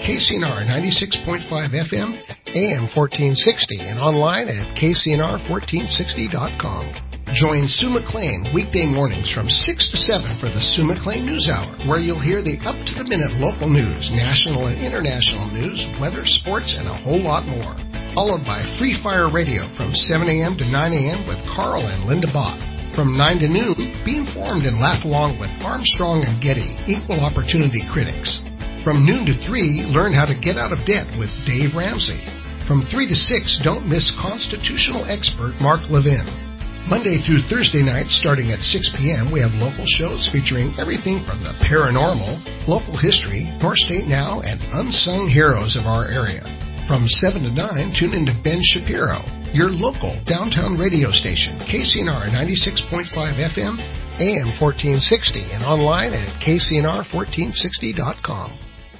KCNR 96.5 FM, AM 1460, and online at KCNR1460.com. Join Sue McLean weekday mornings from 6 to 7 for the Sue McLean News Hour, where you'll hear the up-to-the-minute local news, national and international news, weather, sports, and a whole lot more. Followed by Free Fire Radio from 7 a.m. to 9 a.m. with Carl and Linda Bott. From 9 to noon, be informed and laugh along with Armstrong and Getty, equal opportunity critics. From noon to 3, learn how to get out of debt with Dave Ramsey. From 3 to 6, don't miss constitutional expert Mark Levin. Monday through Thursday nights, starting at 6 p.m., we have local shows featuring everything from the paranormal, local history, North State Now, and unsung heroes of our area. From 7 to 9, tune into Ben Shapiro, your local downtown radio station, KCNR 96.5 FM, AM 1460, and online at KCNR1460.com.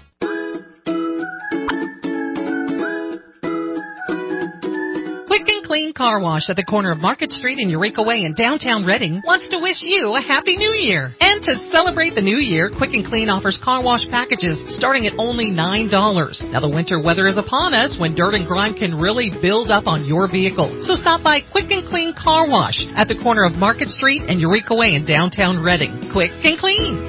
Quick and Clean Car Wash at the corner of Market Street and Eureka Way in downtown Reading wants to wish you a Happy New Year. And to celebrate the new year, Quick and Clean offers car wash packages starting at only $9. Now the winter weather is upon us when dirt and grime can really build up on your vehicle. So stop by Quick and Clean Car Wash at the corner of Market Street and Eureka Way in downtown Reading. Quick and Clean.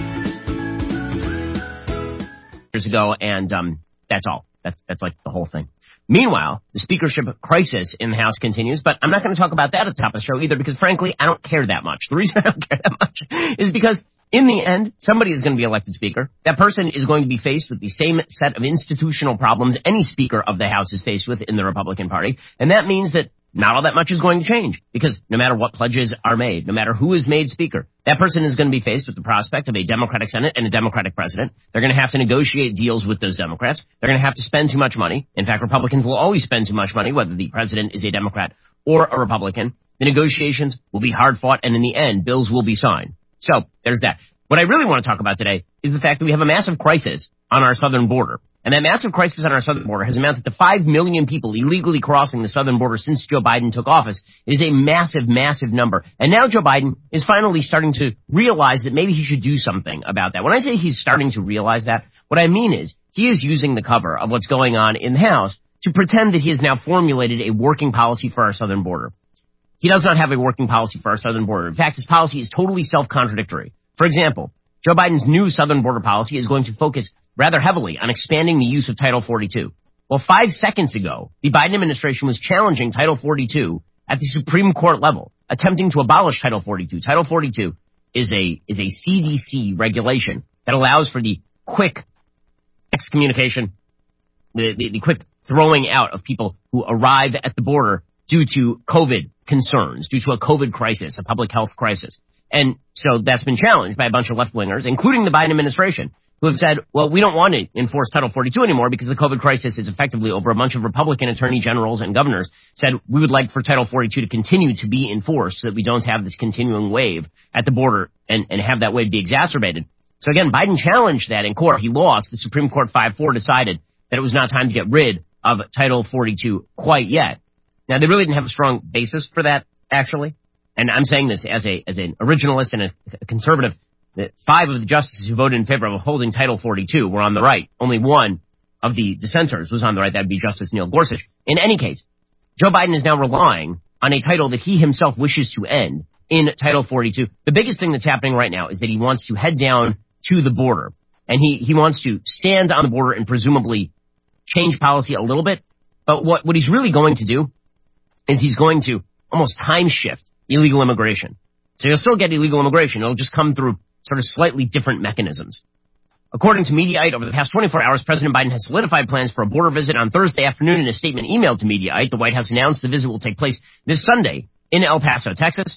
Years ago, and that's all. That's like the whole thing. Meanwhile, the speakership crisis in the House continues, but I'm not going to talk about that at the top of the show either because, frankly, I don't care that much. The reason I don't care that much is because, in the end, somebody is going to be elected speaker. That person is going to be faced with the same set of institutional problems any speaker of the House is faced with in the Republican Party, and that means that not all that much is going to change because no matter what pledges are made, no matter who is made speaker, that person is going to be faced with the prospect of a Democratic Senate and a Democratic president. They're going to have to negotiate deals with those Democrats. They're going to have to spend too much money. In fact, Republicans will always spend too much money, whether the president is a Democrat or a Republican. The negotiations will be hard fought, and in the end, bills will be signed. So there's that. What I really want to talk about today is the fact that we have a massive crisis on our southern border. And that massive crisis on our southern border has amounted to 5 million people illegally crossing the southern border since Joe Biden took office. It is a massive, massive number. And now Joe Biden is finally starting to realize that maybe he should do something about that. When I say he's starting to realize that, what I mean is he is using the cover of what's going on in the House to pretend that he has now formulated a working policy for our southern border. He does not have a working policy for our southern border. In fact, his policy is totally self-contradictory. For example, Joe Biden's new southern border policy is going to focus rather heavily on expanding the use of Title 42. Well, 5 seconds ago, the Biden administration was challenging Title 42 at the Supreme Court level, attempting to abolish Title 42. Title 42 is a CDC regulation that allows for the quick excommunication, the quick throwing out of people who arrive at the border due to COVID concerns, due to a COVID crisis, a public health crisis. And so that's been challenged by a bunch of left-wingers, including the Biden administration, who have said, well, we don't want to enforce Title 42 anymore because the COVID crisis is effectively over. A bunch of Republican attorney generals and governors said we would like for Title 42 to continue to be enforced so that we don't have this continuing wave at the border and have that wave be exacerbated. So again, Biden challenged that in court. He lost. The Supreme Court 5-4 decided that it was not time to get rid of Title 42 quite yet. Now, they really didn't have a strong basis for that, actually. And I'm saying this as an originalist and a conservative. That 5 of the justices who voted in favor of upholding Title 42 were on the right. Only 1 of the dissenters was on the right. That would be Justice Neil Gorsuch. In any case, Joe Biden is now relying on a title that he himself wishes to end in Title 42. The biggest thing that's happening right now is that he wants to head down to the border. And he wants to stand on the border and presumably change policy a little bit. But what he's really going to do is he's going to almost time shift illegal immigration. So you'll still get illegal immigration. It'll just come through sort of slightly different mechanisms. According to Mediaite, over the past 24 hours, President Biden has solidified plans for a border visit on Thursday afternoon. In a statement emailed to Mediaite, the White House announced the visit will take place this Sunday in El Paso, Texas.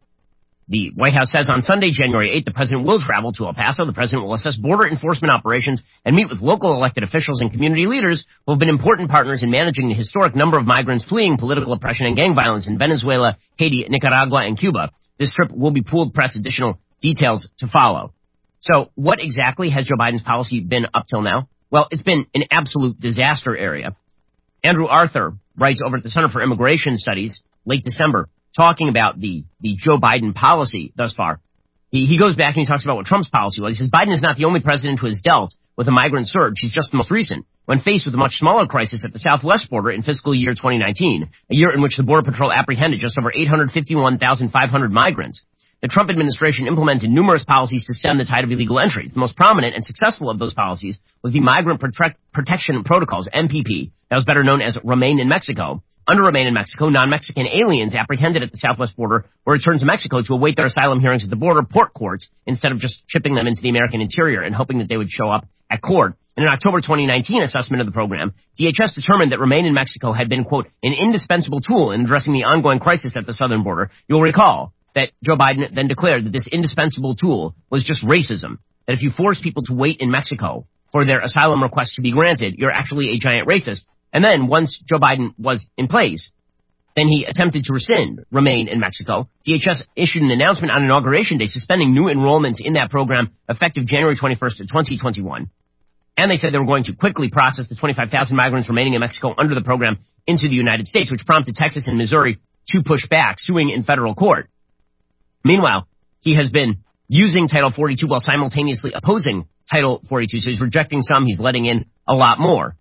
The White House says on Sunday, January 8th, the president will travel to El Paso. The president will assess border enforcement operations and meet with local elected officials and community leaders who have been important partners in managing the historic number of migrants fleeing political oppression and gang violence in Venezuela, Haiti, Nicaragua, and Cuba. This trip will be pooled press. Additional details to follow. So what exactly has Joe Biden's policy been up till now? Well, it's been an absolute disaster area. Andrew Arthur writes over at the Center for Immigration Studies late December, talking about the Joe Biden policy thus far. He goes back and he talks about what Trump's policy was. He says Biden is not the only president who has dealt with a migrant surge. He's just the most recent, when faced with a much smaller crisis at the southwest border in fiscal year 2019, a year in which the Border Patrol apprehended just over 851,500 migrants. The Trump administration implemented numerous policies to stem the tide of illegal entries. The most prominent and successful of those policies was the Migrant Protection Protocols, MPP, that was better known as Remain in Mexico. Under Remain in Mexico, non-Mexican aliens apprehended at the southwest border were returned to Mexico to await their asylum hearings at the border port courts instead of just shipping them into the American interior and hoping that they would show up at court. In an October 2019 assessment of the program, DHS determined that Remain in Mexico had been, quote, an indispensable tool in addressing the ongoing crisis at the southern border. You'll recall that Joe Biden then declared that this indispensable tool was just racism, that if you force people to wait in Mexico for their asylum request to be granted, you're actually a giant racist. And then once Joe Biden was in place, then he attempted to rescind Remain in Mexico. DHS issued an announcement on Inauguration Day suspending new enrollments in that program effective January 21st of 2021. And they said they were going to quickly process the 25,000 migrants remaining in Mexico under the program into the United States, which prompted Texas and Missouri to push back, suing in federal court. Meanwhile, he has been using Title 42 while simultaneously opposing Title 42. So he's rejecting some, he's letting in a lot more.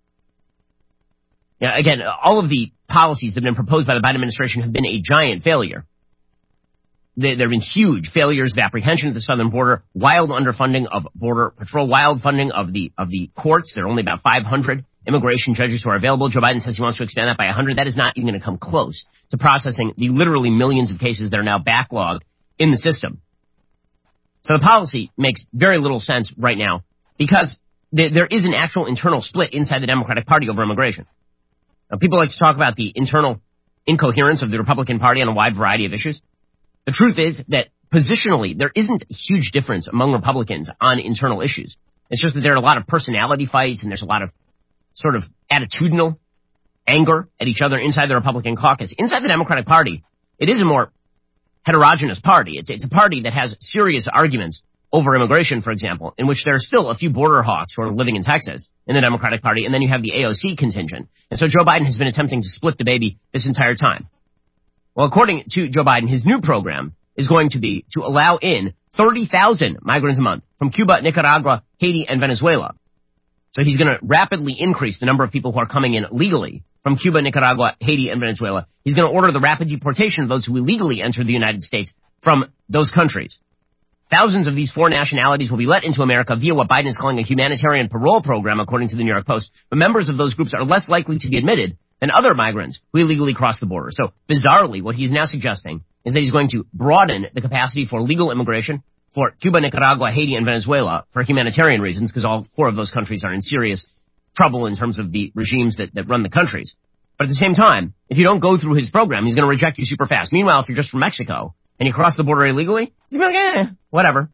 Yeah, again, all of the policies that have been proposed by the Biden administration have been a giant failure. There have been huge failures of apprehension at the southern border, wild underfunding of Border Patrol, wild funding of the courts. There are only about 500 immigration judges who are available. Joe Biden says he wants to expand that by 100. That is not even going to come close to processing the literally millions of cases that are now backlogged in the system. So the policy makes very little sense right now because there is an actual internal split inside the Democratic Party over immigration. Now, people like to talk about the internal incoherence of the Republican Party on a wide variety of issues. The truth is that positionally, there isn't a huge difference among Republicans on internal issues. It's just that there are a lot of personality fights and there's a lot of sort of attitudinal anger at each other inside the Republican caucus. Inside the Democratic Party, it is a more heterogeneous party. It's a party that has serious arguments over immigration, for example, in which there are still a few border hawks who are living in Texas in the Democratic Party, and then you have the AOC contingent. And so Joe Biden has been attempting to split the baby this entire time. Well, according to Joe Biden, his new program is going to be to allow in 30,000 migrants a month from Cuba, Nicaragua, Haiti, and Venezuela. So he's going to rapidly increase the number of people who are coming in legally from Cuba, Nicaragua, Haiti, and Venezuela. He's going to order the rapid deportation of those who illegally enter the United States from those countries. Thousands of these foreign nationalities will be let into America via what Biden is calling a humanitarian parole program, according to the New York Post. But members of those groups are less likely to be admitted than other migrants who illegally cross the border. So bizarrely, what he's now suggesting is that he's going to broaden the capacity for legal immigration for Cuba, Nicaragua, Haiti, and Venezuela for humanitarian reasons, because all four of those countries are in serious trouble in terms of the regimes that run the countries. But at the same time, if you don't go through his program, he's going to reject you super fast. Meanwhile, if you're just from Mexico and you cross the border illegally, you'll be like, whatever.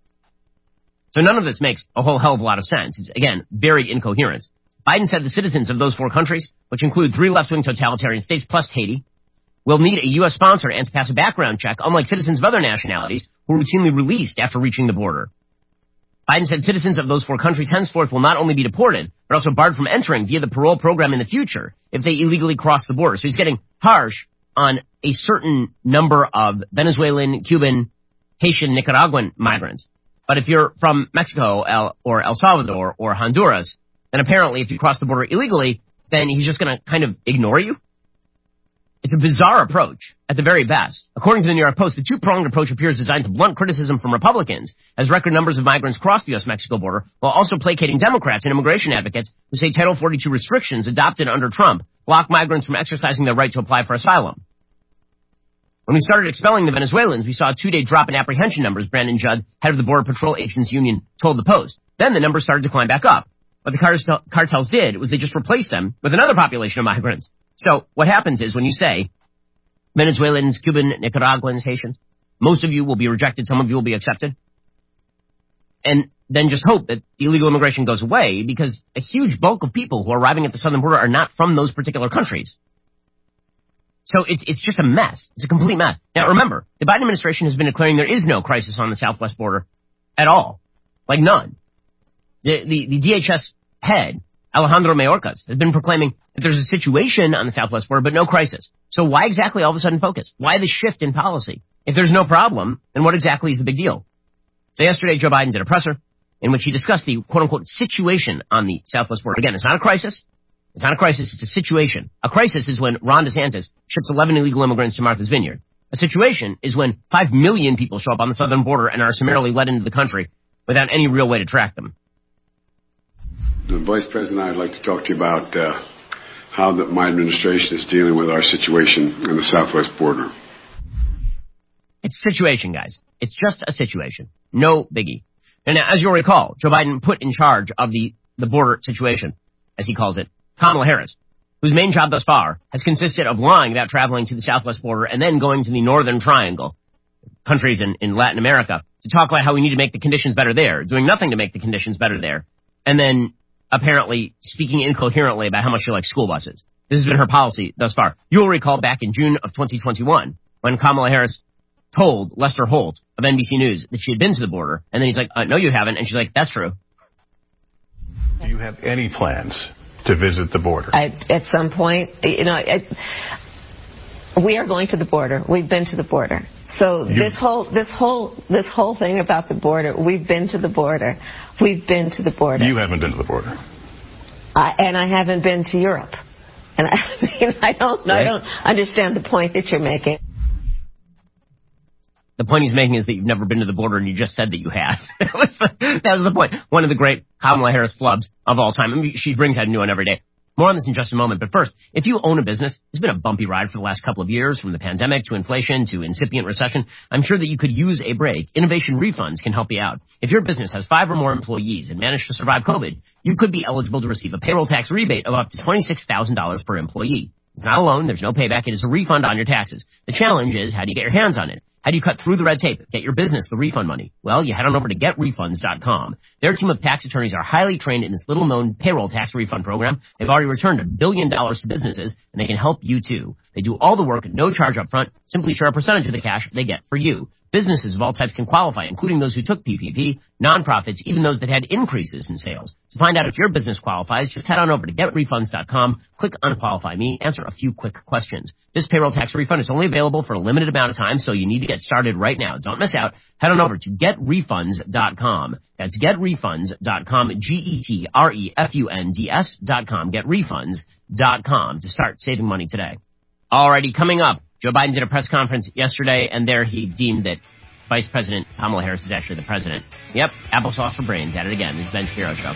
So none of this makes a whole hell of a lot of sense. It's, again, very incoherent. Biden said the citizens of those four countries, which include 3 left-wing totalitarian states plus Haiti, will need a U.S. sponsor and to pass a background check, unlike citizens of other nationalities who are routinely released after reaching the border. Biden said citizens of those four countries henceforth will not only be deported, but also barred from entering via the parole program in the future if they illegally cross the border. So he's getting harsh on a certain number of Venezuelan, Cuban, Haitian, Nicaraguan migrants. But if you're from Mexico or El Salvador or Honduras, then apparently if you cross the border illegally, then he's just going to kind of ignore you. It's a bizarre approach, at the very best. According to the New York Post, the two-pronged approach appears designed to blunt criticism from Republicans as record numbers of migrants cross the U.S.-Mexico border, while also placating Democrats and immigration advocates who say Title 42 restrictions adopted under Trump block migrants from exercising their right to apply for asylum. When we started expelling the Venezuelans, we saw a 2-day drop in apprehension numbers, Brandon Judd, head of the Border Patrol Agents Union, told the Post. Then the numbers started to climb back up. What the cartels did was they just replaced them with another population of migrants. So what happens is when you say Venezuelans, Cuban, Nicaraguans, Haitians, most of you will be rejected, some of you will be accepted. And then just hope that illegal immigration goes away because a huge bulk of people who are arriving at the southern border are not from those particular countries. So it's just a mess. It's a complete mess. Now remember, the Biden administration has been declaring there is no crisis on the southwest border at all. Like none. The DHS head, Alejandro Mayorkas, has been proclaiming that there's a situation on the southwest border, but no crisis. So why exactly all of a sudden focus? Why the shift in policy? If there's no problem, then what exactly is the big deal? So yesterday, Joe Biden did a presser. in which he discussed the quote-unquote situation on the southwest border. Again, it's not a crisis. It's not a crisis. It's a situation. A crisis is when Ron DeSantis ships 11 illegal immigrants to Martha's Vineyard. A situation is when 5 million people show up on the southern border and are summarily let into the country without any real way to track them. Vice President, I'd like to talk to you about how my administration is dealing with our situation on the southwest border. It's a situation, guys. It's just a situation. No biggie. And now, as you'll recall, Joe Biden put in charge of the border situation, as he calls it, Kamala Harris, whose main job thus far has consisted of lying about traveling to the southwest border and then going to the northern triangle, countries in Latin America, to talk about how we need to make the conditions better there, doing nothing to make the conditions better there, and then apparently speaking incoherently about how much she likes school buses. This has been her policy thus far. You'll recall back in June of 2021 when Kamala Harris told Lester Holt of NBC News that she had been to the border, and then he's like, no, you haven't. And she's like, that's true. Do you have any plans to visit the border? At some point, we are going to the border. We've been to the border. So this whole thing about the border, we've been to the border. We've been to the border. You haven't been to the border. And I haven't been to Europe. And I don't understand the point that you're making. The point he's making is that you've never been to the border, and you just said that you have. That was the point. One of the great Kamala Harris flubs of all time. I mean, she brings out a new one every day. More on this in just a moment. But first, if you own a business, it's been a bumpy ride for the last couple of years, from the pandemic to inflation to incipient recession. I'm sure that you could use a break. Innovation Refunds can help you out. If your business has 5 or more employees and managed to survive COVID, you could be eligible to receive a payroll tax rebate of up to $26,000 per employee. It's not a loan. There's no payback. It is a refund on your taxes. The challenge is, how do you get your hands on it? How do you cut through the red tape, get your business the refund money? Well, you head on over to GetRefunds.com. Their team of tax attorneys are highly trained in this little-known payroll tax refund program. They've already returned $1 billion to businesses, and they can help you too. They do all the work at no charge up front. Simply share a percentage of the cash they get for you. Businesses of all types can qualify, including those who took PPP, nonprofits, even those that had increases in sales. To find out if your business qualifies, just head on over to GetRefunds.com, click on Qualify Me, answer a few quick questions. This payroll tax refund is only available for a limited amount of time, so you need to get started right now. Don't miss out. Head on over to GetRefunds.com. That's GetRefunds.com, GetRefunds.com, GetRefunds.com to start saving money today. Alrighty, coming up, Joe Biden did a press conference yesterday, and there he deemed that Vice President Kamala Harris is actually the president. Yep, applesauce for brains. At it again. This is Ben Shapiro Show.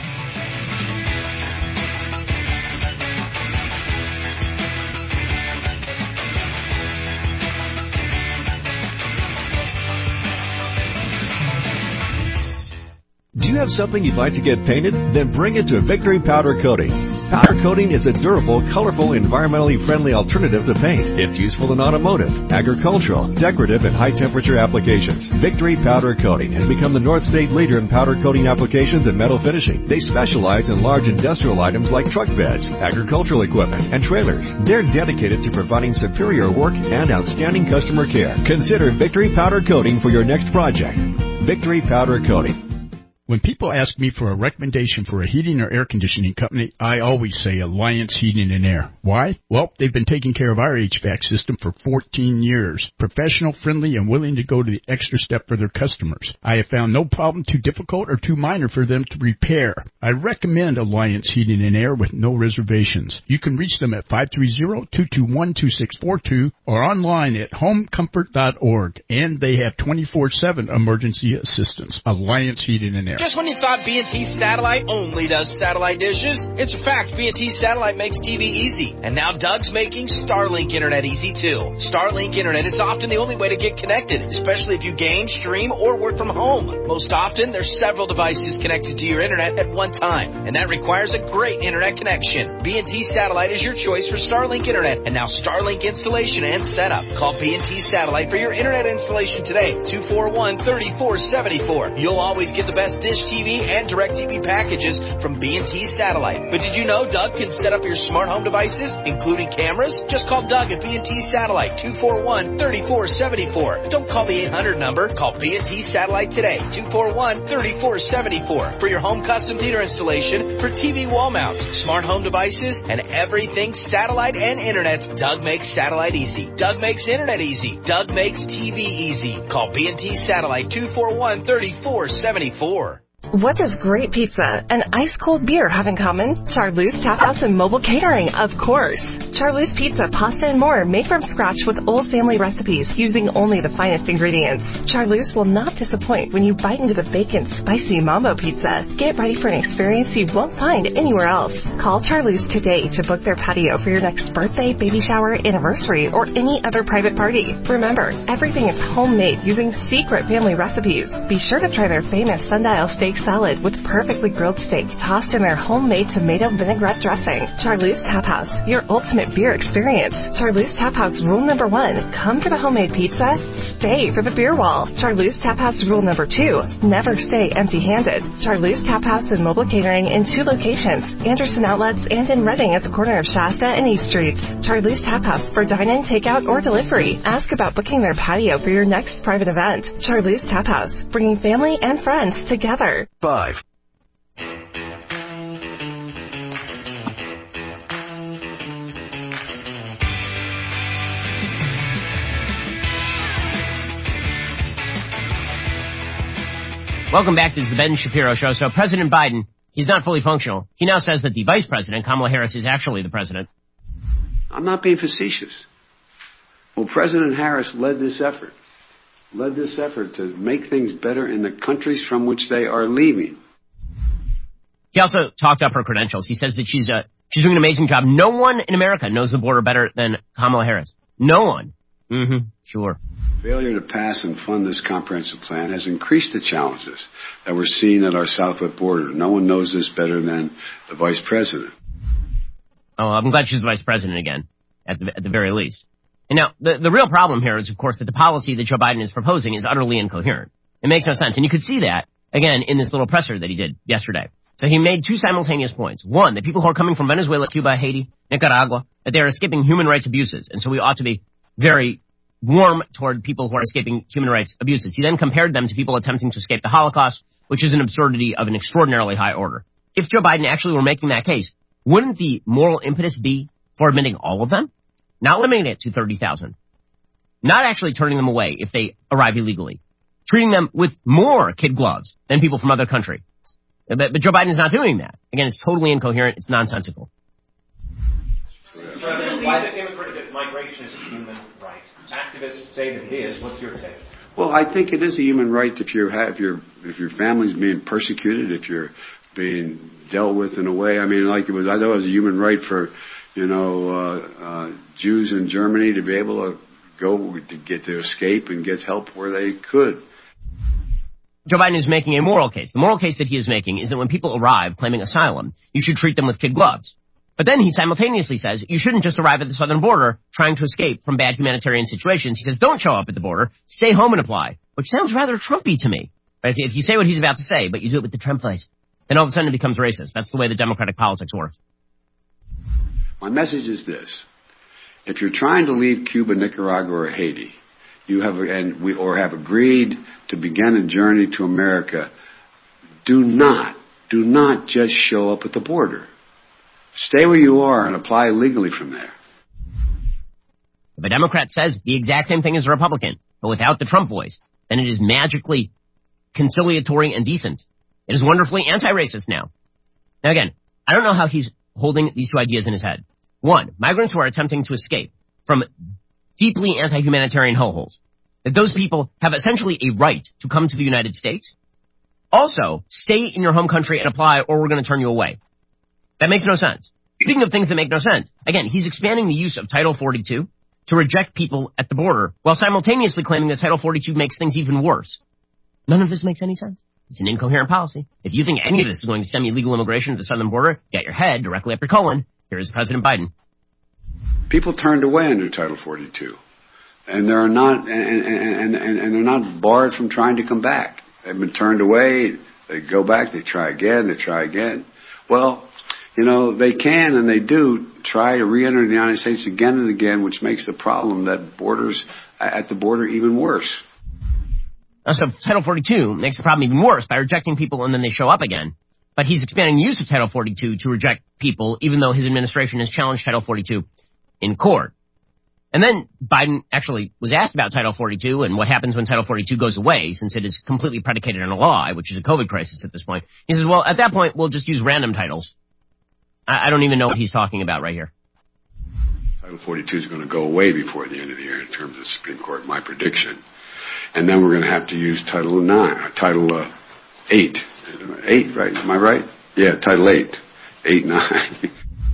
Do you have something you'd like to get painted? Then bring it to Victory Powder Coating. Powder coating is a durable, colorful, environmentally friendly alternative to paint. It's useful in automotive, agricultural, decorative, and high-temperature applications. Victory Powder Coating has become the North State leader in powder coating applications and metal finishing. They specialize in large industrial items like truck beds, agricultural equipment, and trailers. They're dedicated to providing superior work and outstanding customer care. Consider Victory Powder Coating for your next project. Victory Powder Coating. When people ask me for a recommendation for a heating or air conditioning company, I always say Alliance Heating and Air. Why? Well, they've been taking care of our HVAC system for 14 years. Professional, friendly, and willing to go to the extra step for their customers. I have found no problem too difficult or too minor for them to repair. I recommend Alliance Heating and Air with no reservations. You can reach them at 530-221-2642 or online at homecomfort.org. And they have 24/7 emergency assistance. Alliance Heating and Air. Just when you thought B&T Satellite only does satellite dishes, it's a fact. B&T Satellite makes TV easy. And now Doug's making Starlink Internet easy too. Starlink Internet is often the only way to get connected, especially if you game, stream, or work from home. Most often, there's several devices connected to your internet at one time, and that requires a great internet connection. B&T Satellite is your choice for Starlink Internet, and now Starlink installation and setup. Call B&T Satellite for your internet installation today, 241-3474. You'll always get the best Dish TV and DirecTV packages from B&T Satellite. But did you know Doug can set up your smart home devices, including cameras? Just call Doug at B&T Satellite, 241-3474. Don't call the 800 number. Call B&T Satellite today, 241-3474. For your home custom theater installation, for TV wall mounts, smart home devices, and everything satellite and internet, Doug makes satellite easy. Doug makes internet easy. Doug makes TV easy. Call B&T Satellite, 241-3474. What does great pizza and ice-cold beer have in common? Charlie's Tap House and mobile catering, of course. Charlie's Pizza, pasta, and more made from scratch with old family recipes using only the finest ingredients. Charlie's will not disappoint when you bite into the bacon spicy mambo pizza. Get ready for an experience you won't find anywhere else. Call Charlie's today to book their patio for your next birthday, baby shower, anniversary, or any other private party. Remember, everything is homemade using secret family recipes. Be sure to try their famous sundial steak salad with perfectly grilled steak tossed in their homemade tomato vinaigrette dressing. Charlie's Tap House, your ultimate beer experience. Charlie's Tap House rule number 1, come for the homemade pizza, stay for the beer wall. Charlie's Tap House rule number 2, never stay empty-handed. Charlie's Tap House and mobile catering in 2 locations, Anderson Outlets and in Reading at the corner of Shasta and East Streets. Charlie's Tap House for dine-in, takeout, or delivery. Ask about booking their patio for your next private event. Charlie's Tap House, bringing family and friends together. 5. Welcome back. This is the Ben Shapiro Show. So President Biden, he's not fully functional. He now says that the vice president, Kamala Harris, is actually the president. I'm not being facetious. Well, President Harris led this effort to make things better in the countries from which they are leaving. He also talked up her credentials. He says that she's doing an amazing job. No one in America knows the border better than Kamala Harris. No one. Sure. Failure to pass and fund this comprehensive plan has increased the challenges that we're seeing at our southwest border. No one knows this better than the vice president. Oh, I'm glad she's the vice president again, at the very least. And now, the real problem here is, of course, that the policy that Joe Biden is proposing is utterly incoherent. It makes no sense. And you could see that, again, in this little presser that he did yesterday. So he made 2 simultaneous points. One, that people who are coming from Venezuela, Cuba, Haiti, Nicaragua, that they are escaping human rights abuses. And so we ought to be very warm toward people who are escaping human rights abuses. He then compared them to people attempting to escape the Holocaust, which is an absurdity of an extraordinarily high order. If Joe Biden actually were making that case, wouldn't the moral impetus be for admitting all of them? Not limiting it to 30,000. Not actually turning them away if they arrive illegally. Treating them with more kid gloves than people from other countries. But Joe Biden is not doing that. Again, it's totally incoherent. It's nonsensical. Mr. President, why the immigrant migration is a human right? Activists say that it is. What's your take? Well, I think it is a human right if your family's being persecuted, if you're being dealt with in a way. I mean, like I thought it was a human right for, Jews in Germany to be able to go to escape and get help where they could. Joe Biden is making a moral case. The moral case that he is making is that when people arrive claiming asylum, you should treat them with kid gloves. But then he simultaneously says you shouldn't just arrive at the southern border trying to escape from bad humanitarian situations. He says don't show up at the border, stay home and apply, which sounds rather Trumpy to me. Right? If you say what he's about to say, but you do it with the Trump voice, then all of a sudden it becomes racist. That's the way the democratic politics works. My message is this. If you're trying to leave Cuba, Nicaragua, or Haiti, or have agreed to begin a journey to America, do not just show up at the border. Stay where you are and apply legally from there. If a Democrat says the exact same thing as a Republican, but without the Trump voice, then it is magically conciliatory and decent. It is wonderfully anti-racist now. Now again, I don't know how he's holding these 2 ideas in his head. 1, migrants who are attempting to escape from deeply anti-humanitarian hellholes, that those people have essentially a right to come to the United States. Also, stay in your home country and apply, or we're going to turn you away. That makes no sense. Speaking of things that make no sense, again, he's expanding the use of Title 42 to reject people at the border while simultaneously claiming that Title 42 makes things even worse. None of this makes any sense. It's an incoherent policy. If you think any of this is going to stem illegal immigration to the southern border, get your head directly up your colon. Here's President Biden. People turned away under Title 42, and they're not barred from trying to come back. They've been turned away. They go back. They try again. They try again. Well, they can and they do try to re-enter the United States again and again, which makes the problem that borders at the border even worse. So Title 42 makes the problem even worse by rejecting people and then they show up again. But he's expanding the use of Title 42 to reject people, even though his administration has challenged Title 42 in court. And then Biden actually was asked about Title 42 and what happens when Title 42 goes away, since it is completely predicated on a lie, which is a COVID crisis at this point. He says, well, at that point, we'll just use random titles. I don't even know what he's talking about right here. Title 42 is going to go away before the end of the year in terms of the Supreme Court, my prediction. And then we're going to have to use Title 8. 8, right? Am I right? Yeah, Title 8. 8, 9.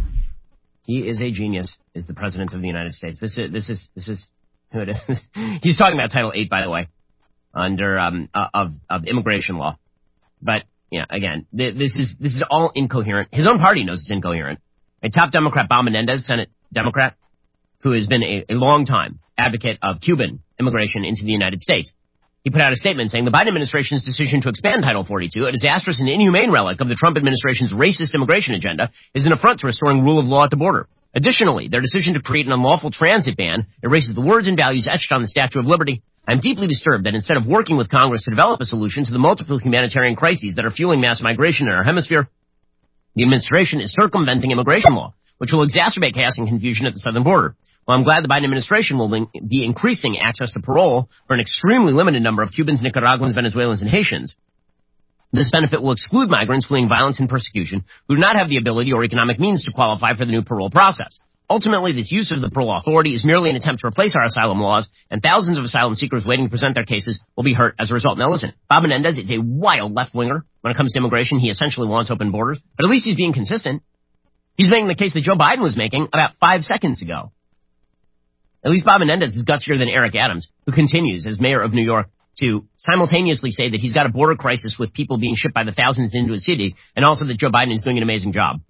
He is a genius, is the President of the United States. This is who it is. He's talking about Title 8, by the way, under of immigration law. But yeah, again, this is all incoherent. His own party knows it's incoherent. A top Democrat, Bob Menendez, Senate Democrat, who has been a long time advocate of Cuban immigration into the United States. He put out a statement saying the Biden administration's decision to expand Title 42, a disastrous and inhumane relic of the Trump administration's racist immigration agenda, is an affront to restoring rule of law at the border. Additionally, their decision to create an unlawful transit ban erases the words and values etched on the Statue of Liberty. I'm deeply disturbed that instead of working with Congress to develop a solution to the multiple humanitarian crises that are fueling mass migration in our hemisphere, the administration is circumventing immigration law, which will exacerbate chaos and confusion at the southern border. Well, I'm glad the Biden administration will be increasing access to parole for an extremely limited number of Cubans, Nicaraguans, Venezuelans, and Haitians. This benefit will exclude migrants fleeing violence and persecution who do not have the ability or economic means to qualify for the new parole process. Ultimately, this use of the parole authority is merely an attempt to replace our asylum laws, and thousands of asylum seekers waiting to present their cases will be hurt as a result. Now listen, Bob Menendez is a wild left-winger. When it comes to immigration, he essentially wants open borders, but at least he's being consistent. He's making the case that Joe Biden was making about 5 seconds ago. At least Bob Menendez is gutsier than Eric Adams, who continues as mayor of New York to simultaneously say that he's got a border crisis with people being shipped by the thousands into a city, and also that Joe Biden is doing an amazing job.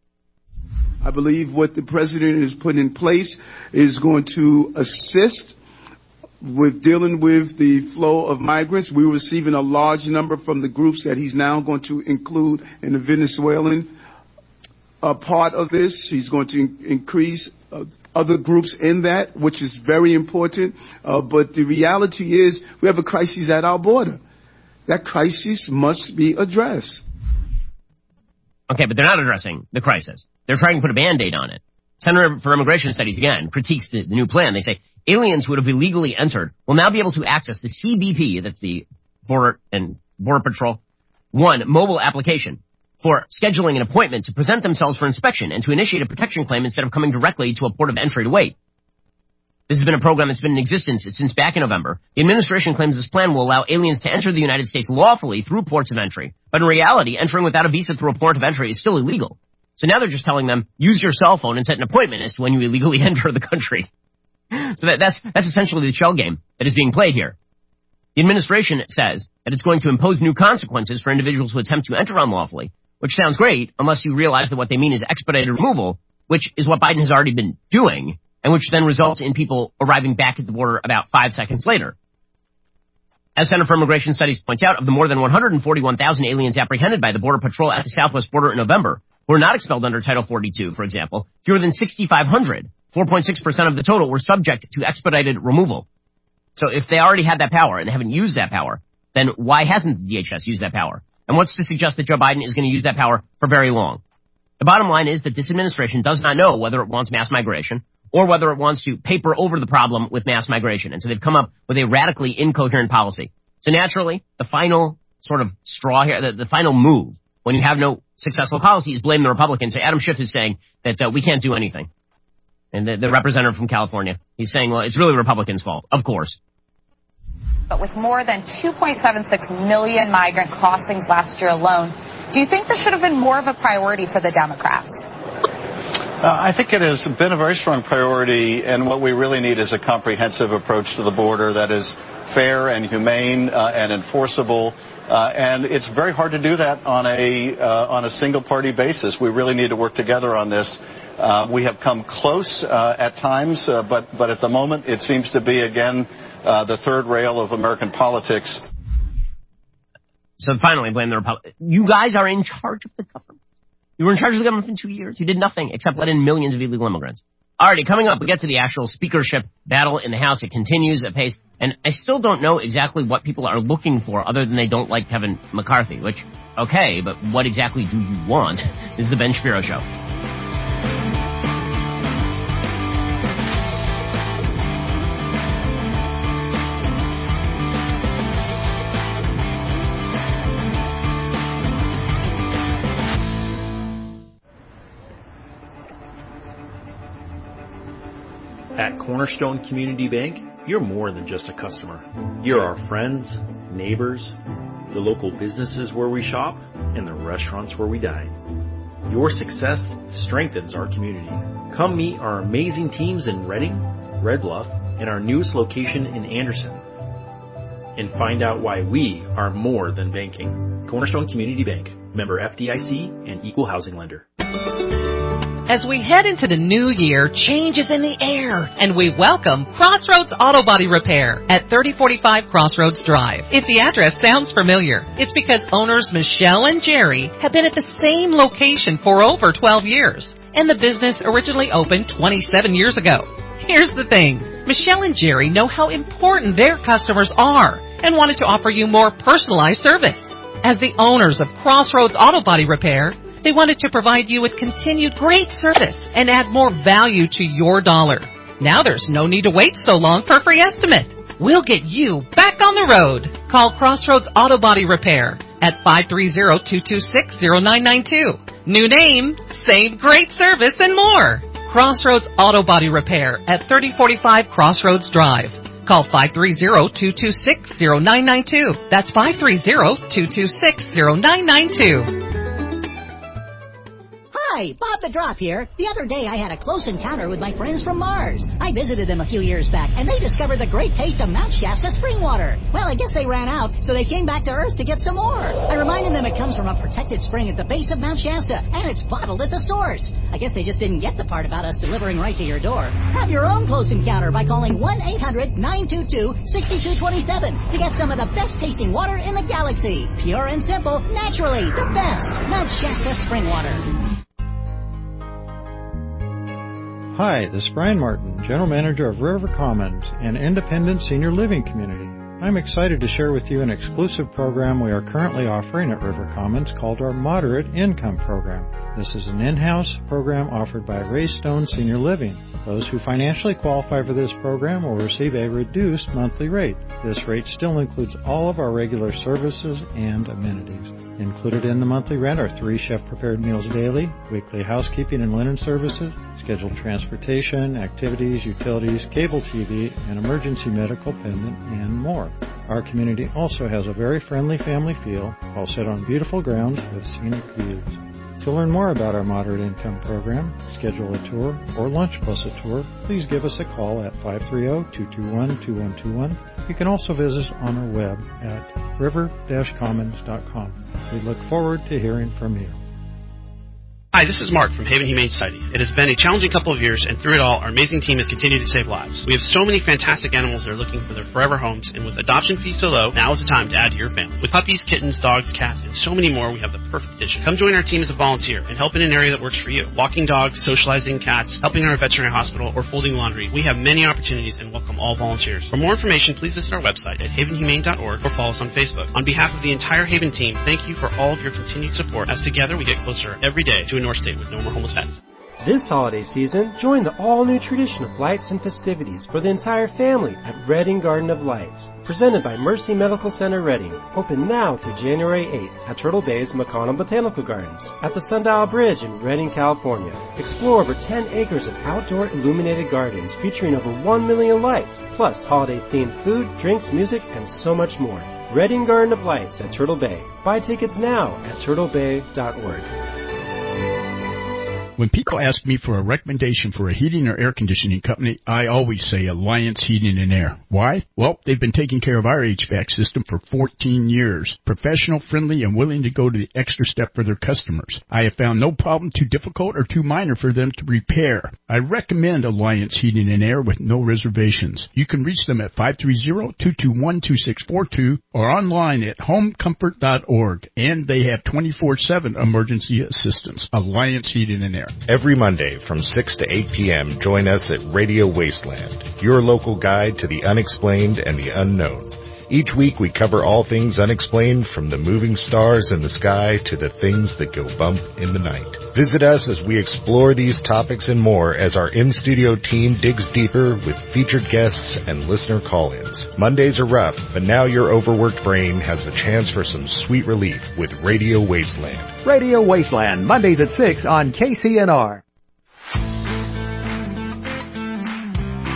I believe what the president has put in place is going to assist with dealing with the flow of migrants. We're receiving a large number from the groups that he's now going to include in the Venezuelan part of this. He's going to increase other groups in that, which is very important. But the reality is we have a crisis at our border. That crisis must be addressed. Okay, but they're not addressing the crisis. They're trying to put a Band-Aid on it. Center for Immigration Studies, again, critiques the new plan. They say aliens who would have illegally entered will now be able to access the CBP, that's the Border Patrol, mobile application for scheduling an appointment to present themselves for inspection and to initiate a protection claim instead of coming directly to a port of entry to wait. This has been a program that's been in existence since back in November. The administration claims this plan will allow aliens to enter the United States lawfully through ports of entry. But in reality, entering without a visa through a port of entry is still illegal. So now they're just telling them, use your cell phone and set an appointment as to when you illegally enter the country. So that's essentially the shell game that is being played here. The administration says that it's going to impose new consequences for individuals who attempt to enter unlawfully, which sounds great unless you realize that what they mean is expedited removal, which is what Biden has already been doing, and which then results in people arriving back at the border about 5 seconds later. As Center for Immigration Studies points out, of the more than 141,000 aliens apprehended by the Border Patrol at the southwest border in November, who were not expelled under Title 42, for example, fewer than 6,500, 4.6% of the total, were subject to expedited removal. So if they already had that power and haven't used that power, then why hasn't the DHS used that power? And what's to suggest that Joe Biden is going to use that power for very long? The bottom line is that this administration does not know whether it wants mass migration or whether it wants to paper over the problem with mass migration. And so they've come up with a radically incoherent policy. So naturally, the final sort of straw here, the final move, when you have no successful policy, is blame the Republicans. So Adam Schiff is saying that we can't do anything. And the representative from California, he's saying, well, it's really Republicans' fault. Of course. But with more than 2.76 million migrant crossings last year alone, do you think this should have been more of a priority for the Democrats? I think it has been a very strong priority, and what we really need is a comprehensive approach to the border that is fair and humane and enforceable. And it's very hard to do that on a single-party basis. We really need to work together on this. We have come close at times, but at the moment it seems to be, again, the third rail of American politics. So finally, blame the Republicans. You guys are in charge of the government. You were in charge of the government for 2 years. You did nothing except let in millions of illegal immigrants. Alrighty, coming up, we get to the actual speakership battle in the House. It continues at pace. And I still don't know exactly what people are looking for other than they don't like Kevin McCarthy, which, okay, but what exactly do you want? This is the Ben Shapiro Show. At Cornerstone Community Bank, you're more than just a customer. You're our friends, neighbors, the local businesses where we shop, and the restaurants where we dine. Your success strengthens our community. Come meet our amazing teams in Reading, Red Bluff, and our newest location in Anderson. And find out why we are more than banking. Cornerstone Community Bank, member FDIC and equal housing lender. As we head into the new year, change is in the air, and we welcome Crossroads Auto Body Repair at 3045 Crossroads Drive. If the address sounds familiar, it's because owners Michelle and Jerry have been at the same location for over 12 years, and the business originally opened 27 years ago. Here's the thing. Michelle and Jerry know how important their customers are and wanted to offer you more personalized service. As the owners of Crossroads Auto Body Repair, they wanted to provide you with continued great service and add more value to your dollar. Now there's no need to wait so long for a free estimate. We'll get you back on the road. Call Crossroads Auto Body Repair at 530-226-0992. New name, same great service, and more. Crossroads Auto Body Repair at 3045 Crossroads Drive. Call 530-226-0992. That's 530-226-0992. Hi, Bob the Drop here. The other day I had a close encounter with my friends from Mars. I visited them a few years back, and they discovered the great taste of Mount Shasta spring water. Well, I guess they ran out, so they came back to Earth to get some more. I reminded them it comes from a protected spring at the base of Mount Shasta, and it's bottled at the source. I guess they just didn't get the part about us delivering right to your door. Have your own close encounter by calling 1-800-922-6227 to get some of the best tasting water in the galaxy. Pure and simple, naturally, the best. Mount Shasta spring water. Hi, this is Brian Martin, General Manager of River Commons, an independent senior living community. I'm excited to share with you an exclusive program we are currently offering at River Commons called our Moderate Income Program. This is an in-house program offered by Raystone Senior Living. Those who financially qualify for this program will receive a reduced monthly rate. This rate still includes all of our regular services and amenities. Included in the monthly rent are 3 chef-prepared meals daily, weekly housekeeping and linen services, scheduled transportation, activities, utilities, cable TV, and emergency medical pendant, and more. Our community also has a very friendly family feel, all set on beautiful grounds with scenic views. To learn more about our Moderate Income Program, schedule a tour, or lunch plus a tour, please give us a call at 530-221-2121. You can also visit us on our web at river-commons.com. We look forward to hearing from you. Hi, this is Mark from Haven Humane Society. It has been a challenging couple of years, and through it all, our amazing team has continued to save lives. We have so many fantastic animals that are looking for their forever homes, and with adoption fees so low, now is the time to add to your family. With puppies, kittens, dogs, cats, and so many more, we have the perfect addition. Come join our team as a volunteer and help in an area that works for you. Walking dogs, socializing cats, helping in our veterinary hospital, or folding laundry. We have many opportunities and welcome all volunteers. For more information, please visit our website at havenhumane.org or follow us on Facebook. On behalf of the entire Haven team, thank you for all of your continued support, as together we get closer every day to a North State with no more homeless pets. This holiday season, join the all-new tradition of lights and festivities for the entire family at Reading Garden of Lights. Presented by Mercy Medical Center Reading. Open now through January 8th at Turtle Bay's McConnell Botanical Gardens. At the Sundial Bridge in Reading, California. Explore over 10 acres of outdoor illuminated gardens featuring over 1 million lights, plus holiday-themed food, drinks, music, and so much more. Reading Garden of Lights at Turtle Bay. Buy tickets now at turtlebay.org. When people ask me for a recommendation for a heating or air conditioning company, I always say Alliance Heating and Air. Why? Well, they've been taking care of our HVAC system for 14 years. Professional, friendly, and willing to go to the extra step for their customers. I have found no problem too difficult or too minor for them to repair. I recommend Alliance Heating and Air with no reservations. You can reach them at 530-221-2642 or online at homecomfort.org. And they have 24/7 emergency assistance. Alliance Heating and Air. Every Monday from 6 to 8 p.m., join us at Radio Wasteland, your local guide to the unexplained and the unknown. Each week we cover all things unexplained, from the moving stars in the sky to the things that go bump in the night. Visit us as we explore these topics and more as our in-studio team digs deeper with featured guests and listener call-ins. Mondays are rough, but now your overworked brain has the chance for some sweet relief with Radio Wasteland. Radio Wasteland, Mondays at 6 on KCNR.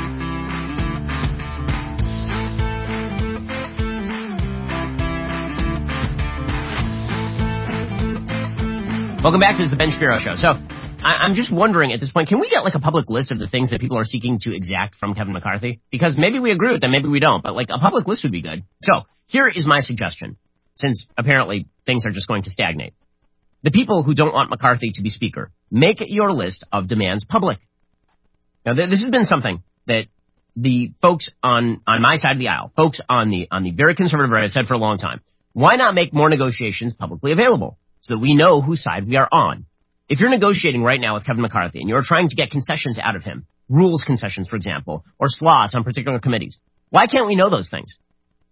Welcome back. This is the Ben Shapiro Show. So I'm just wondering at this point, can we get like a public list of the things that people are seeking to exact from Kevin McCarthy? Because maybe we agree with them, maybe we don't, but like a public list would be good. So here is my suggestion, since apparently things are just going to stagnate. The people who don't want McCarthy to be speaker, make your list of demands public. Now, this has been something that the folks on my side of the aisle, folks on the very conservative right, have said for a long time. Why not make more negotiations publicly available so that we know whose side we are on? If you're negotiating right now with Kevin McCarthy and you're trying to get concessions out of him, rules concessions, for example, or slots on particular committees, why can't we know those things?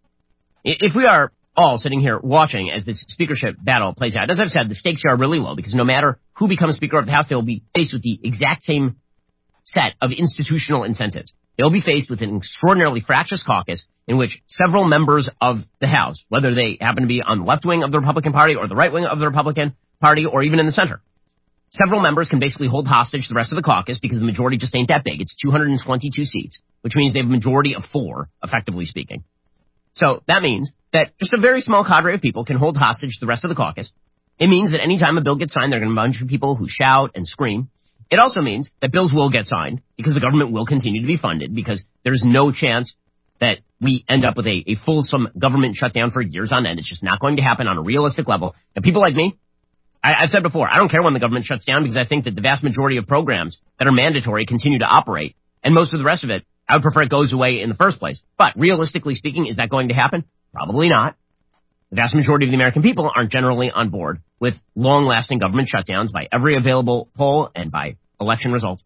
If we are all sitting here watching as this speakership battle plays out, as I've said, the stakes here are really low because no matter who becomes Speaker of the House, they will be faced with the exact same set of institutional incentives. They'll be faced with an extraordinarily fractious caucus in which several members of the House, whether they happen to be on the left wing of the Republican Party or the right wing of the Republican Party or even in the center, several members can basically hold hostage the rest of the caucus because the majority just ain't that big. It's 222 seats, which means they have a majority of 4, effectively speaking. So that means that just a very small cadre of people can hold hostage the rest of the caucus. It means that any time a bill gets signed, there are going to be a bunch of people who shout and scream. It also means that bills will get signed because the government will continue to be funded because there's no chance that we end up with a fulsome government shutdown for years on end. It's just not going to happen on a realistic level. And people like me, I've said before, I don't care when the government shuts down because I think that the vast majority of programs that are mandatory continue to operate. And most of the rest of it, I would prefer it goes away in the first place. But realistically speaking, is that going to happen? Probably not. The vast majority of the American people aren't generally on board with long-lasting government shutdowns by every available poll and by election results.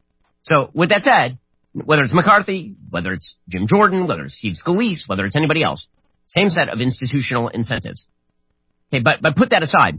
So with that said, whether it's McCarthy, whether it's Jim Jordan, whether it's Steve Scalise, whether it's anybody else, same set of institutional incentives. Okay, but put that aside.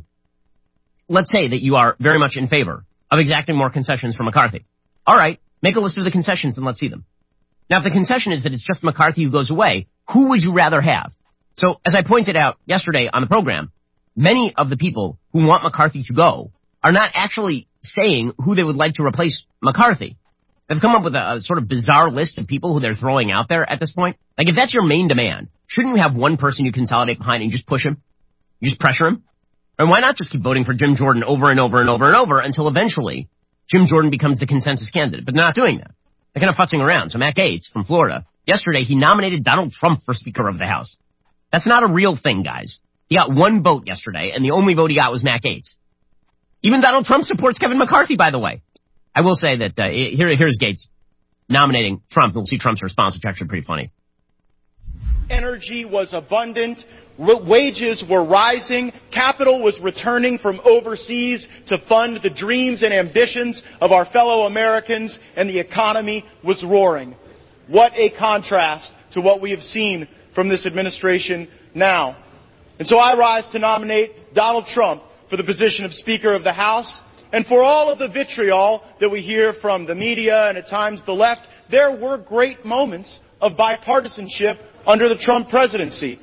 Let's say that you are very much in favor of exacting more concessions from McCarthy. All right, make a list of the concessions and let's see them. Now, if the concession is that it's just McCarthy who goes away, who would you rather have? So, as I pointed out yesterday on the program, many of the people who want McCarthy to go are not actually saying who they would like to replace McCarthy. They've come up with a sort of bizarre list of people who they're throwing out there at this point. Like, if that's your main demand, shouldn't you have one person you consolidate behind and you just push him? You just pressure him? And why not just keep voting for Jim Jordan over and over and over and over until eventually Jim Jordan becomes the consensus candidate? But they're not doing that. They're kind of futzing around. So Matt Gaetz from Florida, yesterday he nominated Donald Trump for Speaker of the House. That's not a real thing, guys. He got one vote yesterday, and the only vote he got was Matt Gaetz. Even Donald Trump supports Kevin McCarthy, by the way. I will say that here's Gaetz nominating Trump. We'll see Trump's response, which is actually pretty funny. Energy was abundant. Wages were rising. Capital was returning from overseas to fund the dreams and ambitions of our fellow Americans, and the economy was roaring. What a contrast to what we have seen from this administration now. And so I rise to nominate Donald Trump for the position of Speaker of the House. And for all of the vitriol that we hear from the media and at times the left, there were great moments of bipartisanship under the Trump presidency.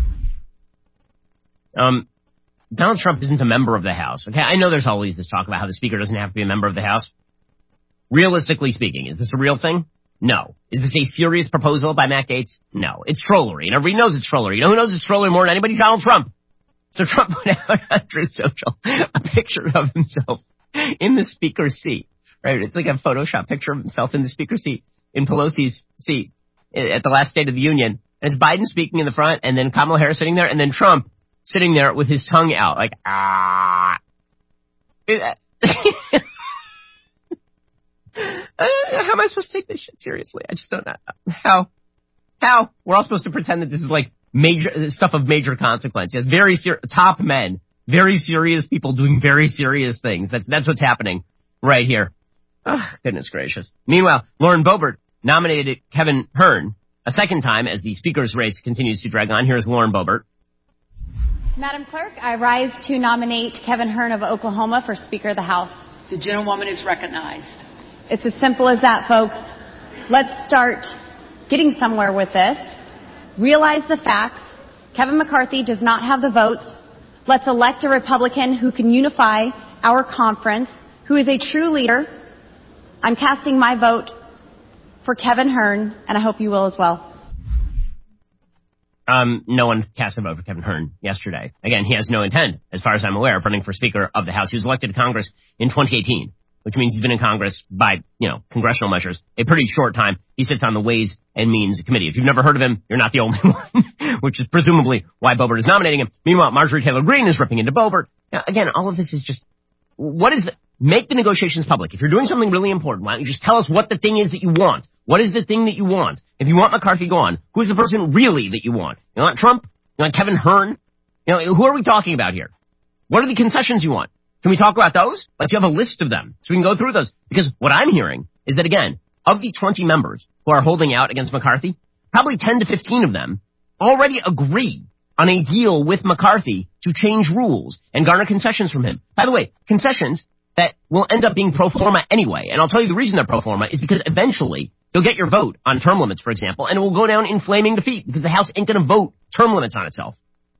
Donald Trump isn't a member of the House. Okay, I know there's always this talk about how the Speaker doesn't have to be a member of the House. Realistically speaking, is this a real thing? No. Is this a serious proposal by Matt Gaetz? No. It's trollery, and everybody knows it's trollery. You know who knows it's trollery more than anybody? Donald Trump. So Trump put out on Truth Social a picture of himself in the Speaker's seat. Right? It's like a Photoshop picture of himself in the Speaker's seat, in Pelosi's seat at the last State of the Union. And it's Biden speaking in the front, and then Kamala Harris sitting there, and then Trump sitting there with his tongue out, like, ah. How am I supposed to take this shit seriously? I just don't know. How? We're all supposed to pretend that this is like major stuff of major consequence. Yes, very top men, very serious people doing very serious things. That's what's happening right here. Oh, goodness gracious. Meanwhile, Lauren Boebert nominated Kevin Hern a second time as the Speaker's race continues to drag on. Here's Lauren Boebert. Madam Clerk, I rise to nominate Kevin Hern of Oklahoma for Speaker of the House. The gentlewoman is recognized. It's as simple as that, folks. Let's start getting somewhere with this. Realize the facts. Kevin McCarthy does not have the votes. Let's elect a Republican who can unify our conference, who is a true leader. I'm casting my vote for Kevin Hern, and I hope you will as well. No one cast a vote for Kevin Hern yesterday. Again, he has no intent, as far as I'm aware, of running for Speaker of the House. He was elected to Congress in 2018, which means he's been in Congress by, congressional measures, a pretty short time. He sits on the Ways and Means Committee. If you've never heard of him, you're not the only one, which is presumably why Boebert is nominating him. Meanwhile, Marjorie Taylor Greene is ripping into Boebert. Now, again, all of this is just, make the negotiations public. If you're doing something really important, why don't you just tell us what the thing is that you want? What is the thing that you want? If you want McCarthy gone, who is the person really that you want? You want Trump? You want Kevin Hern? Who are we talking about here? What are the concessions you want? Can we talk about those? Let's have a list of them so we can go through those. Because what I'm hearing is that, again, of the 20 members who are holding out against McCarthy, probably 10 to 15 of them already agree on a deal with McCarthy to change rules and garner concessions from him. By the way, concessions that will end up being pro forma anyway. And I'll tell you the reason they're pro forma is because eventually you'll get your vote on term limits, for example, and it will go down in flaming defeat because the House ain't going to vote term limits on itself.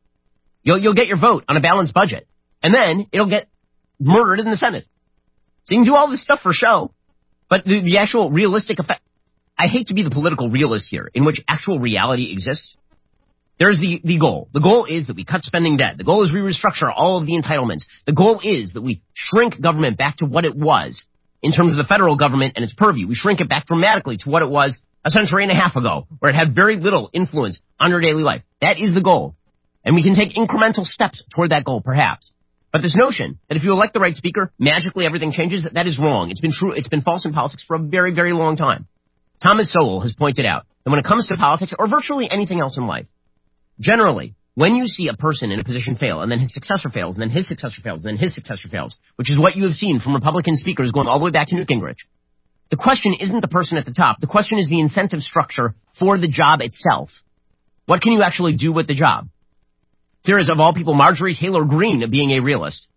You'll get your vote on a balanced budget, and then it'll get murdered in the Senate. So you can do all this stuff for show, but the actual realistic effect, I hate to be the political realist here, in which actual reality exists. There's the goal. The goal is that we cut spending debt. The goal is we restructure all of the entitlements. The goal is that we shrink government back to what it was in terms of the federal government and its purview. We shrink it back dramatically to what it was a century and a half ago, where it had very little influence on your daily life. That is the goal. And we can take incremental steps toward that goal, perhaps. But this notion that if you elect the right speaker, magically everything changes, that is wrong. It's been true. It's been false in politics for a very, very long time. Thomas Sowell has pointed out that when it comes to politics or virtually anything else in life, generally, when you see a person in a position fail, and then his successor fails, and then his successor fails, and then his successor fails, which is what you have seen from Republican speakers going all the way back to Newt Gingrich, the question isn't the person at the top. The question is the incentive structure for the job itself. What can you actually do with the job? Here is, of all people, Marjorie Taylor Greene being a realist.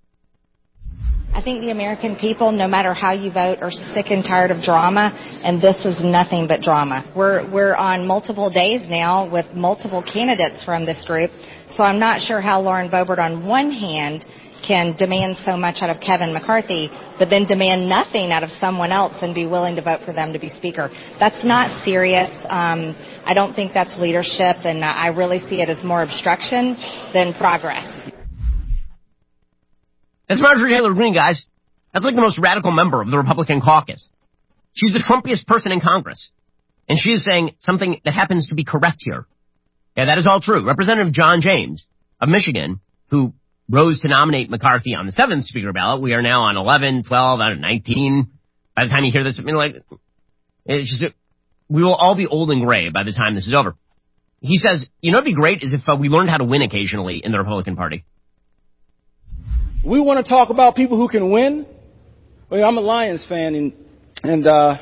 I think the American people, no matter how you vote, are sick and tired of drama, and this is nothing but drama. We're on multiple days now with multiple candidates from this group, so I'm not sure how Lauren Boebert, on one hand, can demand so much out of Kevin McCarthy, but then demand nothing out of someone else and be willing to vote for them to be Speaker. That's not serious. I don't think that's leadership, and I really see it as more obstruction than progress. That's Marjorie Taylor Greene, guys. That's like the most radical member of the Republican caucus. She's the Trumpiest person in Congress. And she is saying something that happens to be correct here. Yeah, that is all true. Representative John James of Michigan, who rose to nominate McCarthy on the 7th Speaker ballot. We are now on 11, 12, 19. By the time you hear this, it's just, we will all be old and gray by the time this is over. He says, it'd be great is if we learned how to win occasionally in the Republican Party. We want to talk about people who can win. Well, I'm a Lions fan, and that's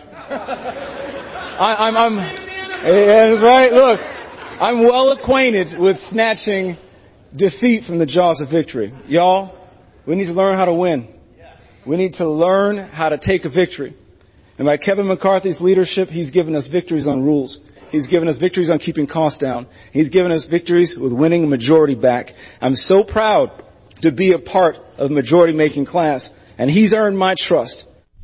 right. Look, I'm well acquainted with snatching defeat from the jaws of victory. Y'all, we need to learn how to win. We need to learn how to take a victory. And by Kevin McCarthy's leadership, he's given us victories on rules. He's given us victories on keeping costs down. He's given us victories with winning a majority back. I'm so proud to be a part of majority-making class, and he's earned my trust.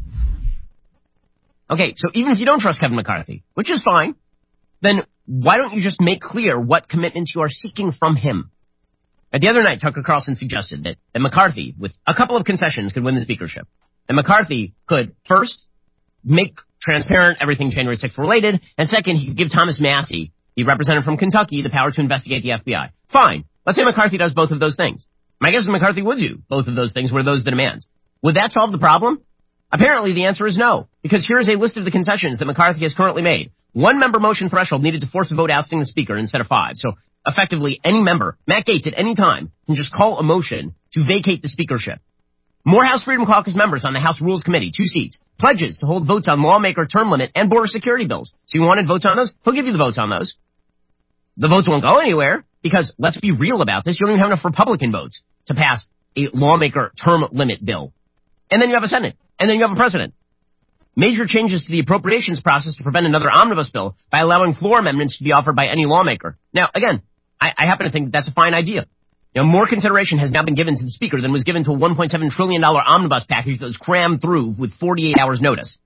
Okay, so even if you don't trust Kevin McCarthy, which is fine, then why don't you just make clear what commitments you are seeking from him? The other night, Tucker Carlson suggested that McCarthy, with a couple of concessions, could win the speakership. And McCarthy could, first, make transparent everything January 6th related, and second, he could give Thomas Massie, the representative from Kentucky, the power to investigate the FBI. Fine. Let's say McCarthy does both of those things. My guess is McCarthy would do both of those things were those the demands. Would that solve the problem? Apparently the answer is no, because here is a list of the concessions that McCarthy has currently made. 1-member motion threshold needed to force a vote ousting the speaker instead of 5. So effectively any member, Matt Gaetz at any time, can just call a motion to vacate the speakership. More House Freedom Caucus members on the House Rules Committee, 2 seats. Pledges to hold votes on lawmaker term limit and border security bills. So you wanted votes on those? He'll give you the votes on those. The votes won't go anywhere because, let's be real about this, you don't even have enough Republican votes to pass a lawmaker term limit bill. And then you have a Senate. And then you have a president. Major changes to the appropriations process to prevent another omnibus bill by allowing floor amendments to be offered by any lawmaker. Now, again, I happen to think that's a fine idea. More consideration has now been given to the speaker than was given to a $1.7 trillion omnibus package that was crammed through with 48 hours notice.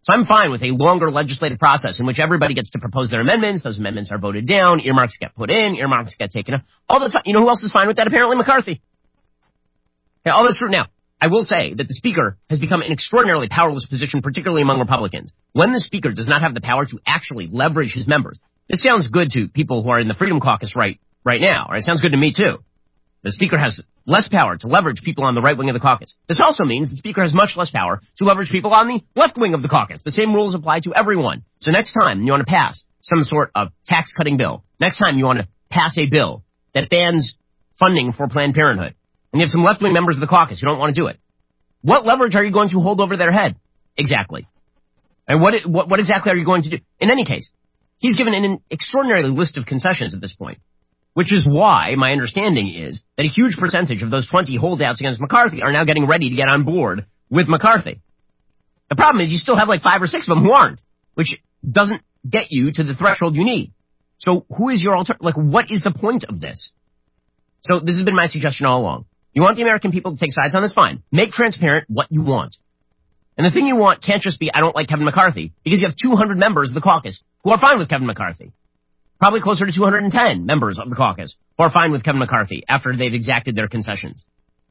So I'm fine with a longer legislative process in which everybody gets to propose their amendments. Those amendments are voted down. Earmarks get put in. Earmarks get taken out. All the time. You know who else is fine with that? Apparently McCarthy. Yeah, all that's true. Now, I will say that the Speaker has become an extraordinarily powerless position, particularly among Republicans. When the Speaker does not have the power to actually leverage his members, this sounds good to people who are in the Freedom Caucus right now. Right? It sounds good to me, too. The Speaker has less power to leverage people on the right wing of the caucus. This also means the Speaker has much less power to leverage people on the left wing of the caucus. The same rules apply to everyone. So next time you want to pass some sort of tax-cutting bill, next time you want to pass a bill that bans funding for Planned Parenthood, and you have some left-wing members of the caucus who don't want to do it, what leverage are you going to hold over their head? Exactly. And what exactly are you going to do? In any case, he's given an extraordinary list of concessions at this point, which is why my understanding is that a huge percentage of those 20 holdouts against McCarthy are now getting ready to get on board with McCarthy. The problem is you still have like 5 or 6 of them who aren't, which doesn't get you to the threshold you need. So who is your alternative? Like, what is the point of this? So this has been my suggestion all along. You want the American people to take sides on this? Fine. Make transparent what you want. And the thing you want can't just be, I don't like Kevin McCarthy, because you have 200 members of the caucus who are fine with Kevin McCarthy. Probably closer to 210 members of the caucus who are fine with Kevin McCarthy after they've exacted their concessions.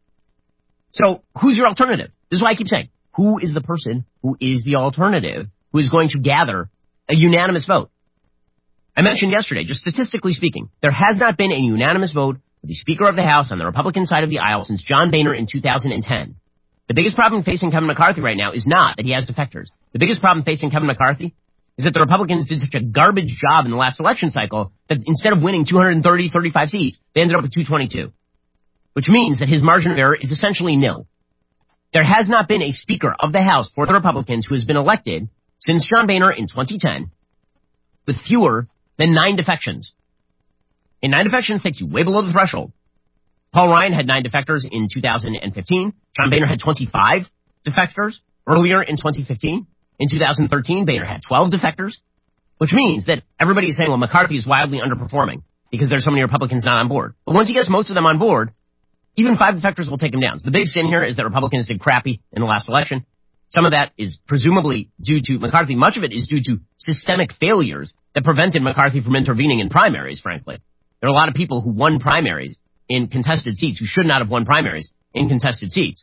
So who's your alternative? This is why I keep saying, who is the person who is the alternative who is going to gather a unanimous vote? I mentioned yesterday, just statistically speaking, there has not been a unanimous vote for the Speaker of the House on the Republican side of the aisle since John Boehner in 2010. The biggest problem facing Kevin McCarthy right now is not that he has defectors. The biggest problem facing Kevin McCarthy is that the Republicans did such a garbage job in the last election cycle that instead of winning 235 seats, they ended up with 222, which means that his margin of error is essentially nil. There has not been a Speaker of the House for the Republicans who has been elected since John Boehner in 2010 with fewer than 9 defections. And 9 defections takes you way below the threshold. Paul Ryan had 9 defectors in 2015. John Boehner had 25 defectors earlier in 2015. In 2013, Boehner had 12 defectors, which means that everybody is saying, well, McCarthy is wildly underperforming because there's so many Republicans not on board. But once he gets most of them on board, even 5 defectors will take him down. So the big sin here is that Republicans did crappy in the last election. Some of that is presumably due to McCarthy. Much of it is due to systemic failures that prevented McCarthy from intervening in primaries, frankly. There are a lot of people who won primaries in contested seats who should not have won primaries in contested seats.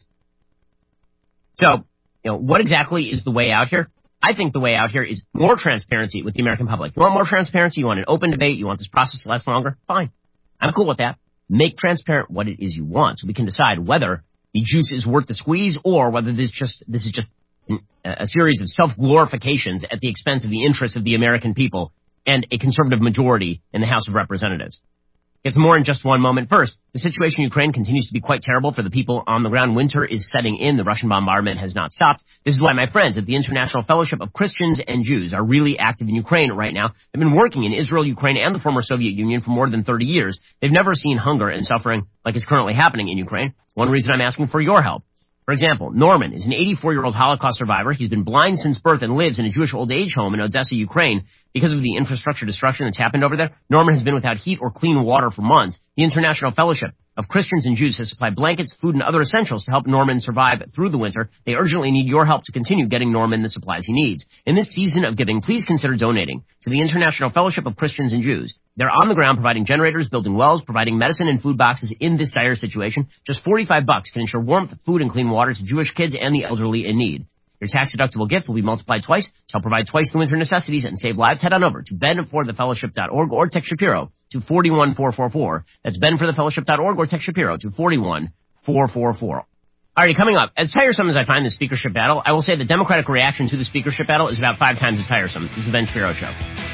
So, what exactly is the way out here? I think the way out here is more transparency with the American public. You want more transparency? You want an open debate? You want this process to last longer? Fine. I'm cool with that. Make transparent what it is you want so we can decide whether the juice is worth the squeeze or whether this is just a series of self-glorifications at the expense of the interests of the American people and a conservative majority in the House of Representatives. It's more in just one moment. First, the situation in Ukraine continues to be quite terrible for the people on the ground. Winter is setting in. The Russian bombardment has not stopped. This is why my friends at the International Fellowship of Christians and Jews are really active in Ukraine right now. They've been working in Israel, Ukraine, and the former Soviet Union for more than 30 years. They've never seen hunger and suffering like is currently happening in Ukraine. One reason I'm asking for your help. For example, Norman is an 84-year-old Holocaust survivor. He's been blind since birth and lives in a Jewish old age home in Odessa, Ukraine. Because of the infrastructure destruction that's happened over there, Norman has been without heat or clean water for months. The International Fellowship of Christians and Jews has supplied blankets, food, and other essentials to help Norman survive through the winter. They urgently need your help to continue getting Norman the supplies he needs. In this season of giving, please consider donating to the International Fellowship of Christians and Jews. They're on the ground providing generators, building wells, providing medicine and food boxes in this dire situation. Just $45 can ensure warmth, food, and clean water to Jewish kids and the elderly in need. Your tax-deductible gift will be multiplied twice to help provide twice the winter necessities and save lives. Head on over to benforthefellowship.org or text Shapiro to 41444. That's benforthefellowship.org or text Shapiro to 41444. All right, coming up, as tiresome as I find the speakership battle, I will say the Democratic reaction to the speakership battle is about 5 times as tiresome. This is the Ben Shapiro Show.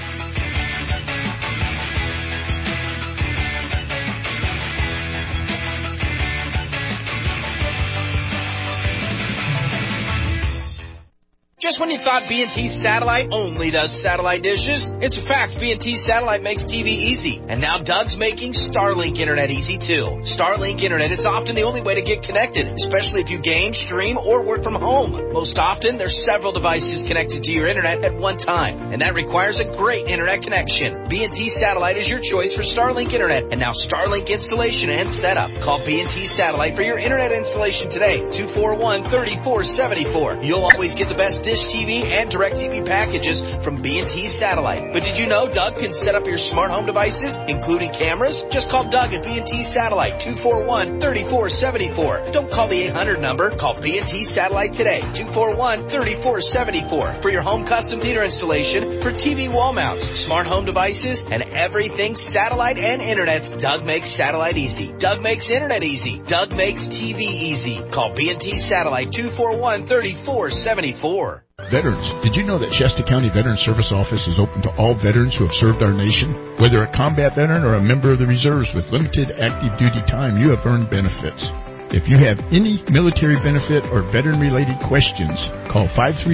Just when you thought B&T Satellite only does satellite dishes, it's a fact B&T Satellite makes TV easy. And now Doug's making Starlink Internet easy too. Starlink Internet is often the only way to get connected, especially if you game, stream, or work from home. Most often, there's several devices connected to your internet at one time, and that requires a great internet connection. B&T Satellite is your choice for Starlink Internet, and now Starlink installation and setup. Call B&T Satellite for your internet installation today, 241-3474. You'll always get the best dish TV and DirecTV packages from B&T Satellite. But did you know Doug can set up your smart home devices, including cameras? Just call Doug at B&T Satellite, 241-3474. Don't call the 800 number. Call B&T Satellite today, 241-3474, for your home custom theater installation for TV wall mounts, smart home devices, and everything satellite and internet. Doug makes satellite easy. Doug makes internet easy. Doug makes TV easy. Call B&T Satellite, 241-3474. Veterans, did you know that Shasta County Veteran Service Office is open to all veterans who have served our nation? Whether a combat veteran or a member of the reserves with limited active duty time, you have earned benefits. If you have any military benefit or veteran-related questions, call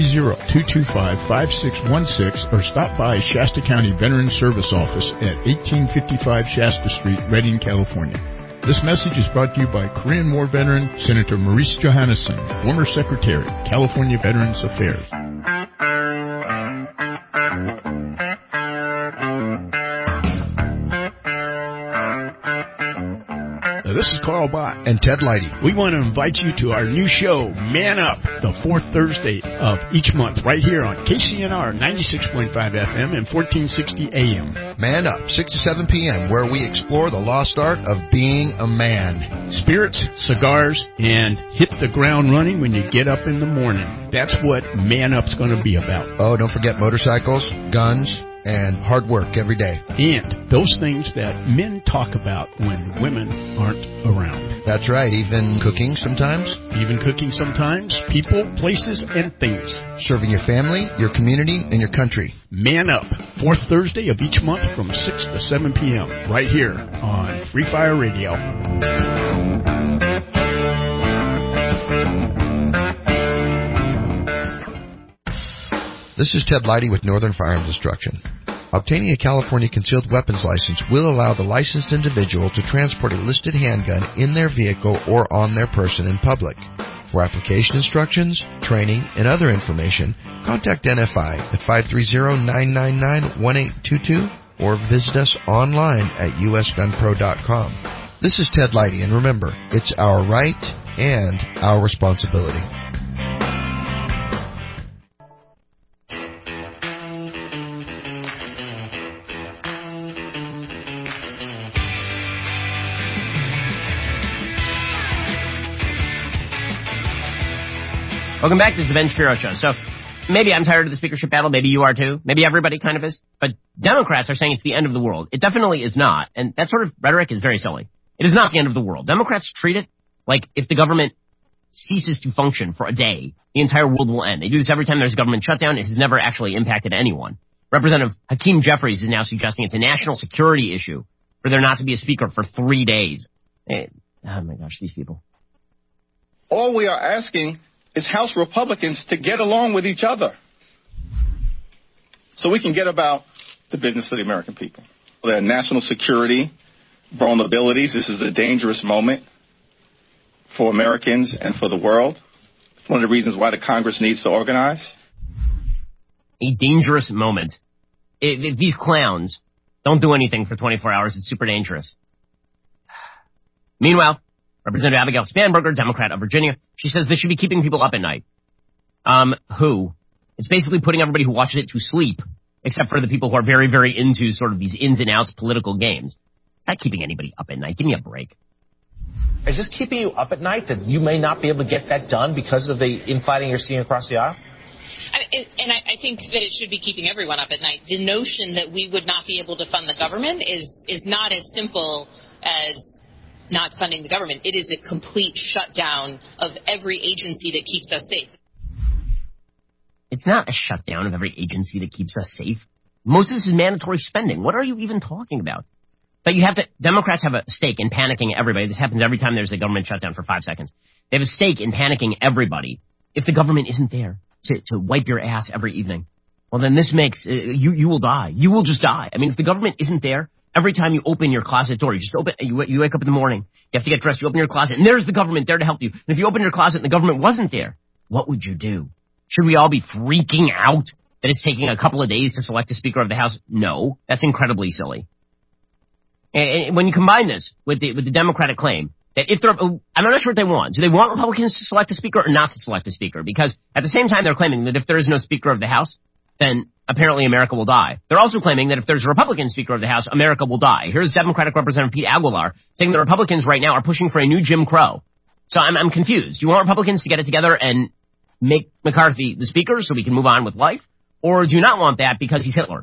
530-225-5616 or stop by Shasta County Veteran Service Office at 1855 Shasta Street, Redding, California. This message is brought to you by Korean War veteran Senator Maurice Johannesson, former Secretary, California Veterans Affairs. This is Carl Bott and Ted Leidy. We want to invite you to our new show, Man Up, the fourth Thursday of each month, right here on KCNR 96.5 FM and 1460 AM. Man Up, 6 to 7 p.m., where we explore the lost art of being a man. Spirits, cigars, and hit the ground running when you get up in the morning. That's what Man Up's going to be about. Oh, don't forget motorcycles, guns, and hard work every day. And those things that men talk about when women aren't around. That's right, even cooking sometimes. People, places, and things. Serving your family, your community, and your country. Man Up, fourth Thursday of each month from 6 to 7 p.m. right here on Free Fire Radio. This is Ted Leidy with Northern Firearms Instruction. Obtaining a California concealed weapons license will allow the licensed individual to transport a listed handgun in their vehicle or on their person in public. For application instructions, training, and other information, contact NFI at 530-999-1822 or visit us online at usgunpro.com. This is Ted Leidy, and remember, it's our right and our responsibility. Welcome back. This is the Ben Shapiro Show. So maybe I'm tired of the speakership battle. Maybe you are too. Maybe everybody kind of is. But Democrats are saying it's the end of the world. It definitely is not. And that sort of rhetoric is very silly. It is not the end of the world. Democrats treat it like if the government ceases to function for a day, the entire world will end. They do this every time there's a government shutdown. It has never actually impacted anyone. Representative Hakeem Jeffries is now suggesting it's a national security issue for there not to be a speaker for 3 days. Oh, my gosh, these people. All we are asking is House Republicans to get along with each other so we can get about the business of the American people. There are national security vulnerabilities. This is a dangerous moment for Americans and for the world. It's one of the reasons why the Congress needs to organize. A dangerous moment. If these clowns don't do anything for 24 hours, it's super dangerous. Meanwhile, Representative Abigail Spanberger, Democrat of Virginia, she says this should be keeping people up at night. Who? It's basically putting everybody who watches it to sleep, except for the people who are very, very into sort of these ins and outs political games. It's not keeping anybody up at night. Give me a break. Is this keeping you up at night that you may not be able to get that done because of the infighting you're seeing across the aisle? I think that it should be keeping everyone up at night. The notion that we would not be able to fund the government is not as simple as not funding the government. It is a complete shutdown of every agency that keeps us safe. It's not a shutdown of every agency that keeps us safe. Most of this is mandatory spending. What are you even talking about? But Democrats have a stake in panicking everybody. This happens every time there's a government shutdown for 5 seconds. They have a stake in panicking everybody if the government isn't there to wipe your ass every evening. Well, then this makes, you will die. You will just die. I mean, if the government isn't there, every time you open your closet door, you wake up in the morning, you have to get dressed, you open your closet, and there's the government there to help you. And if you open your closet and the government wasn't there, what would you do? Should we all be freaking out that it's taking a couple of days to select a Speaker of the House? No, that's incredibly silly. And when you combine this with the Democratic claim that if they're, I'm not sure what they want. Do they want Republicans to select a speaker or not to select a speaker? Because at the same time, they're claiming that if there is no Speaker of the House, then apparently America will die. They're also claiming that if there's a Republican Speaker of the House, America will die. Here's Democratic Representative Pete Aguilar saying that Republicans right now are pushing for a new Jim Crow. So I'm confused. Do you want Republicans to get it together and make McCarthy the Speaker so we can move on with life? Or do you not want that because he's Hitler?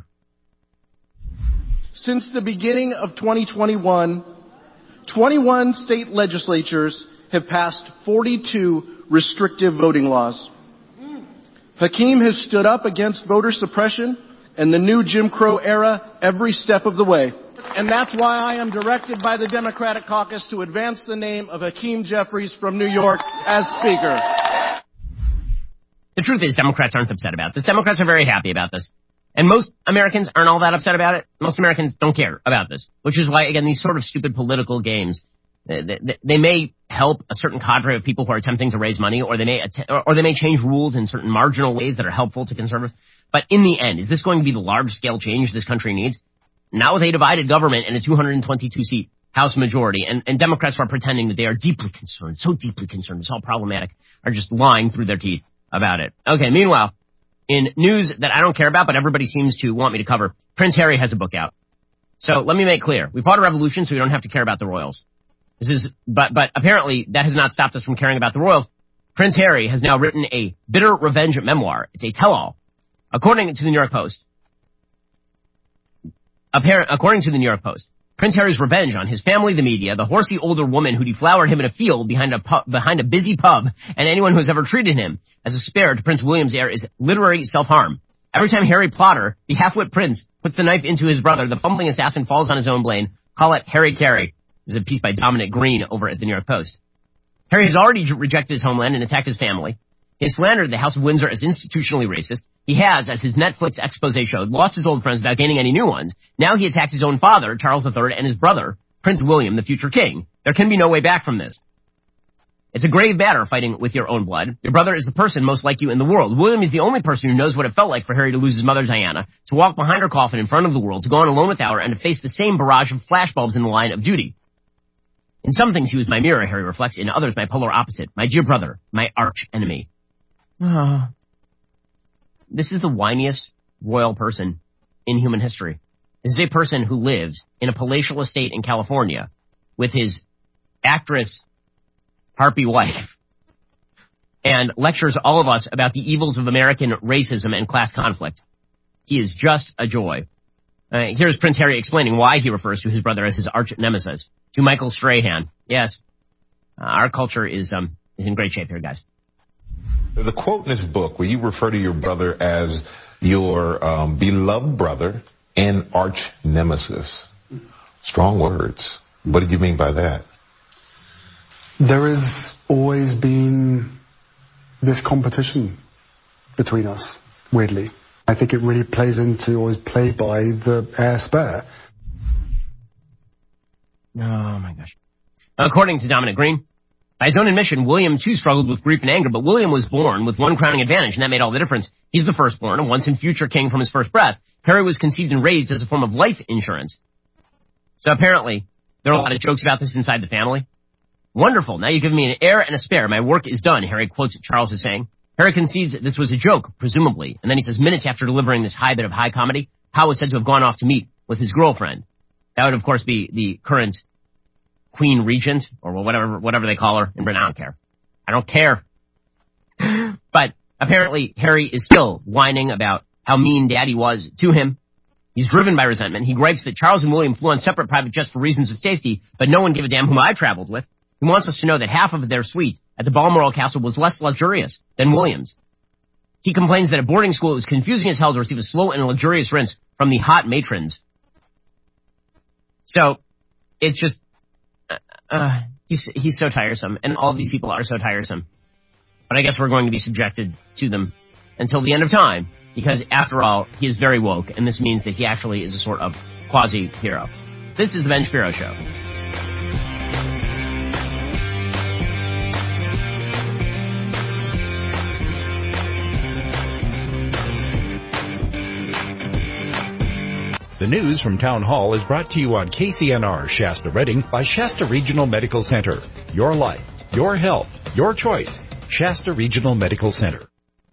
Since the beginning of 2021, 21 state legislatures have passed 42 restrictive voting laws. Hakeem has stood up against voter suppression and the new Jim Crow era every step of the way. And that's why I am directed by the Democratic caucus to advance the name of Hakeem Jeffries from New York as Speaker. The truth is, Democrats aren't upset about this. Democrats are very happy about this. And most Americans aren't all that upset about it. Most Americans don't care about this, which is why, again, these sort of stupid political games, they may help a certain cadre of people who are attempting to raise money, or they may change rules in certain marginal ways that are helpful to conservatives. But in the end, is this going to be the large-scale change this country needs? Not with a divided government and a 222-seat House majority, and Democrats who are pretending that they are deeply concerned, so deeply concerned, it's all problematic, are just lying through their teeth about it. Okay, meanwhile, in news that I don't care about, but everybody seems to want me to cover, Prince Harry has a book out. So let me make clear. We fought a revolution, so we don't have to care about the royals. But apparently that has not stopped us from caring about the royals. Prince Harry has now written a bitter revenge memoir. It's a tell-all. According to the New York Post, Prince Harry's revenge on his family, the media, the horsey older woman who deflowered him in a field behind a busy pub, and anyone who has ever treated him as a spare to Prince William's heir is literary self-harm. Every time Harry Potter, the half-wit prince, puts the knife into his brother, the fumbling assassin falls on his own blade. Call it Harry Carey. This is a piece by Dominic Green over at the New York Post. Harry has already rejected his homeland and attacked his family. He has slandered the House of Windsor as institutionally racist. He has, as his Netflix expose showed, lost his old friends without gaining any new ones. Now he attacks his own father, Charles III, and his brother, Prince William, the future king. There can be no way back from this. It's a grave matter fighting with your own blood. Your brother is the person most like you in the world. William is the only person who knows what it felt like for Harry to lose his mother, Diana, to walk behind her coffin in front of the world, to go on alone without her, and to face the same barrage of flashbulbs in the line of duty. In some things he was my mirror, Harry reflects. In others, my polar opposite. My dear brother, my arch enemy. This is the whiniest royal person in human history. This is a person who lives in a palatial estate in California with his actress, harpy wife, and lectures all of us about the evils of American racism and class conflict. He is just a joy. Here's Prince Harry explaining why he refers to his brother as his arch nemesis. To Michael Strahan. Yes, our culture is in great shape here, guys. There's a quote in this book where you refer to your brother as your beloved brother and arch nemesis. Strong words. What did you mean by that? There has always been this competition between us, weirdly. I think it really plays into, or is played by, the heir spare. Oh, my gosh. According to Dominic Green, by his own admission, William, too, struggled with grief and anger, but William was born with one crowning advantage, and that made all the difference. He's the firstborn, and once and future king from his first breath. Harry was conceived and raised as a form of life insurance. So apparently, there are a lot of jokes about this inside the family. Wonderful. Now you've given me an heir and a spare. My work is done, Harry quotes Charles as saying. Harry concedes that this was a joke, presumably, and then he says minutes after delivering this high bit of high comedy, Howe was said to have gone off to meet with his girlfriend. That would, of course, be the current Queen Regent, or whatever they call her in Britain. I don't care. But apparently, Harry is still whining about how mean Daddy was to him. He's driven by resentment. He gripes that Charles and William flew on separate private jets for reasons of safety, but no one gave a damn whom I traveled with. He wants us to know that half of their suite at the Balmoral Castle was less luxurious than William's. He complains that at boarding school it was confusing as hell to receive a slow and luxurious rinse from the hot matrons. So, it's just, he's so tiresome, and all these people are so tiresome. But I guess we're going to be subjected to them until the end of time, because after all, he is very woke, and this means that he actually is a sort of quasi-hero. This is the Ben Shapiro Show. The news from Town Hall is brought to you on KCNR Shasta Redding by Shasta Regional Medical Center. Your life, your health, your choice. Shasta Regional Medical Center.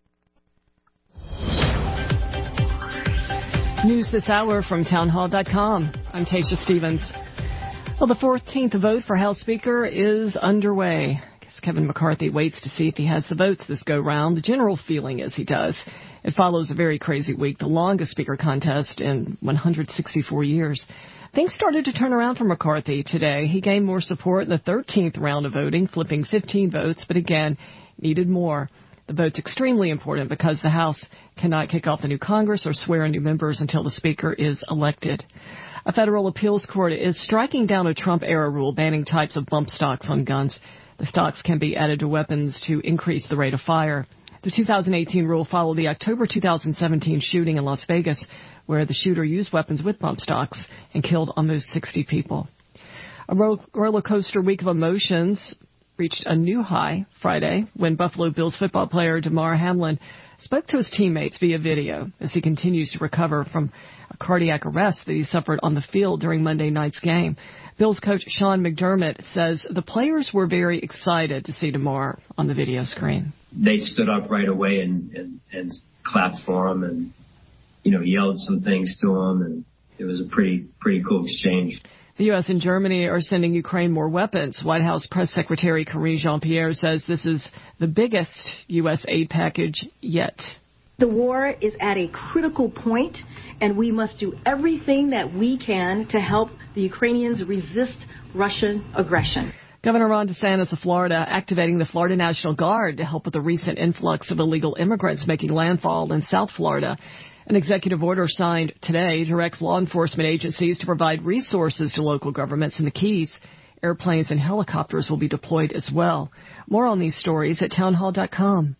News this hour from townhall.com. I'm Tasha Stevens. Well, the 14th vote for House Speaker is underway. I guess Kevin McCarthy waits to see if he has the votes this go round. The general feeling is he does. It follows a very crazy week, the longest speaker contest in 164 years. Things started to turn around for McCarthy today. He gained more support in the 13th round of voting, flipping 15 votes, but again, needed more. The vote's extremely important because the House cannot kick off the new Congress or swear in new members until the Speaker is elected. A federal appeals court is striking down a Trump-era rule banning types of bump stocks on guns. The stocks can be added to weapons to increase the rate of fire. The 2018 rule followed the October 2017 shooting in Las Vegas, where the shooter used weapons with bump stocks and killed almost 60 people. A roller coaster week of emotions reached a new high Friday when Buffalo Bills football player Damar Hamlin spoke to his teammates via video as he continues to recover from a cardiac arrest that he suffered on the field during Monday night's game. Bills coach Sean McDermott says the players were very excited to see Damar on the video screen. They stood up right away and clapped for him and, yelled some things to him, and it was a pretty cool exchange. The U.S. and Germany are sending Ukraine more weapons. White House Press Secretary Karine Jean-Pierre says this is the biggest U.S. aid package yet. The war is at a critical point, and we must do everything that we can to help the Ukrainians resist Russian aggression. Governor Ron DeSantis of Florida activating the Florida National Guard to help with the recent influx of illegal immigrants making landfall in South Florida. An executive order signed today directs law enforcement agencies to provide resources to local governments in the Keys. Airplanes and helicopters will be deployed as well. More on these stories at townhall.com.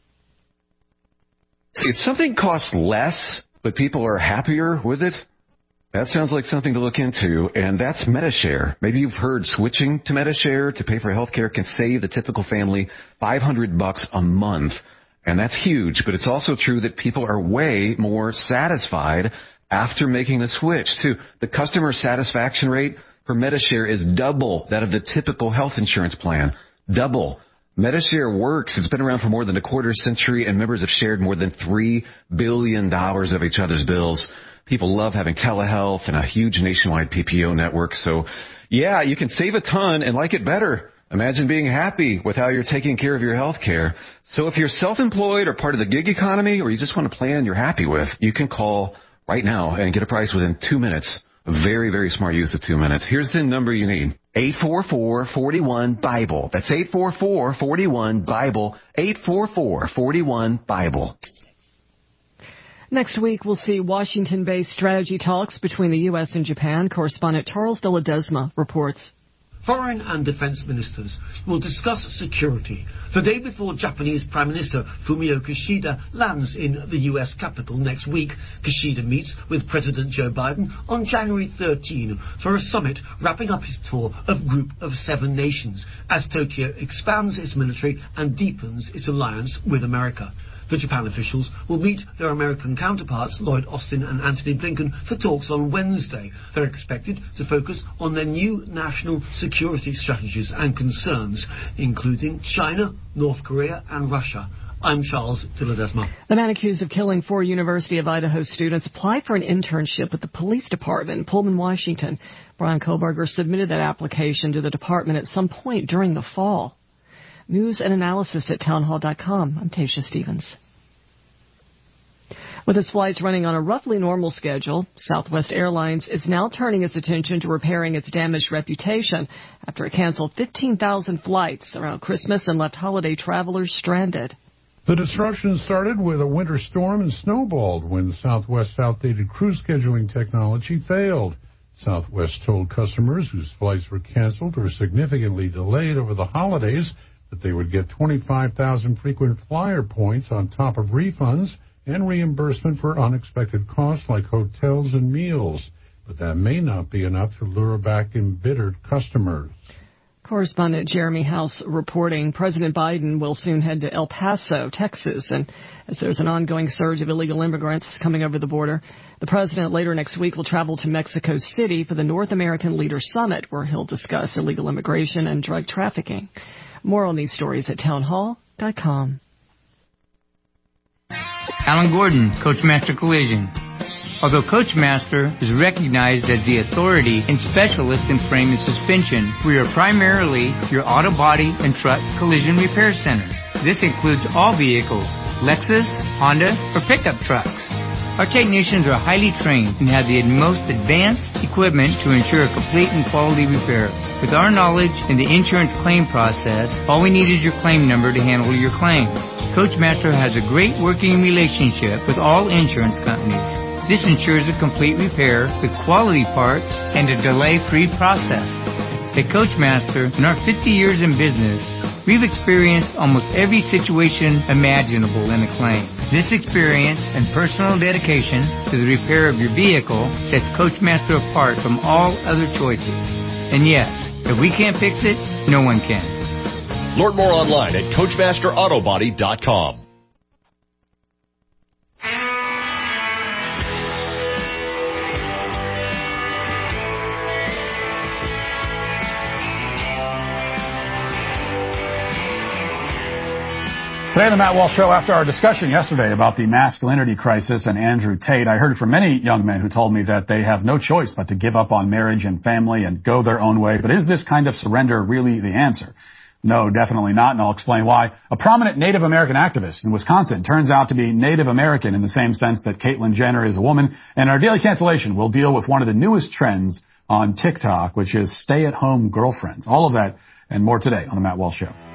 If something costs less, but people are happier with it, that sounds like something to look into, and that's MediShare. Maybe you've heard switching to MediShare to pay for health care can save the typical family $500 a month. And that's huge, but it's also true that people are way more satisfied after making the switch, too. The customer satisfaction rate for MediShare is double that of the typical health insurance plan. Double. MediShare works. It's been around for more than a quarter century, and members have shared more than $3 billion of each other's bills. People love having telehealth and a huge nationwide PPO network. So, yeah, you can save a ton and like it better. Imagine being happy with how you're taking care of your health care. So if you're self-employed or part of the gig economy, or you just want a plan you're happy with, you can call right now and get a price within 2 minutes. Very, very smart use of 2 minutes. Here's the number you need. 844-41-BIBLE. That's 844-41-BIBLE. 844-41-BIBLE. Next week, we'll see Washington-based strategy talks between the U.S. and Japan. Correspondent Charles de Ledesma reports. Foreign and defense ministers will discuss security the day before Japanese Prime Minister Fumio Kishida lands in the U.S. capital next week. Kishida meets with President Joe Biden on January 13 for a summit wrapping up his tour of Group of 7 nations as Tokyo expands its military and deepens its alliance with America. The Japan officials will meet their American counterparts, Lloyd Austin and Antony Blinken, for talks on Wednesday. They're expected to focus on their new national security strategies and concerns, including China, North Korea and Russia. I'm Charles de Ledesma. The man accused of killing 4 University of Idaho students applied for an internship with the police department in Pullman, Washington. Brian Kohlberger submitted that application to the department at some point during the fall. News and analysis at townhall.com. I'm Tasha Stevens. With its flights running on a roughly normal schedule, Southwest Airlines is now turning its attention to repairing its damaged reputation after it canceled 15,000 flights around Christmas and left holiday travelers stranded. The disruption started with a winter storm and snowballed when Southwest's outdated crew scheduling technology failed. Southwest told customers whose flights were canceled or significantly delayed over the holidays that they would get 25,000 frequent flyer points on top of refunds and reimbursement for unexpected costs like hotels and meals. But that may not be enough to lure back embittered customers. Correspondent Jeremy House reporting President Biden will soon head to El Paso, Texas, and as there's an ongoing surge of illegal immigrants coming over the border, the president later next week will travel to Mexico City for the North American Leaders Summit, where he'll discuss illegal immigration and drug trafficking. More on these stories at townhall.com. Alan Gordon, Coachmaster Collision. Although Coachmaster is recognized as the authority and specialist in frame and suspension, we are primarily your auto body and truck collision repair center. This includes all vehicles, Lexus, Honda, or pickup trucks. Our technicians are highly trained and have the most advanced equipment to ensure a complete and quality repair. With our knowledge in the insurance claim process, all we need is your claim number to handle your claim. Coachmaster has a great working relationship with all insurance companies. This ensures a complete repair with quality parts and a delay-free process. At Coachmaster, in our 50 years in business, we've experienced almost every situation imaginable in a claim. This experience and personal dedication to the repair of your vehicle sets Coachmaster apart from all other choices. And yes, if we can't fix it, no one can. Learn more online at CoachmasterAutobody.com. Today on the Matt Walsh Show, after our discussion yesterday about the masculinity crisis and Andrew Tate, I heard from many young men who told me that they have no choice but to give up on marriage and family and go their own way. But is this kind of surrender really the answer? No, definitely not, and I'll explain why. A prominent Native American activist in Wisconsin turns out to be Native American in the same sense that Caitlyn Jenner is a woman. And our Daily Cancellation will deal with one of the newest trends on TikTok, which is stay-at-home girlfriends. All of that and more today on the Matt Walsh Show.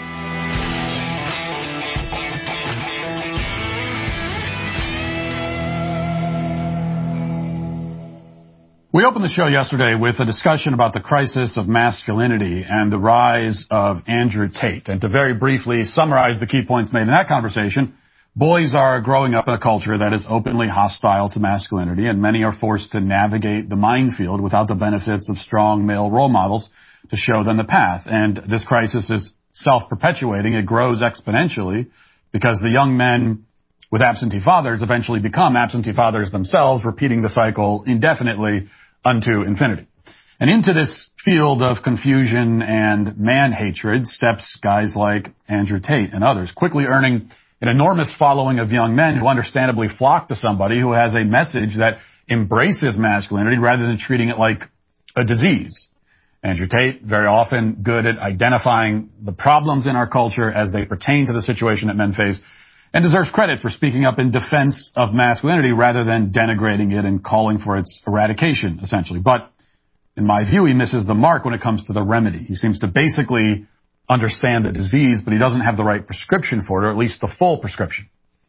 We opened the show yesterday with a discussion about the crisis of masculinity and the rise of Andrew Tate. And to very briefly summarize the key points made in that conversation, boys are growing up in a culture that is openly hostile to masculinity, and many are forced to navigate the minefield without the benefits of strong male role models to show them the path. And this crisis is self-perpetuating. It grows exponentially because the young men with absentee fathers eventually become absentee fathers themselves, repeating the cycle indefinitely unto infinity. And into this field of confusion and man-hatred steps guys like Andrew Tate and others, quickly earning an enormous following of young men who understandably flock to somebody who has a message that embraces masculinity rather than treating it like a disease. Andrew Tate, very often good at identifying the problems in our culture as they pertain to the situation that men face, and deserves credit for speaking up in defense of masculinity rather than denigrating it and calling for its eradication, essentially. But in my view, he misses the mark when it comes to the remedy. He seems to basically understand the disease, but he doesn't have the right prescription for it, or at least the full prescription.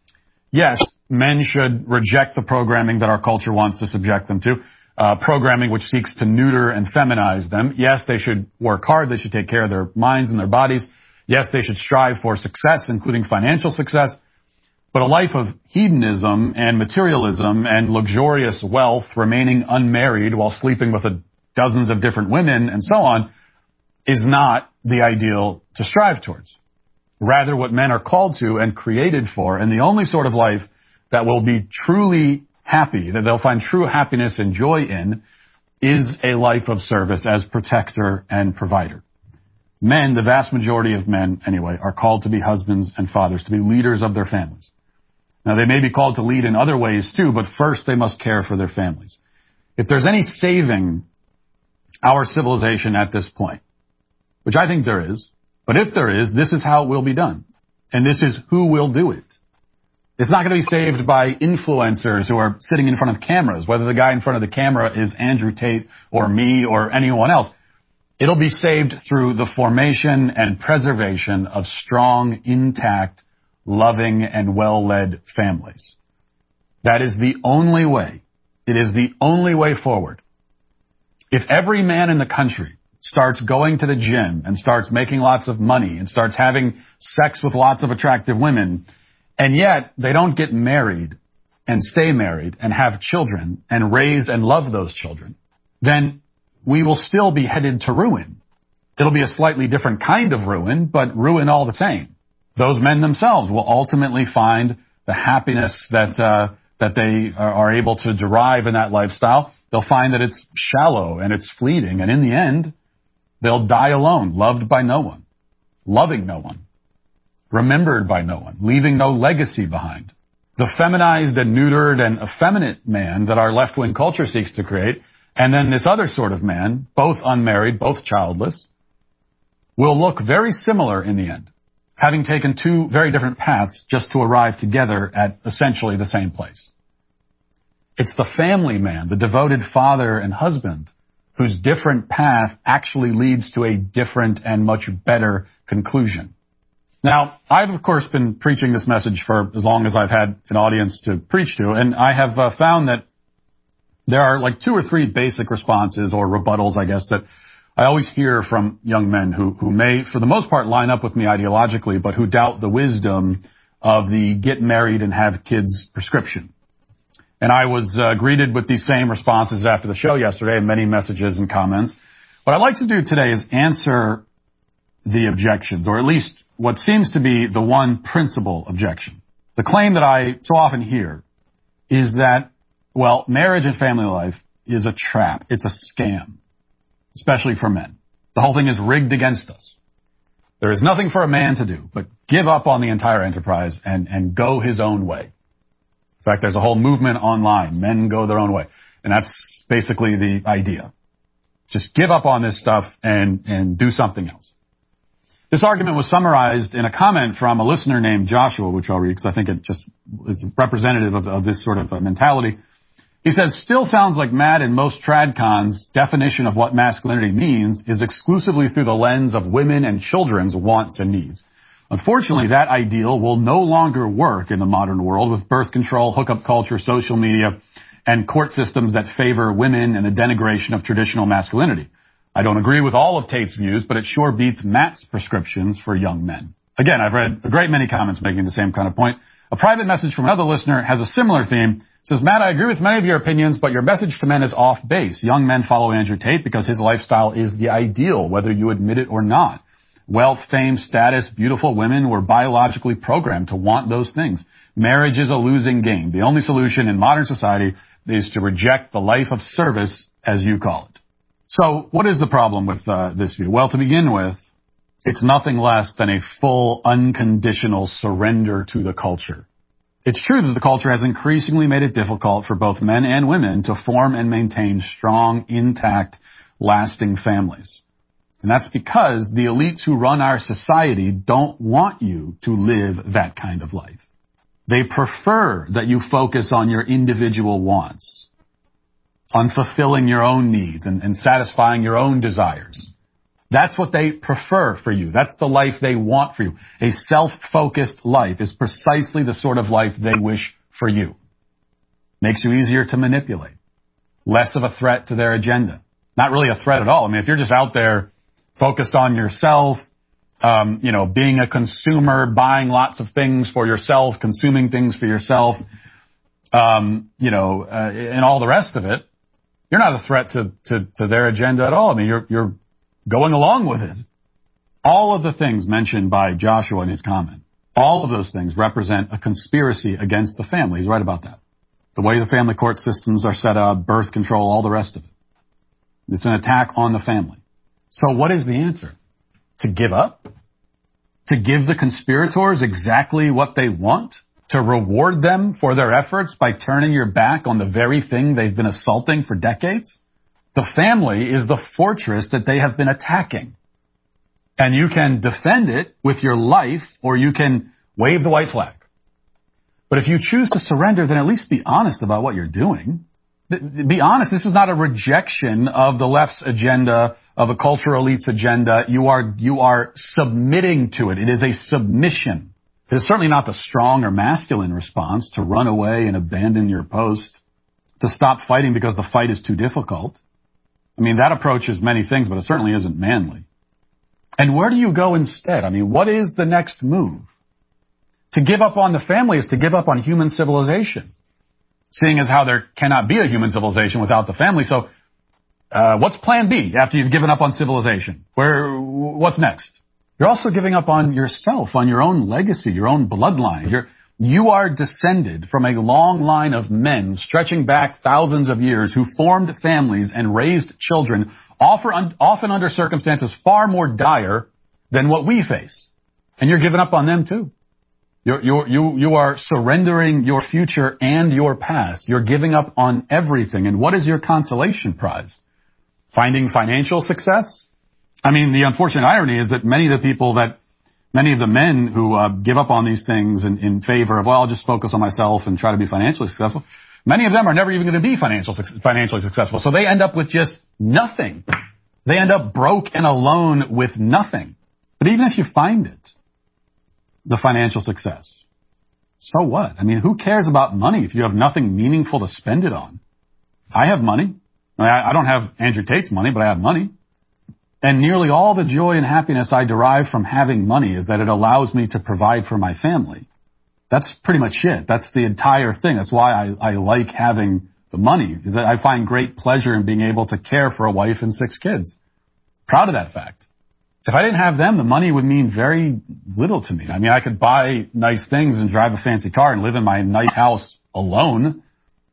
Yes, men should reject the programming that our culture wants to subject them to, programming which seeks to neuter and feminize them. Yes, they should work hard. They should take care of their minds and their bodies. Yes, they should strive for success, including financial success. But a life of hedonism and materialism and luxurious wealth, remaining unmarried while sleeping with dozens of different women and so on, is not the ideal to strive towards. Rather, what men are called to and created for, and the only sort of life that will be truly happy, that they'll find true happiness and joy in, is a life of service as protector and provider. Men, the vast majority of men anyway, are called to be husbands and fathers, to be leaders of their families. Now, they may be called to lead in other ways too, but first they must care for their families. If there's any saving our civilization at this point, which I think there is, but if there is, this is how it will be done. And this is who will do it. It's not going to be saved by influencers who are sitting in front of cameras, whether the guy in front of the camera is Andrew Tate or me or anyone else. It'll be saved through the formation and preservation of strong, intact, loving, and well-led families. That is the only way. It is the only way forward. If every man in the country starts going to the gym and starts making lots of money and starts having sex with lots of attractive women, and yet they don't get married and stay married and have children and raise and love those children, then we will still be headed to ruin. It'll be a slightly different kind of ruin, but ruin all the same. Those men themselves will ultimately find the happiness that they are able to derive in that lifestyle. They'll find that it's shallow and it's fleeting, and in the end, they'll die alone, loved by no one, loving no one, remembered by no one, leaving no legacy behind. The feminized and neutered and effeminate man that our left-wing culture seeks to create, and then this other sort of man, both unmarried, both childless, will look very similar in the end, having taken two very different paths just to arrive together at essentially the same place. It's the family man, the devoted father and husband, whose different path actually leads to a different and much better conclusion. Now, I've, of course, been preaching this message for as long as I've had an audience to preach to, and I have found that there are like 2 or 3 basic responses or rebuttals, I guess, that I always hear from young men who may, for the most part, line up with me ideologically, but who doubt the wisdom of the get married and have kids prescription. And I was greeted with these same responses after the show yesterday, and many messages and comments. What I'd like to do today is answer the objections, or at least what seems to be the one principal objection. The claim that I so often hear is that, well, marriage and family life is a trap. It's a scam, especially for men. The whole thing is rigged against us. There is nothing for a man to do but give up on the entire enterprise and go his own way. In fact, there's a whole movement online, men go their own way. And that's basically the idea. Just give up on this stuff and do something else. This argument was summarized in a comment from a listener named Joshua, which I'll read because I think it just is representative of this sort of mentality. He says, still sounds like Matt and most tradcons' definition of what masculinity means is exclusively through the lens of women and children's wants and needs. Unfortunately, that ideal will no longer work in the modern world with birth control, hookup culture, social media, and court systems that favor women and the denigration of traditional masculinity. I don't agree with all of Tate's views, but it sure beats Matt's prescriptions for young men. Again, I've read a great many comments making the same kind of point. A private message from another listener has a similar theme. It says, Matt, I agree with many of your opinions, but your message to men is off base. Young men follow Andrew Tate because his lifestyle is the ideal, whether you admit it or not. Wealth, fame, status, beautiful women were biologically programmed to want those things. Marriage is a losing game. The only solution in modern society is to reject the life of service, as you call it. So what is the problem with this view? Well, to begin with, it's nothing less than a full, unconditional surrender to the culture. It's true that the culture has increasingly made it difficult for both men and women to form and maintain strong, intact, lasting families. And that's because the elites who run our society don't want you to live that kind of life. They prefer that you focus on your individual wants, on fulfilling your own needs and satisfying your own desires. That's what they prefer for you. That's the life they want for you. A self-focused life is precisely the sort of life they wish for you. Makes you easier to manipulate. Less of a threat to their agenda. Not really a threat at all. I mean, if you're just out there focused on yourself, being a consumer, buying lots of things for yourself, consuming things for yourself, and all the rest of it, you're not a threat to their agenda at all. I mean, you're going along with it. All of the things mentioned by Joshua in his comment, all of those things represent a conspiracy against the family. He's right about that. The way the family court systems are set up, birth control, all the rest of it. It's an attack on the family. So what is the answer? To give up? To give the conspirators exactly what they want? To reward them for their efforts by turning your back on the very thing they've been assaulting for decades? The family is the fortress that they have been attacking. And you can defend it with your life, or you can wave the white flag. But if you choose to surrender, then at least be honest about what you're doing. Be honest, this is not a rejection of the left's agenda, of a cultural elite's agenda. You are submitting to it. It is a submission. It is certainly not the strong or masculine response to run away and abandon your post, to stop fighting because the fight is too difficult. I mean, that approach is many things, but it certainly isn't manly. And where do you go instead? I mean, what is the next move? To give up on the family is to give up on human civilization, seeing as how there cannot be a human civilization without the family. So what's plan B after you've given up on civilization? What's next? You're also giving up on yourself, on your own legacy, your own bloodline. You are descended from a long line of men stretching back thousands of years who formed families and raised children, often under circumstances far more dire than what we face. And you're giving up on them too. You are surrendering your future and your past. You're giving up on everything. And what is your consolation prize? Finding financial success? I mean, the unfortunate irony is that many of the men who give up on these things in favor of, well, I'll just focus on myself and try to be financially successful, many of them are never even going to be financially successful. So they end up with just nothing. They end up broke and alone with nothing. But even if you find it, the financial success, so what? I mean, who cares about money if you have nothing meaningful to spend it on? I have money. I don't have Andrew Tate's money, but I have money. And nearly all the joy and happiness I derive from having money is that it allows me to provide for my family. That's pretty much it. That's the entire thing. That's why I like having the money, is that I find great pleasure in being able to care for a wife and 6 kids. Proud of that fact. If I didn't have them, the money would mean very little to me. I mean, I could buy nice things and drive a fancy car and live in my nice house alone.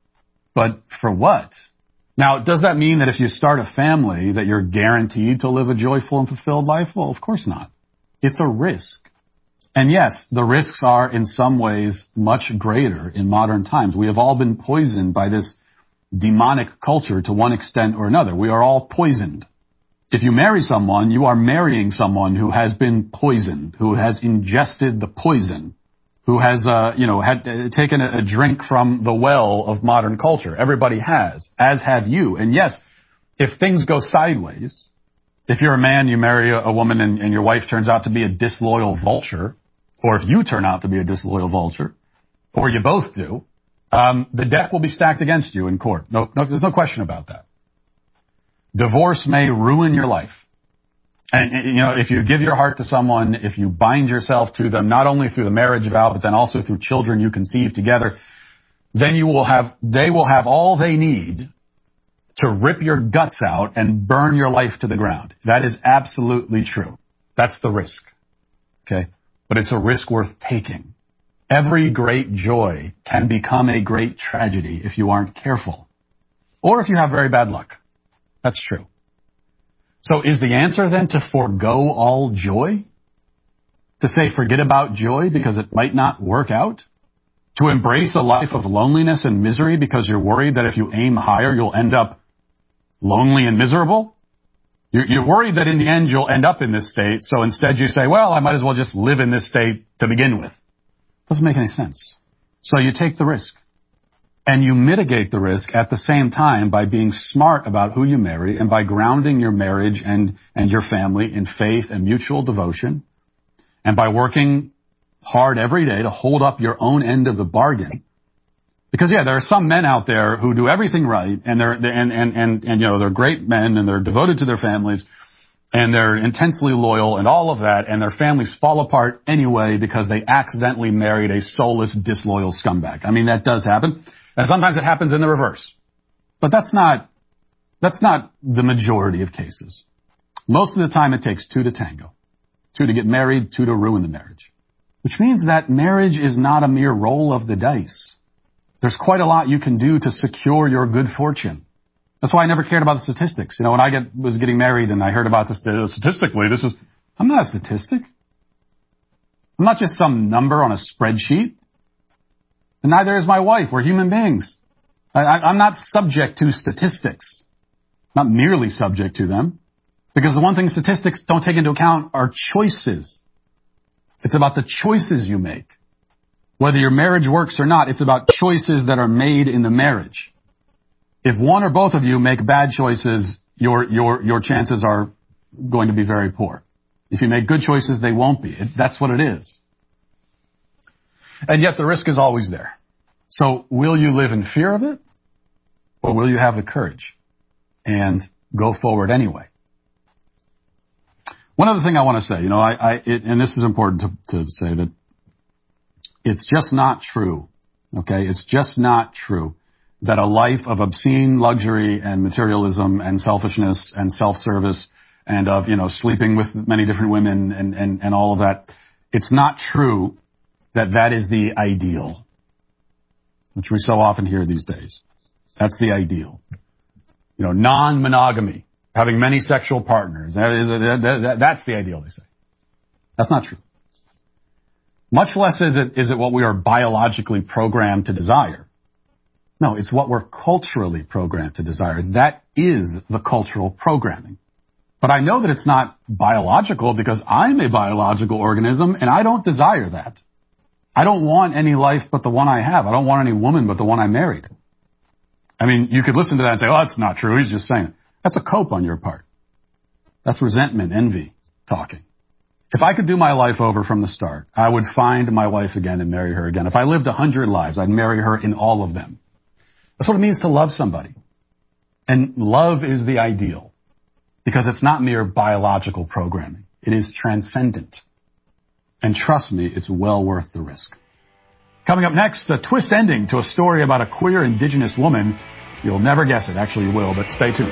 But for what? Now, does that mean that if you start a family that you're guaranteed to live a joyful and fulfilled life? Well, of course not. It's a risk. And yes, the risks are in some ways much greater in modern times. We have all been poisoned by this demonic culture to one extent or another. We are all poisoned. If you marry someone, you are marrying someone who has been poisoned, who has ingested the poison, who has, had taken a drink from the well of modern culture. Everybody has, as have you. And yes, if things go sideways, if you're a man, you marry a woman and your wife turns out to be a disloyal vulture, or if you turn out to be a disloyal vulture, or you both do, the deck will be stacked against you in court. No, there's no question about that. Divorce may ruin your life. And, if you give your heart to someone, if you bind yourself to them, not only through the marriage vow, but then also through children you conceive together, then they will have all they need to rip your guts out and burn your life to the ground. That is absolutely true. That's the risk. Okay? But it's a risk worth taking. Every great joy can become a great tragedy if you aren't careful. Or if you have very bad luck. That's true. So is the answer then to forego all joy? To say forget about joy because it might not work out? To embrace a life of loneliness and misery because you're worried that if you aim higher you'll end up lonely and miserable? You're worried that in the end you'll end up in this state, so instead you say, well, I might as well just live in this state to begin with. Doesn't make any sense. So you take the risk. And you mitigate the risk at the same time by being smart about who you marry and by grounding your marriage and your family in faith and mutual devotion and by working hard every day to hold up your own end of the bargain. Because there are some men out there who do everything right and they're great men and they're devoted to their families and they're intensely loyal and all of that, and their families fall apart anyway because they accidentally married a soulless, disloyal scumbag. I mean, that does happen. And sometimes it happens in the reverse. But that's not the majority of cases. Most of the time it takes 2 to tango. 2 to get married, 2 to ruin the marriage. Which means that marriage is not a mere roll of the dice. There's quite a lot you can do to secure your good fortune. That's why I never cared about the statistics. When I was getting married and I heard about this, statistically, I'm not a statistic. I'm not just some number on a spreadsheet. And neither is my wife. We're human beings. I'm not subject to statistics. Not merely subject to them. Because the one thing statistics don't take into account are choices. It's about the choices you make. Whether your marriage works or not, it's about choices that are made in the marriage. If one or both of you make bad choices, your chances are going to be very poor. If you make good choices, they won't be. That's what it is. And yet the risk is always there. So will you live in fear of it? Or will you have the courage and go forward anyway? One other thing I want to say, and this is important to say, that it's just not true. Okay? It's just not true that a life of obscene luxury and materialism and selfishness and self-service and of, sleeping with many different women and all of that, it's not true that is the ideal, which we so often hear these days. That's the ideal. Non-monogamy, having many sexual partners, that's the ideal, they say. That's not true. Much less is it what we are biologically programmed to desire. No, it's what we're culturally programmed to desire. That is the cultural programming. But I know that it's not biological because I'm a biological organism and I don't desire that. I don't want any life but the one I have. I don't want any woman but the one I married. I mean, you could listen to that and say, oh, that's not true. He's just saying it. That's a cope on your part. That's resentment, envy talking. If I could do my life over from the start, I would find my wife again and marry her again. If I lived 100 lives, I'd marry her in all of them. That's what it means to love somebody. And love is the ideal because it's not mere biological programming. It is transcendent. And trust me, it's well worth the risk. Coming up next, a twist ending to a story about a queer indigenous woman. You'll never guess it. Actually, you will, but stay tuned.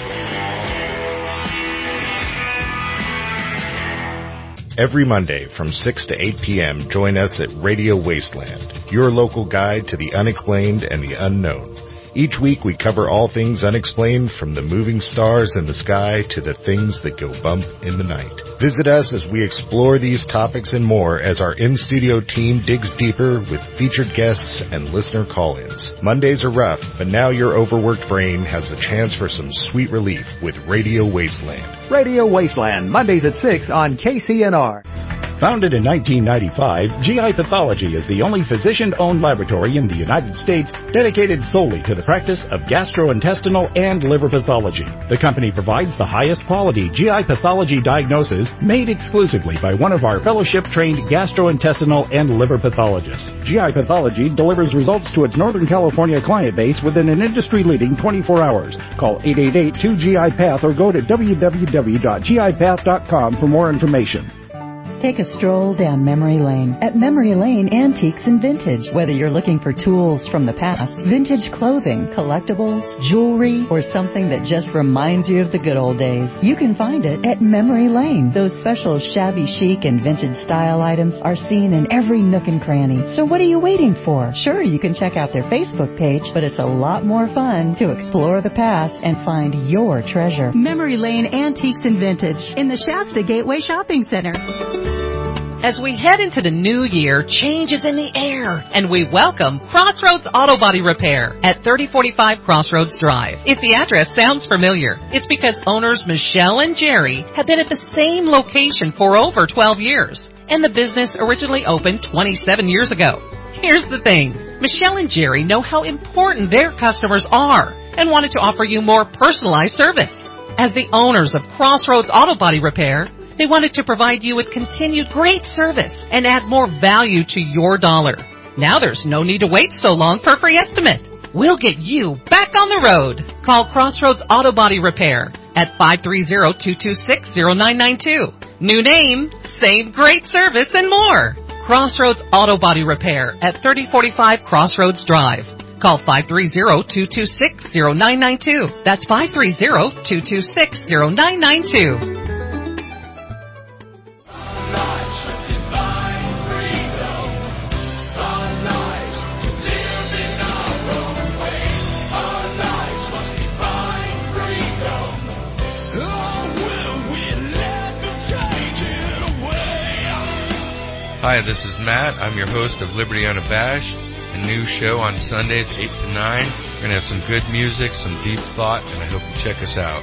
Every Monday from 6 to 8 p.m., join us at Radio Wasteland, your local guide to the unexplained and the unknown. Each week we cover all things unexplained, from the moving stars in the sky to the things that go bump in the night. Visit us as we explore these topics and more as our in-studio team digs deeper with featured guests and listener call-ins. Mondays are rough, but now your overworked brain has the chance for some sweet relief with Radio Wasteland. Radio Wasteland, Mondays at 6 on KCNR. Founded in 1995, GI Pathology is the only physician-owned laboratory in the United States dedicated solely to the practice of gastrointestinal and liver pathology. The company provides the highest quality GI pathology diagnosis made exclusively by one of our fellowship-trained gastrointestinal and liver pathologists. GI Pathology delivers results to its Northern California client base within an industry-leading 24 hours. Call 888-2GI-PATH or go to www.gipath.com for more information. Take a stroll down memory lane at Memory Lane Antiques and Vintage. Whether you're looking for tools from the past, vintage clothing, collectibles, jewelry, or something that just reminds you of the good old days, you can find it at Memory Lane. Those special shabby chic and vintage style items are seen in every nook and cranny. So what are you waiting for? Sure, you can check out their Facebook page, but it's a lot more fun to explore the past and find your treasure. Memory Lane Antiques and Vintage in the Shasta Gateway Shopping Center. As we head into the new year, change is in the air, and we welcome Crossroads Auto Body Repair at 3045 Crossroads Drive. If the address sounds familiar, it's because owners Michelle and Jerry have been at the same location for over 12 years, and the business originally opened 27 years ago. Here's the thing. Michelle and Jerry know how important their customers are and wanted to offer you more personalized service. As the owners of Crossroads Auto Body Repair, they wanted to provide you with continued great service and add more value to your dollar. Now there's no need to wait so long for a free estimate. We'll get you back on the road. Call Crossroads Auto Body Repair at 530-226-0992. New name, same great service, and more. Crossroads Auto Body Repair at 3045 Crossroads Drive. Call 530-226-0992. That's 530-226-0992. Hi, this is Matt. I'm your host of Liberty Unabashed, a new show on Sundays, 8 to 9. We're going to have some good music, some deep thought, and I hope you check us out.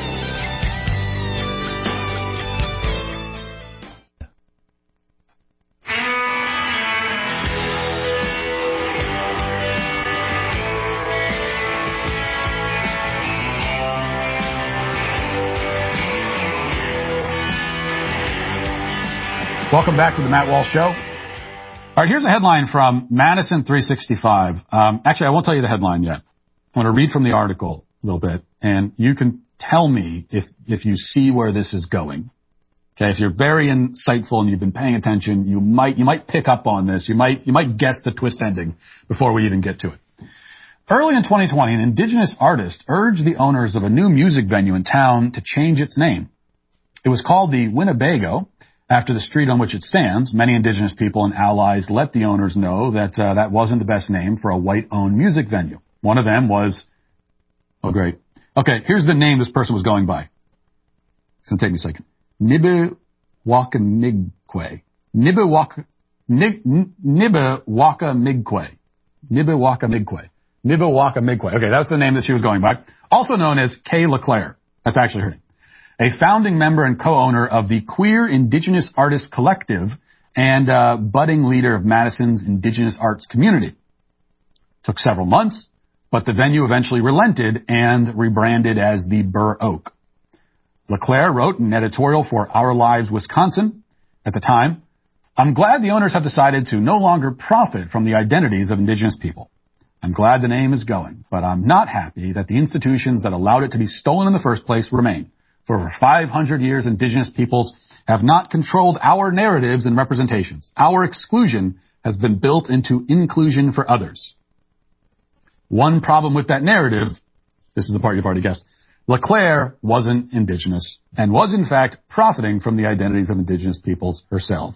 Welcome back to the Matt Walsh Show. All right, here's a headline from Madison 365. Actually, I won't tell you the headline yet. I'm going to read from the article a little bit, and you can tell me if you see where this is going. Okay, if you're very insightful and you've been paying attention, you might pick up on this. You might guess the twist ending before we even get to it. Early in 2020, an indigenous artist urged the owners of a new music venue in town to change its name. It was called the Winnebago, after the street on which it stands. Many indigenous people and allies let the owners know that that wasn't the best name for a white-owned music venue. One of them was, oh great. Okay, here's the name this person was going by. It's going to take me a second. Nibbewakamigwe. Nibbewakamigwe. Okay, that's the name that she was going by. Also known as Kay LeClaire. That's actually her name. A founding member and co-owner of the Queer Indigenous Artists Collective and budding leader of Madison's Indigenous arts community. Took several months, but the venue eventually relented and rebranded as the Burr Oak. LeClaire wrote an editorial for Our Lives Wisconsin at the time, "I'm glad the owners have decided to no longer profit from the identities of Indigenous people. I'm glad the name is going, but I'm not happy that the institutions that allowed it to be stolen in the first place remain. For over 500 years, Indigenous peoples have not controlled our narratives and representations. Our exclusion has been built into inclusion for others." One problem with that narrative, this is the part you've already guessed, LeClaire wasn't Indigenous and was in fact profiting from the identities of Indigenous peoples herself.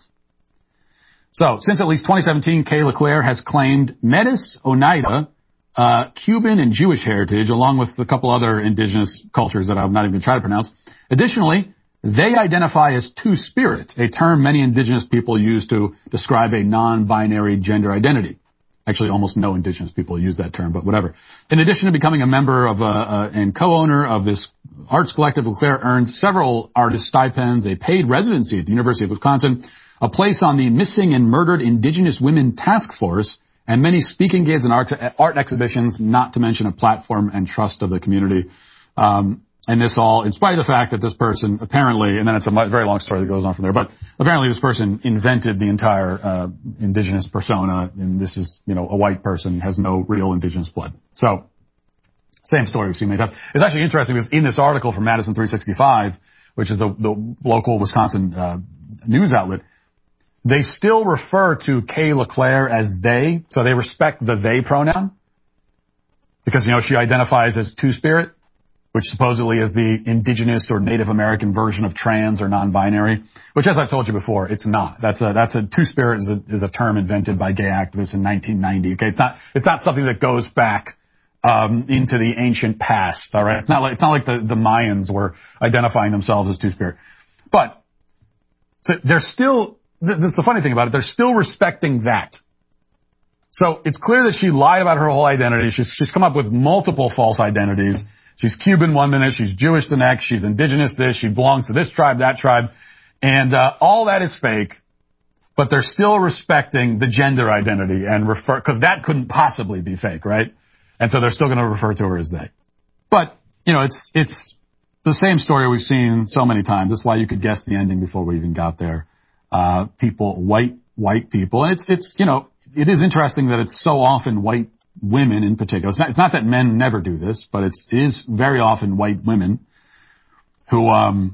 So, since at least 2017, Kay LeClaire has claimed Metis Oneida, Cuban and Jewish heritage, along with a couple other indigenous cultures that I'm not even going to try to pronounce. Additionally, they identify as two-spirit, a term many indigenous people use to describe a non-binary gender identity. Actually, almost no indigenous people use that term, but whatever. In addition to becoming a member of and co-owner of this arts collective, LeClaire earned several artist stipends, a paid residency at the University of Wisconsin, a place on the Missing and Murdered Indigenous Women Task Force, and many speaking gigs and art exhibitions, not to mention a platform and trust of the community. And this all, in spite of the fact that this person apparently, and then it's a very long story that goes on from there, but apparently this person invented the entire indigenous persona, and this is, a white person, has no real indigenous blood. So, same story we've seen made up. It's actually interesting because in this article from Madison 365, which is the local Wisconsin news outlet, they still refer to Kay LeClaire as they, so they respect the they pronoun because, she identifies as two-spirit, which supposedly is the indigenous or Native American version of trans or non-binary, which, as I've told you before, it's not. That's a two-spirit is a term invented by gay activists in 1990. Okay, it's not something that goes back into the ancient past. All right, it's not like the Mayans were identifying themselves as two-spirit, but so they're still. That's the funny thing about it. They're still respecting that. So it's clear that she lied about her whole identity. She's come up with multiple false identities. She's Cuban one minute, she's Jewish the next, she's indigenous this, she belongs to this tribe, that tribe. And all that is fake, but they're still respecting the gender identity and refer, because that couldn't possibly be fake, right? And so they're still going to refer to her as they. But, it's the same story we've seen so many times. That's why you could guess the ending before we even got there. White people. And it is interesting that it's so often white women in particular. It's not that men never do this, but it is very often white women who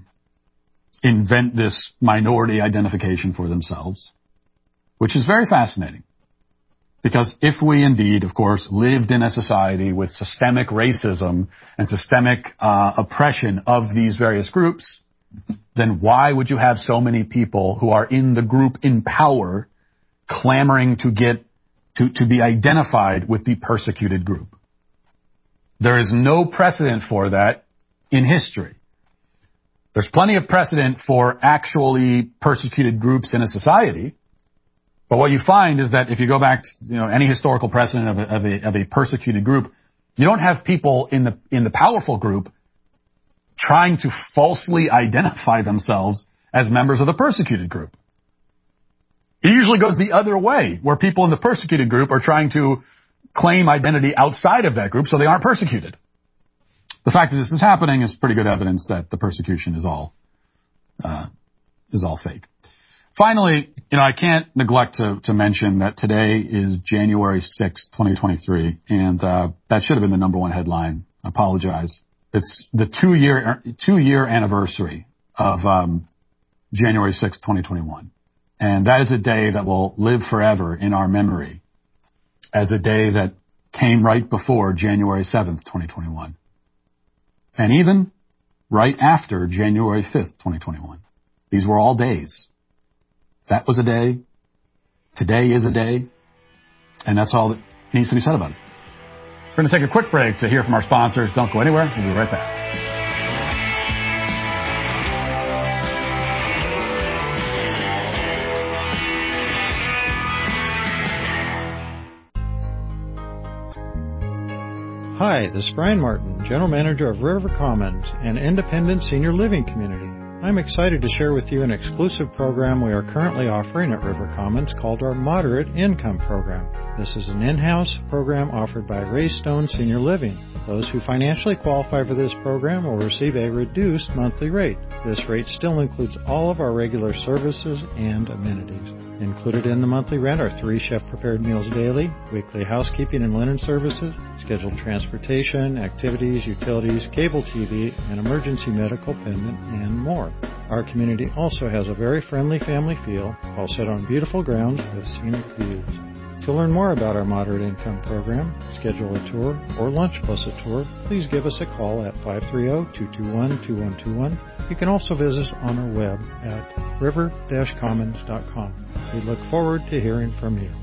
invent this minority identification for themselves, which is very fascinating. Because if we indeed, of course, lived in a society with systemic racism and systemic oppression of these various groups, then why would you have so many people who are in the group in power clamoring to get to be identified with the persecuted group? There is no precedent for that in history. There's plenty of precedent for actually persecuted groups in a society, but what you find is that if you go back to any historical precedent of a persecuted group, you don't have people in the powerful group trying to falsely identify themselves as members of the persecuted group. It usually goes the other way, where people in the persecuted group are trying to claim identity outside of that group so they aren't persecuted. The fact that this is happening is pretty good evidence that the persecution is all fake. Finally, I can't neglect to mention that today is January 6th, 2023, and that should have been the number one headline. I apologize. It's the two-year anniversary of January 6th, 2021. And that is a day that will live forever in our memory as a day that came right before January 7th, 2021. And even right after January 5th, 2021. These were all days. That was a day. Today is a day. And that's all that needs to be said about it. We're going to take a quick break to hear from our sponsors. Don't go anywhere. We'll be right back. Hi, this is Brian Martin, General Manager of River Commons, an independent senior living community. I'm excited to share with you an exclusive program we are currently offering at River Commons called our Moderate Income Program. This is an in-house program offered by Ray Stone Senior Living. Those who financially qualify for this program will receive a reduced monthly rate. This rate still includes all of our regular services and amenities. Included in the monthly rent are 3 chef-prepared meals daily, weekly housekeeping and linen services, scheduled transportation, activities, utilities, cable TV, and emergency medical pendant, and more. Our community also has a very friendly family feel, all set on beautiful grounds with scenic views. To learn more about our Moderate Income Program, schedule a tour, or lunch plus a tour, please give us a call at 530-221-2121. You can also visit us on our web at river-commons.com. We look forward to hearing from you.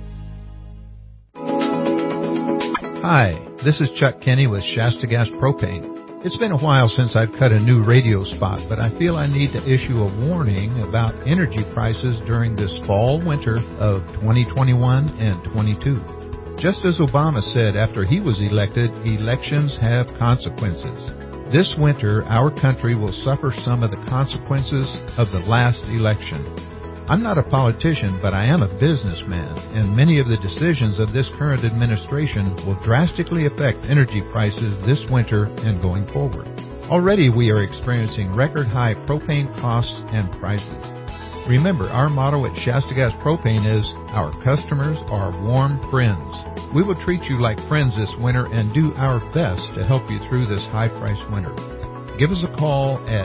Hi, this is Chuck Kenny with Shasta Gas Propane. It's been a while since I've cut a new radio spot, but I feel I need to issue a warning about energy prices during this fall-winter of 2021 and 22. Just as Obama said after he was elected, elections have consequences. This winter, our country will suffer some of the consequences of the last election. I'm not a politician, but I am a businessman, and many of the decisions of this current administration will drastically affect energy prices this winter and going forward. Already we are experiencing record-high propane costs and prices. Remember, our motto at Shasta Gas Propane is, our customers are warm friends. We will treat you like friends this winter and do our best to help you through this high-priced winter. Give us a call at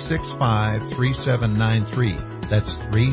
365-3793. That's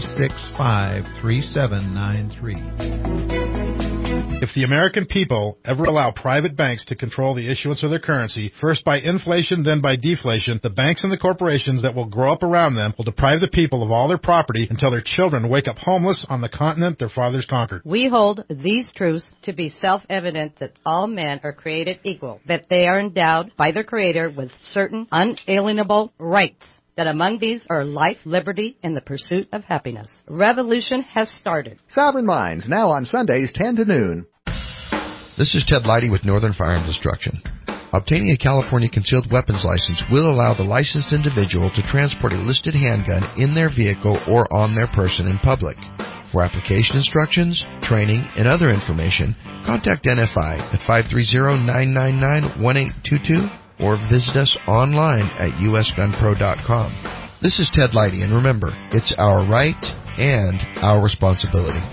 365-3793. If the American people ever allow private banks to control the issuance of their currency, first by inflation, then by deflation, the banks and the corporations that will grow up around them will deprive the people of all their property until their children wake up homeless on the continent their fathers conquered. We hold these truths to be self-evident that all men are created equal, that they are endowed by their Creator with certain unalienable rights, that among these are life, liberty, and the pursuit of happiness. Revolution has started. Sovereign Minds, now on Sundays 10 to noon. This is Ted Leidy with Northern Firearms Instruction. Obtaining a California concealed weapons license will allow the licensed individual to transport a listed handgun in their vehicle or on their person in public. For application instructions, training, and other information, contact NFI at 530-999-1822 or visit us online at usgunpro.com. This is Ted Leidy, and remember, it's our right and our responsibility.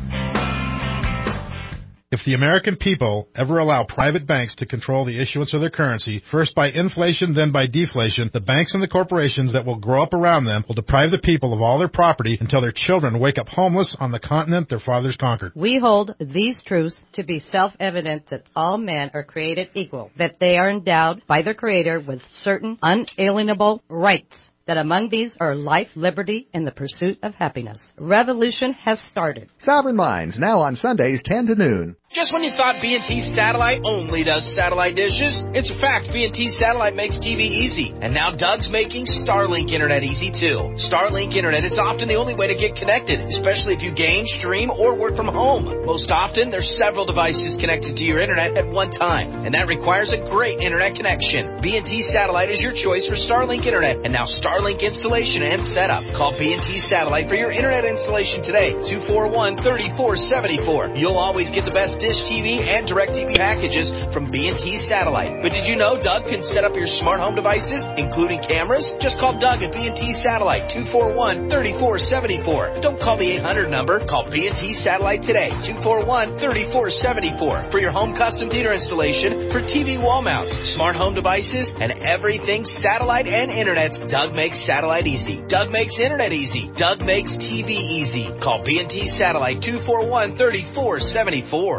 If the American people ever allow private banks to control the issuance of their currency, first by inflation, then by deflation, the banks and the corporations that will grow up around them will deprive the people of all their property until their children wake up homeless on the continent their fathers conquered. We hold these truths to be self-evident that all men are created equal, that they are endowed by their Creator with certain unalienable rights, that among these are life, liberty, and the pursuit of happiness. Revolution has started. Sovereign Minds, now on Sundays 10 to noon. Just when you thought B&T Satellite only does satellite dishes, it's a fact B&T Satellite makes TV easy. And now Doug's making Starlink Internet easy too. Starlink Internet is often the only way to get connected, especially if you game, stream, or work from home. Most often, there's several devices connected to your internet at one time, and that requires a great internet connection. B&T Satellite is your choice for Starlink Internet, and now Starlink installation and setup. Call B&T Satellite for your internet installation today, 241-3474. You'll always get the best Dish TV and DirecTV packages from B&T Satellite. But did you know Doug can set up your smart home devices, including cameras? Just call Doug at B&T Satellite, 241-3474. Don't call the 800 number. Call B&T Satellite today, 241-3474. For your home custom theater installation, for TV wall mounts, smart home devices, and everything satellite and internet, Doug makes satellite easy. Doug makes internet easy. Doug makes TV easy. Call B&T Satellite, 241-3474.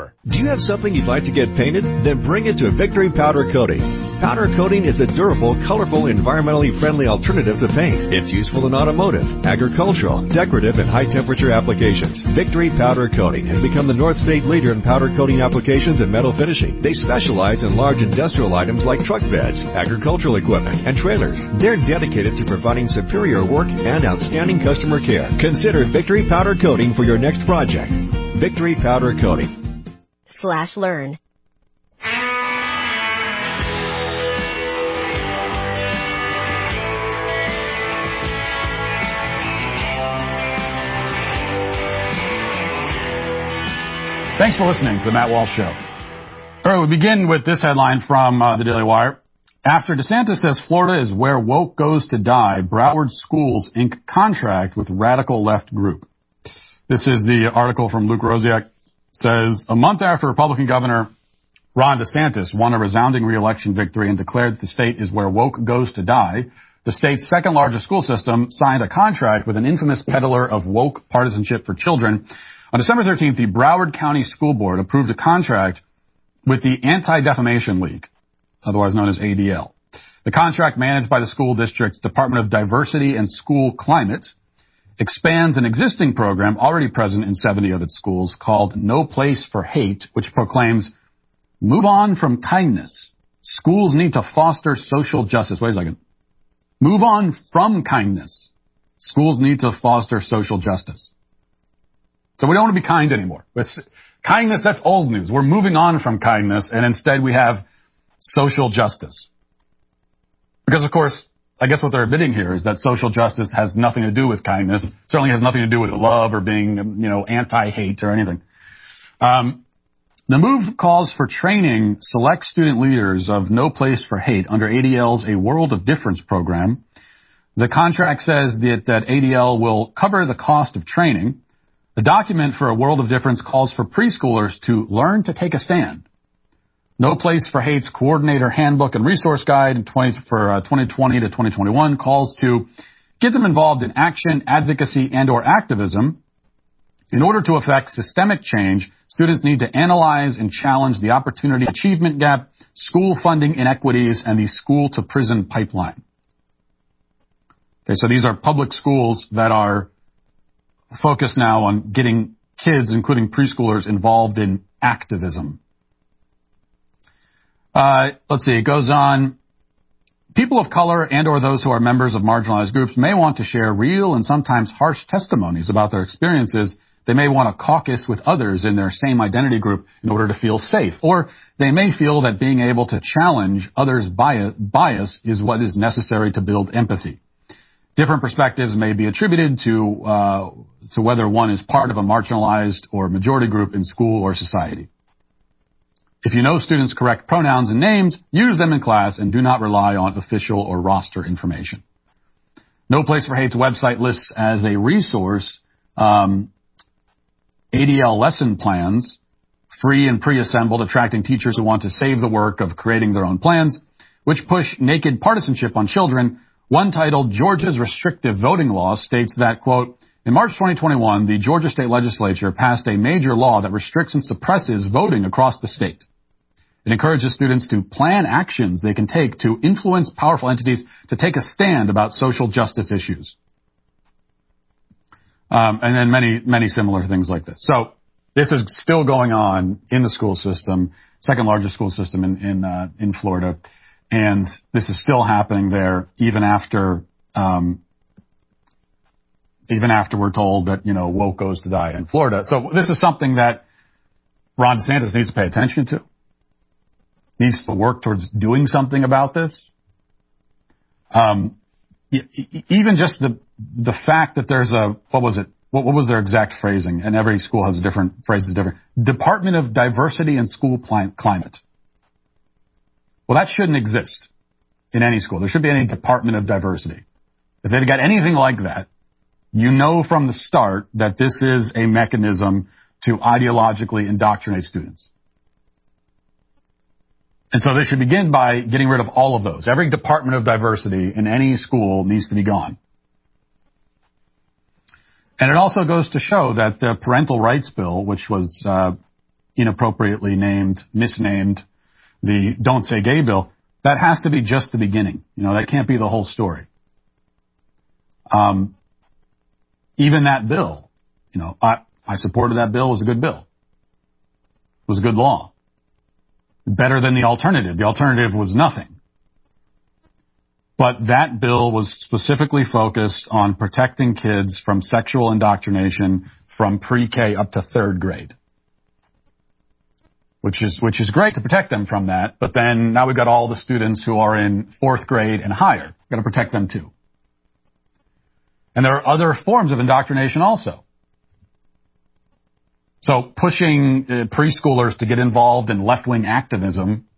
more. Do you have something you'd like to get painted? Then bring it to Victory Powder Coating. Powder coating is a durable, colorful, environmentally friendly alternative to paint. It's useful in automotive, agricultural, decorative, and high-temperature applications. Victory Powder Coating has become the North State leader in powder coating applications and metal finishing. They specialize in large industrial items like truck beds, agricultural equipment, and trailers. They're dedicated to providing superior work and outstanding customer care. Consider Victory Powder Coating for your next project. Victory Powder Coating. /learn. Thanks for listening to the Matt Walsh Show. All right, we begin with this headline from the Daily Wire. After DeSantis says Florida is where woke goes to die, Broward Schools ink contract with radical left group. This is the article from Luke Rosiak. Says, a month after Republican Governor Ron DeSantis won a resounding re-election victory and declared that the state is where woke goes to die, the state's second largest school system signed a contract with an infamous peddler of woke partisanship for children. On December 13th, the Broward County School Board approved a contract with the Anti-Defamation League, otherwise known as ADL. The contract, managed by the school district's Department of Diversity and School Climate, expands an existing program already present in 70 of its schools called No Place for Hate, which proclaims, move on from kindness. Schools need to foster social justice. Wait a second. Move on from kindness. Schools need to foster social justice. So we don't want to be kind anymore. Kindness, that's old news. We're moving on from kindness, and instead we have social justice. Because, of course, I guess what they're admitting here is that social justice has nothing to do with kindness, certainly has nothing to do with love or being, anti-hate or anything. The move calls for training select student leaders of No Place for Hate under ADL's A World of Difference program. The contract says that ADL will cover the cost of training. The document for A World of Difference calls for preschoolers to learn to take a stand. No Place for Hate's Coordinator Handbook and Resource Guide for 2020 to 2021 calls to get them involved in action, advocacy, and or activism. In order to effect systemic change, students need to analyze and challenge the opportunity achievement gap, school funding inequities, and the school-to-prison pipeline. Okay, so these are public schools that are focused now on getting kids, including preschoolers, involved in activism. Let's see, it goes on. People of color and or those who are members of marginalized groups may want to share real and sometimes harsh testimonies about their experiences. They may want to caucus with others in their same identity group in order to feel safe. Or they may feel that being able to challenge others' bias is what is necessary to build empathy. Different perspectives may be attributed to whether one is part of a marginalized or majority group in school or society. If you know students' correct pronouns and names, use them in class and do not rely on official or roster information. No Place for Hate's website lists as a resource ADL lesson plans, free and pre-assembled, attracting teachers who want to save the work of creating their own plans, which push naked partisanship on children. One titled Georgia's Restrictive Voting Law states that, quote, in March 2021, the Georgia State Legislature passed a major law that restricts and suppresses voting across the state. It encourages students to plan actions they can take to influence powerful entities to take a stand about social justice issues. And then many similar things like this. So this is still going on in the school system, second largest school system in Florida. And this is still happening there even after we're told that, woke goes to die in Florida. So this is something that Ron DeSantis needs to pay attention to, needs to work towards doing something about this. Even just the fact that there's what was their exact phrasing? And every school has a different phrase, Department of Diversity and School Climate. Well, that shouldn't exist in any school. There should be any Department of Diversity. If they've got anything like that, you know from the start that this is a mechanism to ideologically indoctrinate students. And so they should begin by getting rid of all of those. Every Department of Diversity in any school needs to be gone. And it also goes to show that the parental rights bill, which was inappropriately misnamed the Don't Say Gay bill, that has to be just the beginning. That can't be the whole story. Even that bill, I supported that bill. It was a good bill. It was a good law. Better than the alternative. The alternative was nothing. But that bill was specifically focused on protecting kids from sexual indoctrination from pre-K up to third grade. Which is great to protect them from that, but then now we've got all the students who are in fourth grade and higher. We've got to protect them too. And there are other forms of indoctrination also. So pushing preschoolers to get involved in left-wing activism,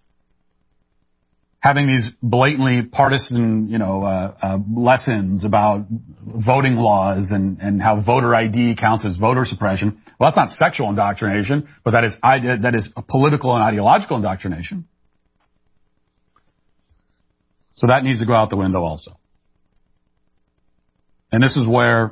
having these blatantly partisan, lessons about voting laws and how voter ID counts as voter suppression. Well, that's not sexual indoctrination, but that is a political and ideological indoctrination. So that needs to go out the window also. And this is where,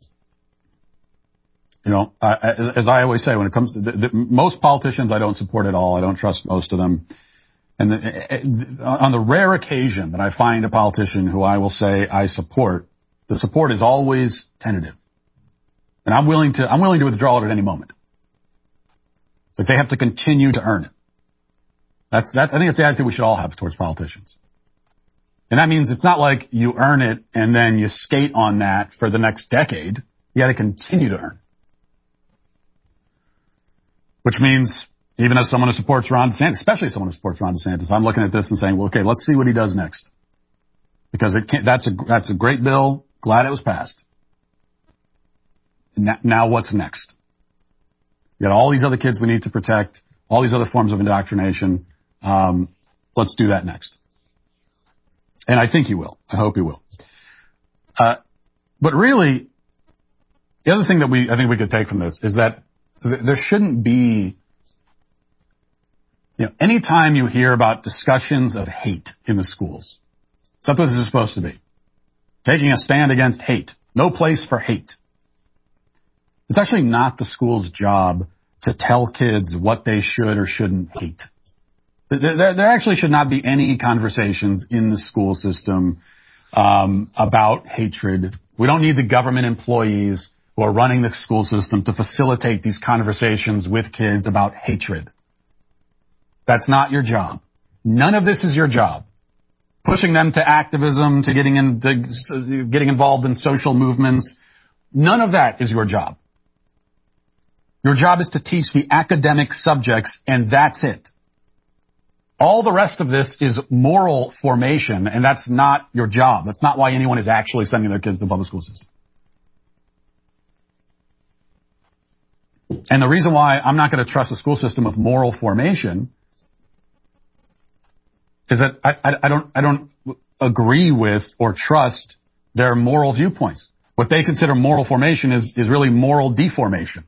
as I always say, when it comes to most politicians, I don't support at all. I don't trust most of them. And on the rare occasion that I find a politician who I will say I support, the support is always tentative. And I'm willing to withdraw it at any moment. It's like they have to continue to earn it. I think it's the attitude we should all have towards politicians. And that means it's not like you earn it and then you skate on that for the next decade. You got to continue to earn it. Which means even as someone who supports Ron DeSantis, especially someone who supports Ron DeSantis, I'm looking at this and saying, well, okay, let's see what he does next. Because that's a great bill. Glad it was passed. Now what's next? You got all these other kids we need to protect, all these other forms of indoctrination. Let's do that next. And I think he will. I hope he will. But really, the other thing that I think we could take from this is that there shouldn't be, anytime you hear about discussions of hate in the schools, that's what this is supposed to be. Taking a stand against hate. No place for hate. It's actually not the school's job to tell kids what they should or shouldn't hate. There actually should not be any conversations in the school system about hatred. We don't need the government employees who are running the school system to facilitate these conversations with kids about hatred. That's not your job. None of this is your job. Pushing them to activism, to getting involved in social movements, none of that is your job. Your job is to teach the academic subjects, and that's it. All the rest of this is moral formation, and that's not your job. That's not why anyone is actually sending their kids to the public school system. And the reason why I'm not going to trust a school system with moral formation is that I don't agree with or trust their moral viewpoints. What they consider moral formation is really moral deformation.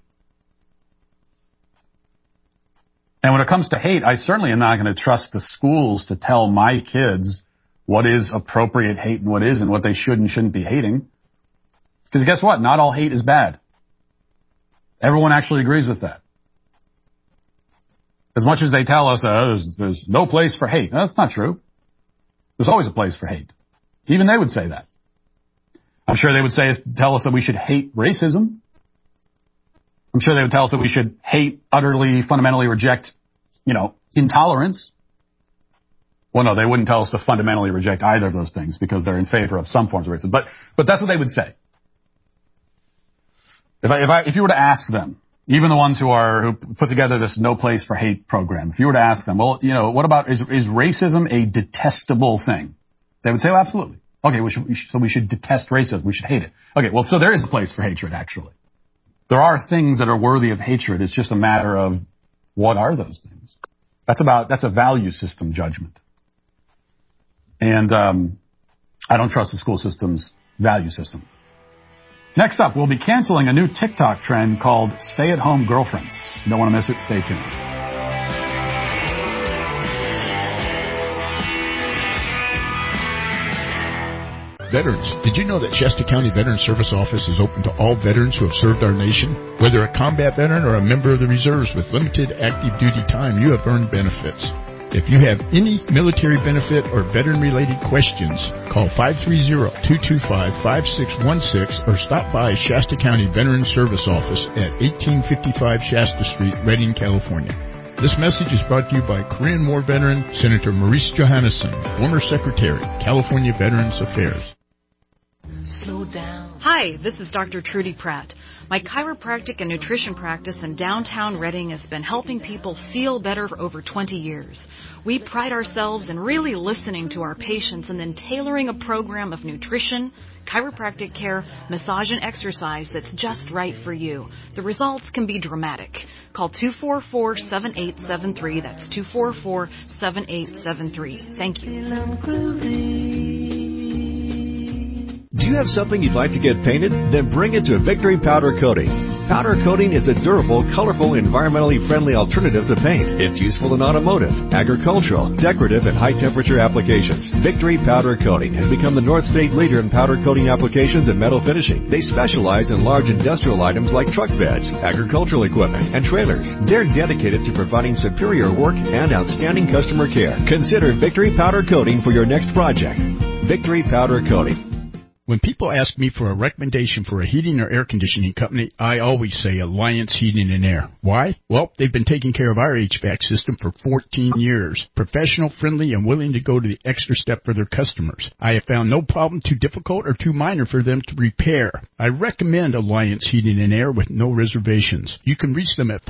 And when it comes to hate, I certainly am not going to trust the schools to tell my kids what is appropriate hate and what isn't, what they should and shouldn't be hating. Because guess what? Not all hate is bad. Everyone actually agrees with that. As much as they tell us there's no place for hate. No, that's not true. There's always a place for hate. Even they would say that. I'm sure they would tell us that we should hate racism. I'm sure they would tell us that we should hate, utterly, fundamentally reject, intolerance. Well, no, they wouldn't tell us to fundamentally reject either of those things because they're in favor of some forms of racism. But that's what they would say. If you were to ask them, even the ones who put together this No Place for Hate program, if you were to ask them, well, what about, is racism a detestable thing? They would say, well, absolutely. Okay, we should detest racism. We should hate it. Okay, well, so there is a place for hatred, actually. There are things that are worthy of hatred. It's just a matter of what are those things? That's a value system judgment. And I don't trust the school system's value system. Next up, we'll be canceling a new TikTok trend called stay-at-home girlfriends. You don't want to miss it. Stay tuned. Veterans. Did you know that Shasta County Veterans Service Office is open to all veterans who have served our nation? Whether a combat veteran or a member of the reserves with limited active duty time, you have earned benefits. If you have any military benefit or veteran-related questions, call 530-225-5616 or stop by Shasta County Veterans Service Office at 1855 Shasta Street, Redding, California. This message is brought to you by Korean War veteran Senator Maurice Johannesson, former Secretary, California Veterans Affairs. Slow down. Hi, this is Dr. Trudy Pratt. My chiropractic and nutrition practice in downtown Redding has been helping people feel better for over 20 years. We pride ourselves in really listening to our patients and then tailoring a program of nutrition, chiropractic care, massage, and exercise that's just right for you. The results can be dramatic. Call 244-7873. That's 244-7873. Thank you. Do you have something you'd like to get painted? Then bring it to Victory Powder Coating. Powder coating is a durable, colorful, environmentally friendly alternative to paint. It's useful in automotive, agricultural, decorative, and high-temperature applications. Victory Powder Coating has become the North State leader in powder coating applications and metal finishing. They specialize in large industrial items like truck beds, agricultural equipment, and trailers. They're dedicated to providing superior work and outstanding customer care. Consider Victory Powder Coating for your next project. Victory Powder Coating. When people ask me for a recommendation for a heating or air conditioning company, I always say Alliance Heating and Air. Why? Well, they've been taking care of our HVAC system for 14 years. Professional, friendly, and willing to go to the extra step for their customers. I have found no problem too difficult or too minor for them to repair. I recommend Alliance Heating and Air with no reservations. You can reach them at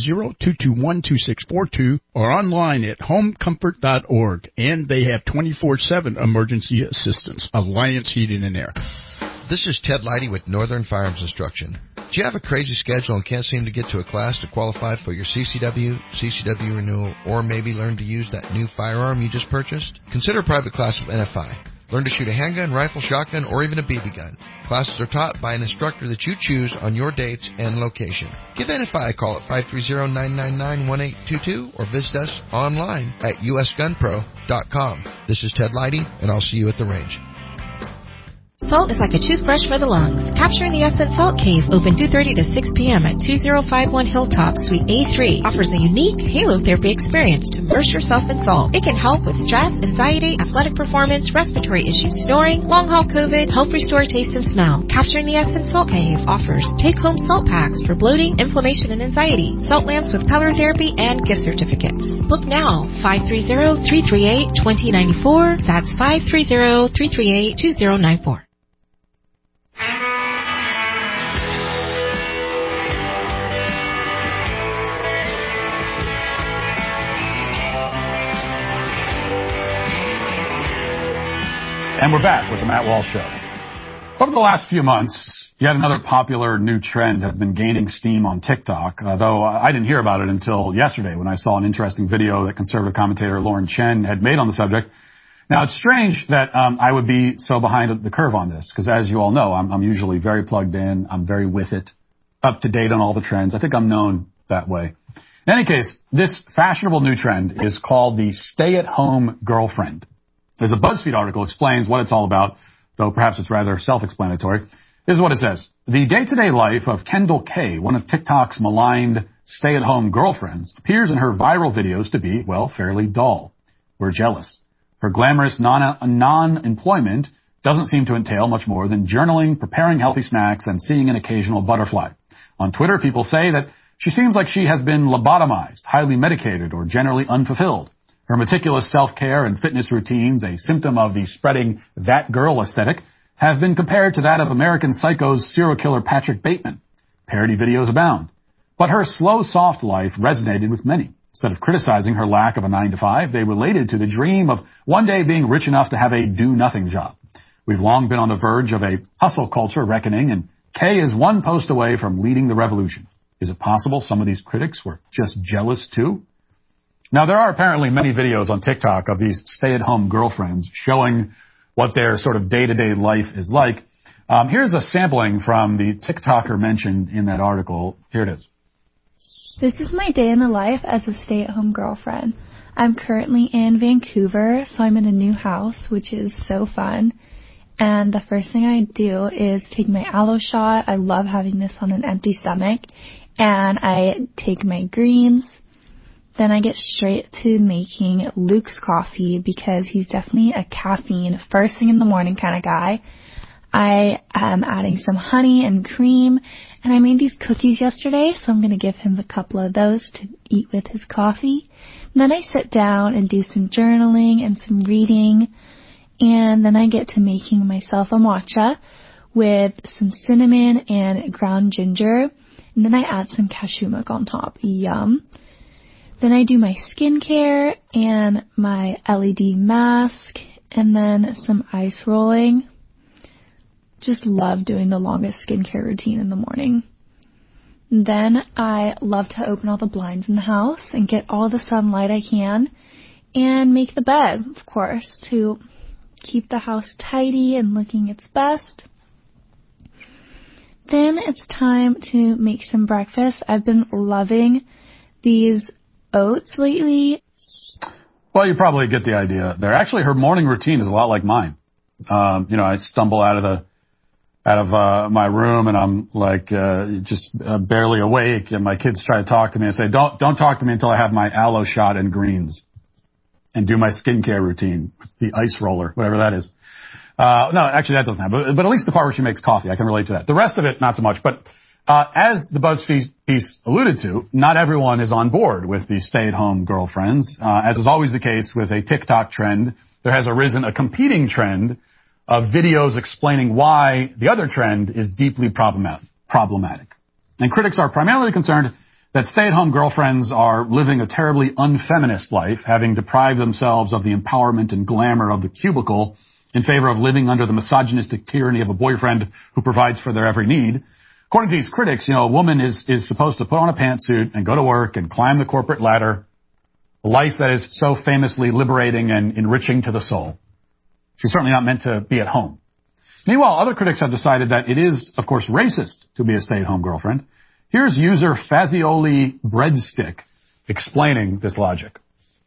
530-221-2642 or online at homecomfort.org. And they have 24/7 emergency assistance. Alliance Heating and Air. This is Ted Leidy with Northern Firearms Instruction. Do you have a crazy schedule and can't seem to get to a class to qualify for your CCW renewal, or maybe learn to use that new firearm you just purchased? Consider a private class with NFI. Learn to shoot a handgun, rifle, shotgun, or even a BB gun. Classes are taught by an instructor that you choose on your dates and location. Give NFI a call at 530-999-1822 or visit us online at usgunpro.com. This is Ted Leidy, and I'll see you at the range. Salt is like a toothbrush for the lungs. Capturing the Essence Salt Cave, open 2:30 to 6 p.m. at 2051 Hilltop, Suite A3, offers a unique halo therapy experience to immerse yourself in salt. It can help with stress, anxiety, athletic performance, respiratory issues, snoring, long-haul COVID, help restore taste and smell. Capturing the Essence Salt Cave offers take-home salt packs for bloating, inflammation, and anxiety, salt lamps with color therapy, and gift certificates. Book now, 530-338-2094. That's 530-338-2094. And we're back with the Matt Walsh Show. Over the last few months, yet another popular new trend has been gaining steam on TikTok, though I didn't hear about it until yesterday when I saw an interesting video that conservative commentator Lauren Chen had made on the subject. Now, it's strange that I would be so behind the curve on this, because as you all know, I'm usually very plugged in, I'm very with it, up to date on all the trends. I think I'm known that way. In any case, this fashionable new trend is called the stay-at-home girlfriend. As a BuzzFeed article explains what it's all about, though perhaps it's rather self-explanatory. This is what it says. The day-to-day life of Kendall K, one of TikTok's maligned stay-at-home girlfriends, appears in her viral videos to be, well, fairly dull. We're jealous. Her glamorous non-employment doesn't seem to entail much more than journaling, preparing healthy snacks, and seeing an occasional butterfly. On Twitter, people say that she seems like she has been lobotomized, highly medicated, or generally unfulfilled. Her meticulous self-care and fitness routines, a symptom of the spreading that girl aesthetic, have been compared to that of American Psycho's serial killer Patrick Bateman. Parody videos abound. But her slow, soft life resonated with many. Instead of criticizing her lack of a 9-to-5, they related to the dream of one day being rich enough to have a do-nothing job. We've long been on the verge of a hustle culture reckoning, and Kay is one post away from leading the revolution. Is it possible some of these critics were just jealous too? Now, there are apparently many videos on TikTok of these stay-at-home girlfriends showing what their sort of day-to-day life is like. Here's a sampling from the TikToker mentioned in that article. Here it is. This is my day in the life as a stay-at-home girlfriend. I'm currently in Vancouver, so I'm in a new house, which is so fun. And the first thing I do is take my aloe shot. I love having this on an empty stomach. And I take my greens. Then I get straight to making Luke's coffee because he's definitely a caffeine first thing in the morning kind of guy. I am adding some honey and cream. And I made these cookies yesterday, so I'm going to give him a couple of those to eat with his coffee. And then I sit down and do some journaling and some reading. And then I get to making myself a matcha with some cinnamon and ground ginger. And then I add some cashew milk on top. Yum. Then I do my skincare and my LED mask and then some ice rolling. Just love doing the longest skincare routine in the morning. Then I love to open all the blinds in the house and get all the sunlight I can and make the bed, of course, to keep the house tidy and looking its best. Then it's time to make some breakfast. I've been loving these oats lately. Well, you probably get the idea there. Actually, her morning routine is a lot like mine. I stumble out of my room and I'm like just barely awake, and my kids try to talk to me and say, don't talk to me until I have my aloe shot and greens and do my skincare routine, the ice roller, whatever that is. No, actually that doesn't happen, but at least the part where she makes coffee, I can relate to that. The rest of it, not so much. But as the BuzzFeed piece alluded to, not everyone is on board with the stay-at-home girlfriends. As is always the case with a TikTok trend, there has arisen a competing trend of videos explaining why the other trend is deeply problematic. And critics are primarily concerned that stay-at-home girlfriends are living a terribly unfeminist life, having deprived themselves of the empowerment and glamour of the cubicle in favor of living under the misogynistic tyranny of a boyfriend who provides for their every need. According to these critics, a woman is supposed to put on a pantsuit and go to work and climb the corporate ladder, a life that is so famously liberating and enriching to the soul. She's certainly not meant to be at home. Meanwhile, other critics have decided that it is, of course, racist to be a stay-at-home girlfriend. Here's user Fazioli Breadstick explaining this logic.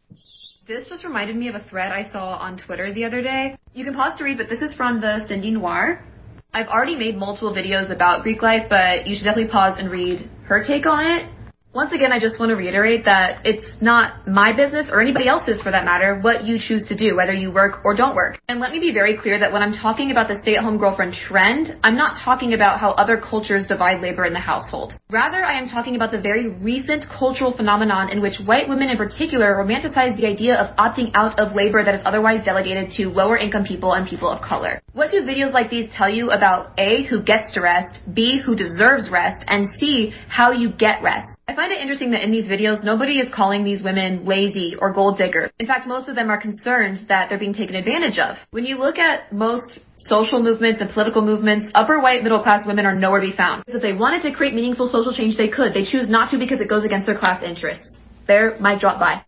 This just reminded me of a thread I saw on Twitter the other day. You can pause to read, but this is from the Cindy Noir. I've already made multiple videos about Greek life, but you should definitely pause and read her take on it. Once again, I just want to reiterate that it's not my business, or anybody else's for that matter, what you choose to do, whether you work or don't work. And let me be very clear that when I'm talking about the stay-at-home girlfriend trend, I'm not talking about how other cultures divide labor in the household. Rather, I am talking about the very recent cultural phenomenon in which white women in particular romanticize the idea of opting out of labor that is otherwise delegated to lower-income people and people of color. What do videos like these tell you about A, who gets to rest, B, who deserves rest, and C, how you get rest? I find it interesting that in these videos, nobody is calling these women lazy or gold digger. In fact, most of them are concerned that they're being taken advantage of. When you look at most social movements and political movements, upper white middle class women are nowhere to be found. If they wanted to create meaningful social change, they could. They choose not to because it goes against their class interests. There, mic drop by.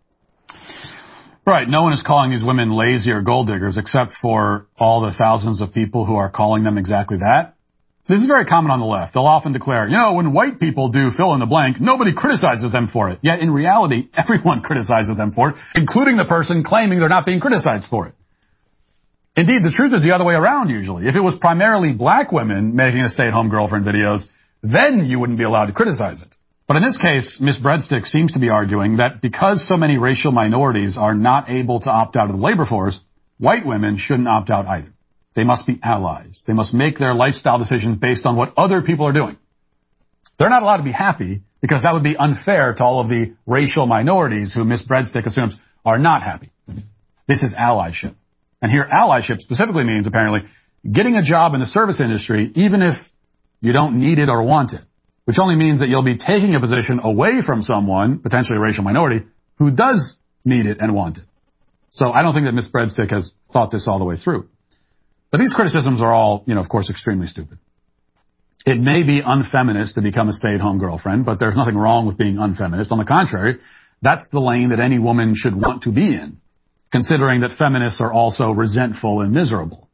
Right. No one is calling these women lazy or gold diggers except for all the thousands of people who are calling them exactly that. This is very common on the left. They'll often declare, when white people do fill in the blank, nobody criticizes them for it. Yet in reality, everyone criticizes them for it, including the person claiming they're not being criticized for it. Indeed, the truth is the other way around usually. If it was primarily black women making the stay-at-home girlfriend videos, then you wouldn't be allowed to criticize it. But in this case, Ms. Breadstick seems to be arguing that because so many racial minorities are not able to opt out of the labor force, white women shouldn't opt out either. They must be allies. They must make their lifestyle decisions based on what other people are doing. They're not allowed to be happy because that would be unfair to all of the racial minorities who Ms. Breadstick assumes are not happy. This is allyship. And here allyship specifically means, apparently, getting a job in the service industry even if you don't need it or want it, which only means that you'll be taking a position away from someone, potentially a racial minority, who does need it and want it. So I don't think that Ms. Breadstick has thought this all the way through. But these criticisms are all, of course, extremely stupid. It may be unfeminist to become a stay-at-home girlfriend, but there's nothing wrong with being unfeminist. On the contrary, that's the lane that any woman should want to be in, considering that feminists are also resentful and miserable.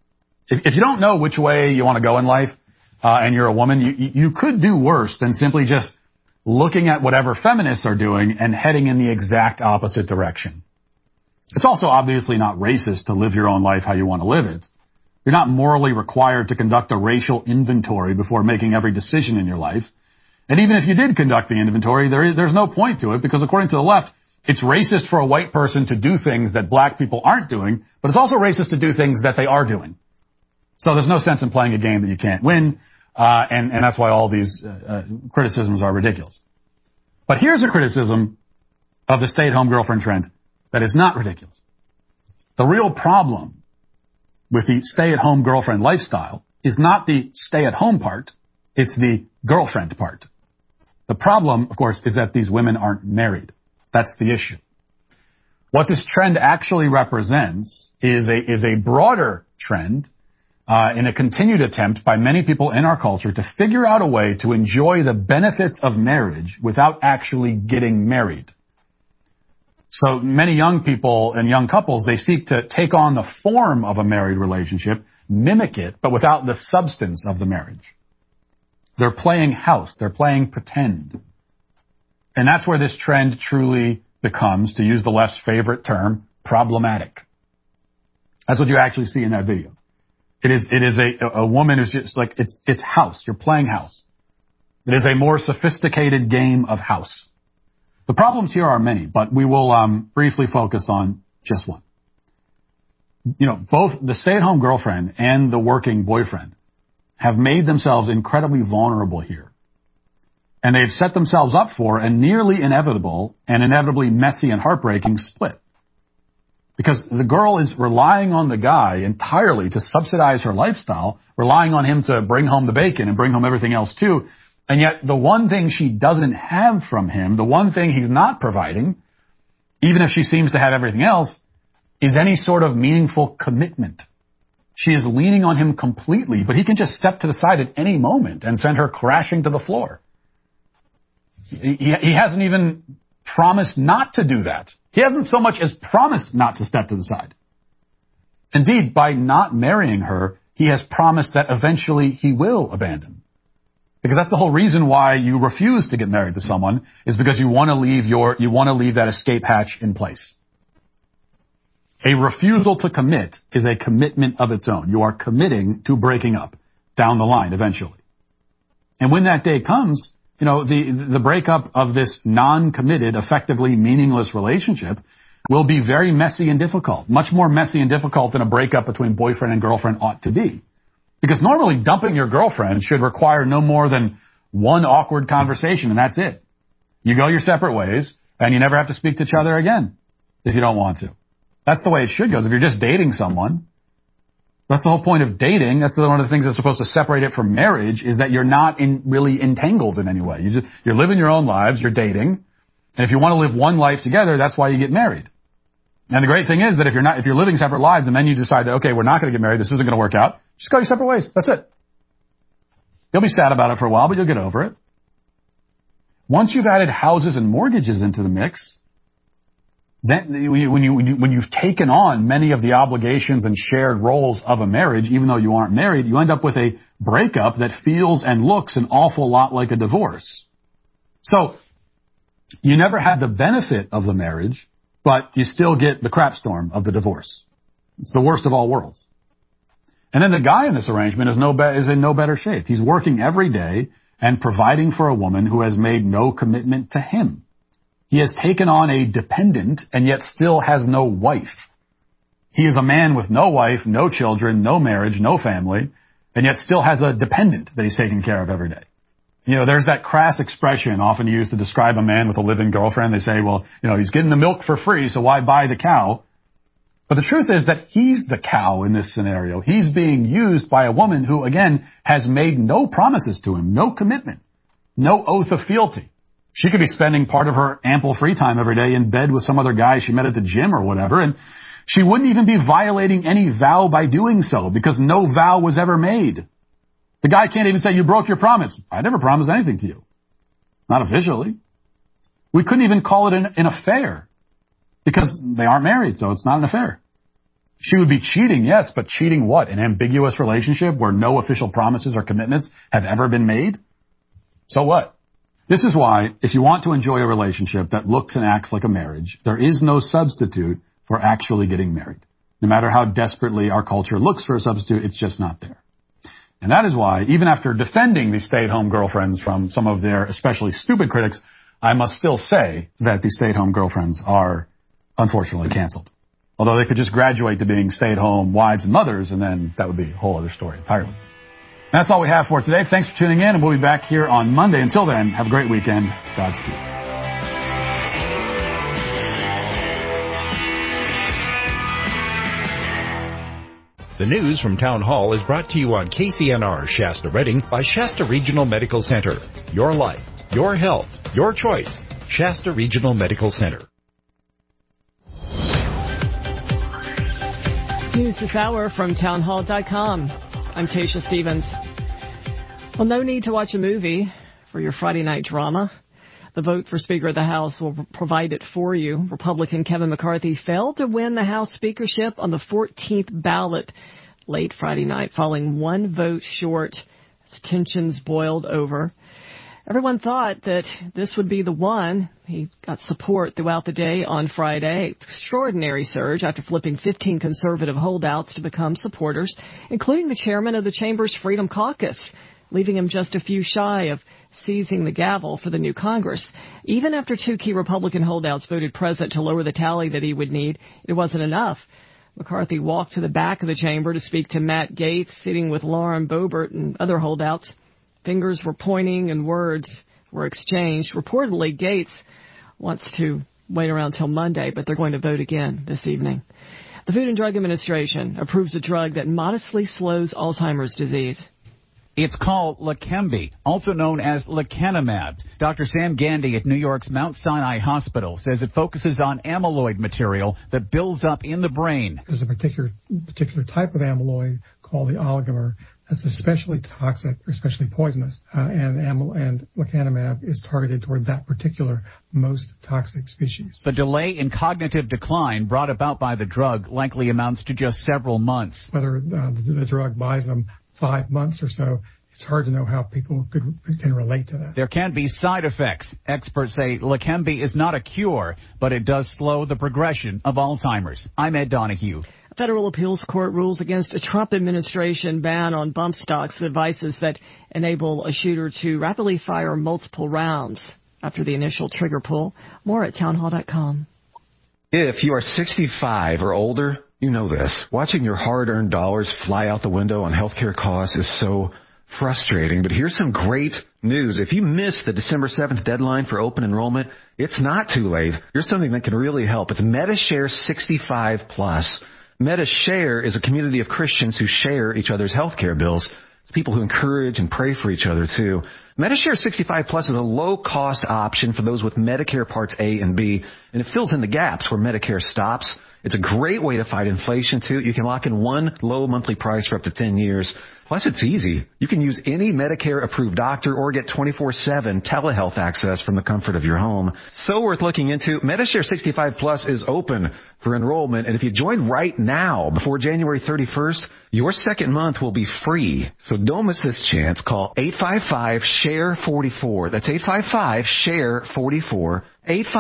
If you don't know which way you want to go in life, and you're a woman, you could do worse than simply just looking at whatever feminists are doing and heading in the exact opposite direction. It's also obviously not racist to live your own life how you want to live it. You're not morally required to conduct a racial inventory before making every decision in your life. And even if you did conduct the inventory, there's no point to it, because according to the left, it's racist for a white person to do things that black people aren't doing, but it's also racist to do things that they are doing. So there's no sense in playing a game that you can't win, and that's why all these criticisms are ridiculous. But here's a criticism of the stay-at-home girlfriend trend that is not ridiculous. The real problem with the stay-at-home girlfriend lifestyle is not the stay-at-home part, it's the girlfriend part. The problem, of course, is that these women aren't married. That's the issue. What this trend actually represents is a broader trend in a continued attempt by many people in our culture to figure out a way to enjoy the benefits of marriage without actually getting married. So many young people and young couples, they seek to take on the form of a married relationship, mimic it, but without the substance of the marriage. They're playing house. They're playing pretend. And that's where this trend truly becomes, to use the left's favorite term, problematic. That's what you actually see in that video. It is a woman who's just like, it's house. You're playing house. It is a more sophisticated game of house. The problems here are many, but we will briefly focus on just one. You know, both the stay-at-home girlfriend and the working boyfriend have made themselves incredibly vulnerable here. And they've set themselves up for a nearly inevitable and inevitably messy and heartbreaking split. Because the girl is relying on the guy entirely to subsidize her lifestyle, relying on him to bring home the bacon and bring home everything else too. And yet the one thing she doesn't have from him, the one thing he's not providing, even if she seems to have everything else, is any sort of meaningful commitment. She is leaning on him completely, but he can just step to the side at any moment and send her crashing to the floor. He hasn't even promised not to do that. He hasn't so much as promised not to step to the side. Indeed, by not marrying her, he has promised that eventually he will abandon. Because that's the whole reason why you refuse to get married to someone, is because you want to leave that escape hatch in place. A refusal to commit is a commitment of its own. You are committing to breaking up down the line eventually. And when that day comes, you know, the breakup of this non-committed, effectively meaningless relationship will be very messy and difficult. Much more messy and difficult than a breakup between boyfriend and girlfriend ought to be. Because normally dumping your girlfriend should require no more than one awkward conversation, and that's it. You go your separate ways, and you never have to speak to each other again if you don't want to. That's the way it should go. If you're just dating someone, that's the whole point of dating. That's one of the things that's supposed to separate it from marriage, is that you're not really entangled in any way. You're living your own lives, you're dating, and if you want to live one life together, that's why you get married. And the great thing is that if you're living separate lives and then you decide that, okay, we're not going to get married, this isn't going to work out, just go your separate ways. That's it. You'll be sad about it for a while, but you'll get over it. Once you've added houses and mortgages into the mix, then when you've taken on many of the obligations and shared roles of a marriage, even though you aren't married, you end up with a breakup that feels and looks an awful lot like a divorce. So you never had the benefit of the marriage, but you still get the crap storm of the divorce. It's the worst of all worlds. And then the guy in this arrangement is in no better shape. He's working every day and providing for a woman who has made no commitment to him. He has taken on a dependent and yet still has no wife. He is a man with no wife, no children, no marriage, no family, and yet still has a dependent that he's taking care of every day. You know, there's that crass expression often used to describe a man with a living girlfriend. They say, well, you know, he's getting the milk for free, so why buy the cow? But the truth is that he's the cow in this scenario. He's being used by a woman who, again, has made no promises to him, no commitment, no oath of fealty. She could be spending part of her ample free time every day in bed with some other guy she met at the gym or whatever, and she wouldn't even be violating any vow by doing so, because no vow was ever made. The guy can't even say, you broke your promise. I never promised anything to you. Not officially. We couldn't even call it an affair, because they aren't married, so it's not an affair. She would be cheating, yes, but cheating what? An ambiguous relationship where no official promises or commitments have ever been made? So what? This is why, if you want to enjoy a relationship that looks and acts like a marriage, there is no substitute for actually getting married. No matter how desperately our culture looks for a substitute, it's just not there. And that is why, even after defending these stay-at-home girlfriends from some of their especially stupid critics, I must still say that these stay-at-home girlfriends are unfortunately canceled. Although they could just graduate to being stay-at-home wives and mothers, and then that would be a whole other story entirely. That's all we have for today. Thanks for tuning in, and we'll be back here on Monday. Until then, have a great weekend. Godspeed. The news from Town Hall is brought to you on KCNR Shasta Redding by Shasta Regional Medical Center. Your life, your health, your choice. Shasta Regional Medical Center. News this hour from townhall.com. I'm Tasha Stevens. Well, no need to watch a movie for your Friday night drama. The vote for Speaker of the House will provide it for you. Republican Kevin McCarthy failed to win the House speakership on the 14th ballot late Friday night, falling one vote short as tensions boiled over. Everyone thought that this would be the one. He got support throughout the day on Friday. Extraordinary surge after flipping 15 conservative holdouts to become supporters, including the chairman of the Chamber's Freedom Caucus, leaving him just a few shy of seizing the gavel for the new Congress. Even after two key Republican holdouts voted present to lower the tally that he would need, it wasn't enough. McCarthy walked to the back of the chamber to speak to Matt Gaetz, sitting with Lauren Boebert and other holdouts. Fingers were pointing and words were exchanged. Reportedly, Gaetz wants to wait around till Monday, but they're going to vote again this evening. The Food and Drug Administration approves a drug that modestly slows Alzheimer's disease. It's called Leqembi, also known as lecanemab. Dr. Sam Gandy at New York's Mount Sinai Hospital says it focuses on amyloid material that builds up in the brain. There's a particular type of amyloid called the oligomer that's especially toxic or especially poisonous, and lecanemab is targeted toward that particular most toxic species. The delay in cognitive decline brought about by the drug likely amounts to just several months. Whether the drug buys them 5 months or so, it's hard to know how people can relate to that. There can be side effects. Experts say Leqembi is not a cure, but it does slow the progression of Alzheimer's. I'm Ed Donahue. A federal appeals court rules against a Trump administration ban on bump stocks, the devices that enable a shooter to rapidly fire multiple rounds after the initial trigger pull. More at townhall.com. If you are 65 or older, you know this. Watching your hard-earned dollars fly out the window on healthcare costs is so frustrating. But here's some great news. If you missed the December 7th deadline for open enrollment, it's not too late. Here's something that can really help. It's MediShare 65 Plus. MediShare is a community of Christians who share each other's healthcare bills. It's people who encourage and pray for each other, too. MediShare 65 Plus is a low-cost option for those with Medicare Parts A and B, and it fills in the gaps where Medicare stops. It's a great way to fight inflation, too. You can lock in one low monthly price for up to 10 years. Plus, it's easy. You can use any Medicare-approved doctor or get 24/7 telehealth access from the comfort of your home. So worth looking into. MediShare 65 Plus is open for enrollment, and if you join right now, before January 31st, your second month will be free. So don't miss this chance. Call 855-SHARE-44. That's 855-SHARE-44.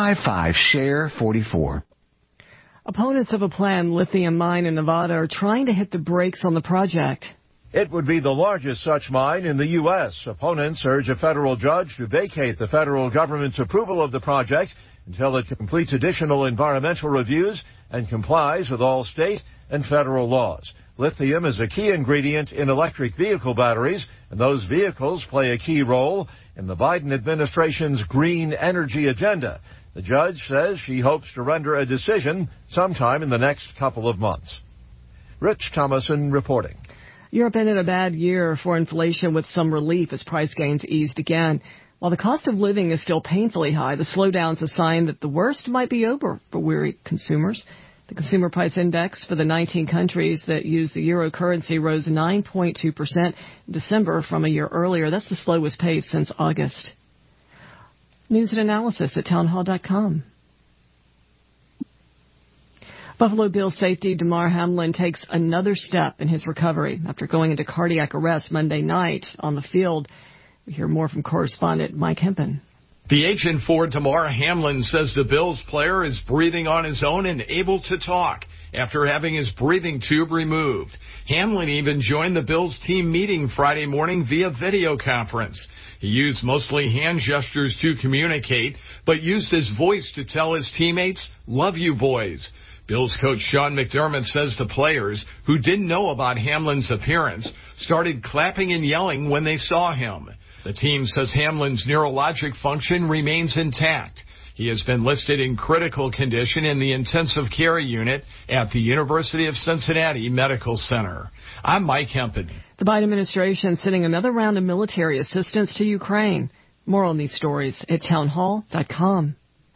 855-SHARE-44. Opponents of a planned lithium mine in Nevada are trying to hit the brakes on the project. It would be the largest such mine in the U.S. Opponents urge a federal judge to vacate the federal government's approval of the project until it completes additional environmental reviews and complies with all state and federal laws. Lithium is a key ingredient in electric vehicle batteries, and those vehicles play a key role in the Biden administration's green energy agenda. The judge says she hopes to render a decision sometime in the next couple of months. Rich Thomason reporting. Europe ended a bad year for inflation with some relief as price gains eased again. While the cost of living is still painfully high, the slowdown is a sign that the worst might be over for weary consumers. The Consumer Price Index for the 19 countries that use the euro currency rose 9.2% in December from a year earlier. That's the slowest pace since August. News and analysis at townhall.com. Buffalo Bills safety Damar Hamlin takes another step in his recovery after going into cardiac arrest Monday night on the field. We hear more from correspondent Mike Hempen. The agent for Damar Hamlin says the Bills player is breathing on his own and able to talk. after having his breathing tube removed. Hamlin even joined the Bills team meeting Friday morning via video conference. He used mostly hand gestures to communicate, but used his voice to tell his teammates, "Love you, boys." Bills coach Sean McDermott says the players, who didn't know about Hamlin's appearance, started clapping and yelling when they saw him. The team says Hamlin's neurologic function remains intact. He has been listed in critical condition in the intensive care unit at the University of Cincinnati Medical Center. I'm Mike Hempen. The Biden administration sending another round of military assistance to Ukraine. More on these stories at townhall.com.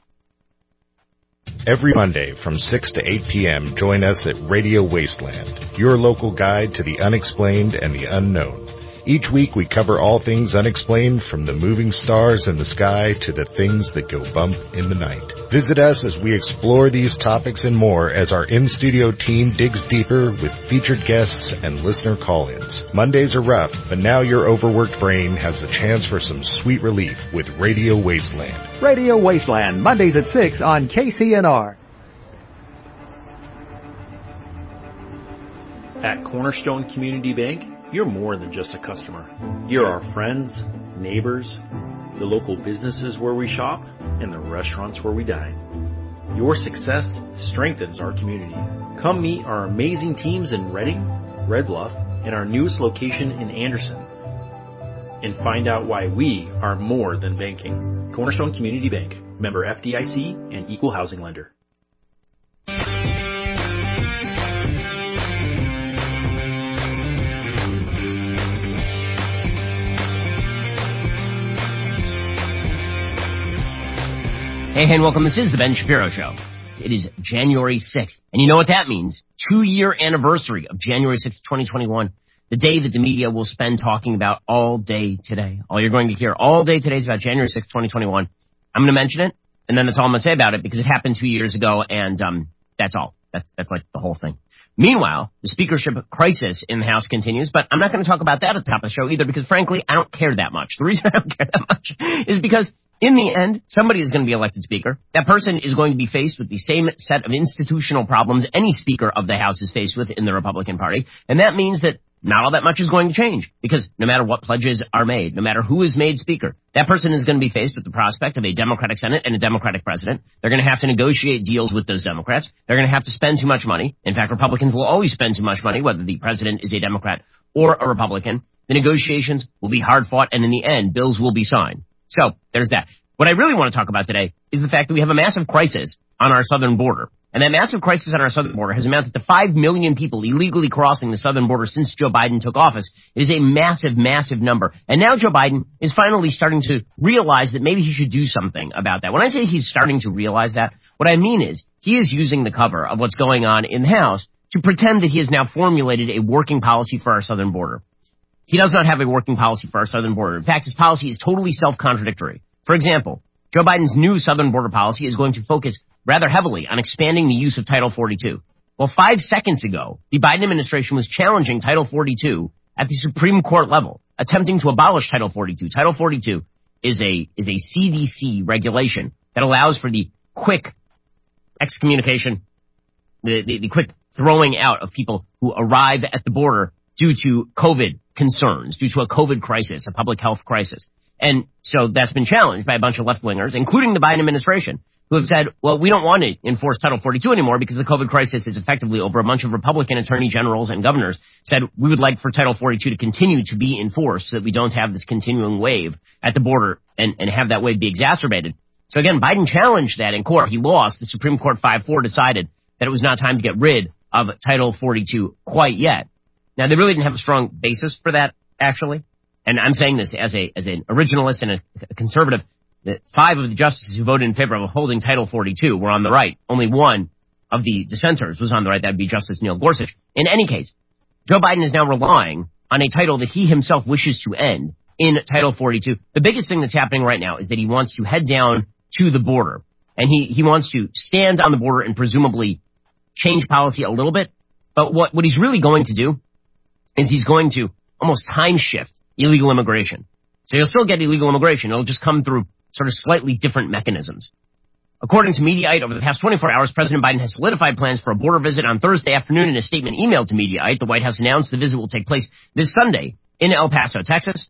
Every Monday from 6 to 8 p.m., join us at Radio Wasteland, your local guide to the unexplained and the unknown. Each week we cover all things unexplained, from the moving stars in the sky to the things that go bump in the night. Visit us as we explore these topics and more as our in-studio team digs deeper with featured guests and listener call-ins. Mondays are rough, but now your overworked brain has the chance for some sweet relief with Radio Wasteland. Radio Wasteland, Mondays at 6 on KCNR. At Cornerstone Community Bank, you're more than just a customer. You're our friends, neighbors, the local businesses where we shop, and the restaurants where we dine. Your success strengthens our community. Come meet our amazing teams in Reading, Red Bluff, and our newest location in Anderson. And find out why we are more than banking. Cornerstone Community Bank, member FDIC and equal housing lender. Hey, and welcome. This is the Ben Shapiro Show. It is January 6th. And you know what that means? 2-year anniversary of January 6th, 2021. The day that the media will spend talking about all day today. All you're going to hear all day today is about January 6th, 2021. I'm going to mention it, and then that's all I'm going to say about it, because it happened 2 years ago, and that's all. That's like the whole thing. Meanwhile, the speakership crisis in the House continues, but I'm not going to talk about that at the top of the show either, because frankly, I don't care that much. The reason I don't care that much is because in the end, somebody is going to be elected speaker. That person is going to be faced with the same set of institutional problems any speaker of the House is faced with in the Republican Party. And that means that not all that much is going to change, because no matter what pledges are made, no matter who is made speaker, that person is going to be faced with the prospect of a Democratic Senate and a Democratic president. They're going to have to negotiate deals with those Democrats. They're going to have to spend too much money. In fact, Republicans will always spend too much money, whether the president is a Democrat or a Republican. The negotiations will be hard fought, and in the end, bills will be signed. So there's that. What I really want to talk about today is the fact that we have a massive crisis on our southern border. And that massive crisis on our southern border has amounted to 5 million people illegally crossing the southern border since Joe Biden took office. It is a massive, massive number. And now Joe Biden is finally starting to realize that maybe he should do something about that. When I say he's starting to realize that, what I mean is he is using the cover of what's going on in the House to pretend that he has now formulated a working policy for our southern border. He does not have a working policy for our southern border. In fact, his policy is totally self-contradictory. For example, Joe Biden's new southern border policy is going to focus rather heavily on expanding the use of Title 42. Well, 5 seconds ago, the Biden administration was challenging Title 42 at the Supreme Court level, attempting to abolish Title 42. Title 42 is a CDC regulation that allows for the quick excommunication, the quick throwing out of people who arrive at the border due to COVID concerns, due to a COVID crisis, a public health crisis. And so that's been challenged by a bunch of left-wingers, including the Biden administration, who have said, well, we don't want to enforce Title 42 anymore because the COVID crisis is effectively over. A bunch of Republican attorney generals and governors said we would like for Title 42 to continue to be enforced so that we don't have this continuing wave at the border and have that wave be exacerbated. So again, Biden challenged that in court. He lost. The Supreme Court 5-4 decided that it was not time to get rid of Title 42 quite yet. Now, they really didn't have a strong basis for that, actually. And I'm saying this as an originalist and a conservative, that 5 of the justices who voted in favor of upholding Title 42 were on the right. Only 1 of the dissenters was on the right. That would be Justice Neil Gorsuch. In any case, Joe Biden is now relying on a title that he himself wishes to end in Title 42. The biggest thing that's happening right now is that he wants to head down to the border. And he wants to stand on the border and presumably change policy a little bit. But what he's really going to do is he's going to almost time shift illegal immigration. So you'll still get illegal immigration. It'll just come through sort of slightly different mechanisms. According to Mediaite, over the past 24 hours, President Biden has solidified plans for a border visit on Thursday afternoon. In a statement emailed to Mediaite, the White House announced the visit will take place this Sunday in El Paso, Texas.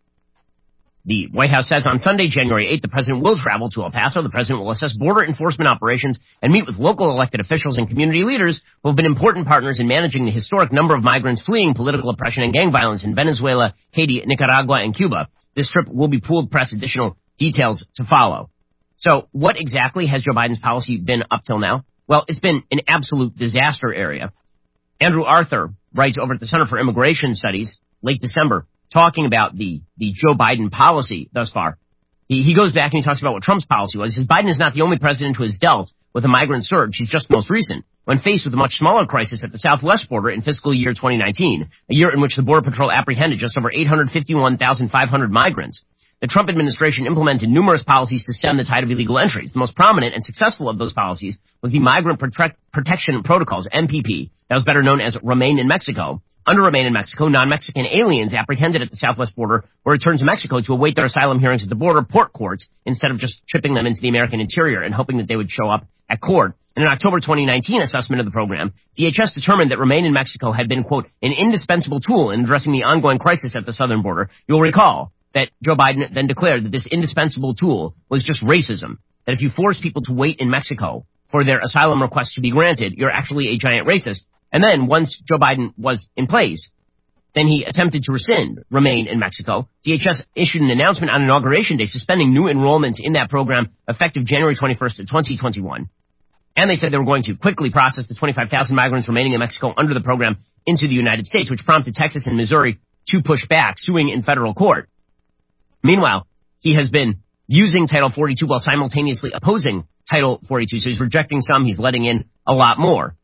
The White House says on Sunday, January 8th, the president will travel to El Paso. The president will assess border enforcement operations and meet with local elected officials and community leaders who have been important partners in managing the historic number of migrants fleeing political oppression and gang violence in Venezuela, Haiti, Nicaragua, and Cuba. This trip will be pooled press. Additional details to follow. So what exactly has Joe Biden's policy been up till now? Well, it's been an absolute disaster area. Andrew Arthur writes over at the Center for Immigration Studies, late December, talking about the Joe Biden policy thus far. He goes back and he talks about what Trump's policy was. He says Biden is not the only president who has dealt with a migrant surge. He's just the most recent. When faced with a much smaller crisis at the southwest border in fiscal year 2019, a year in which the Border Patrol apprehended just over 851,500 migrants, the Trump administration implemented numerous policies to stem the tide of illegal entries. The most prominent and successful of those policies was the Migrant Protection Protocols, MPP, that was better known as Remain in Mexico. Under Remain in Mexico, non-Mexican aliens apprehended at the southwest border were returned to Mexico to await their asylum hearings at the border port courts instead of just shipping them into the American interior and hoping that they would show up at court. In an October 2019 assessment of the program, DHS determined that Remain in Mexico had been, quote, an indispensable tool in addressing the ongoing crisis at the southern border. You'll recall that Joe Biden then declared that this indispensable tool was just racism, that if you force people to wait in Mexico for their asylum request to be granted, you're actually a giant racist. And then once Joe Biden was in place, then he attempted to rescind Remain in Mexico. DHS issued an announcement on Inauguration Day suspending new enrollments in that program effective January 21st of 2021. And they said they were going to quickly process the 25,000 migrants remaining in Mexico under the program into the United States, which prompted Texas and Missouri to push back, suing in federal court. Meanwhile, he has been using Title 42 while simultaneously opposing Title 42. So he's rejecting some, he's letting in a lot more.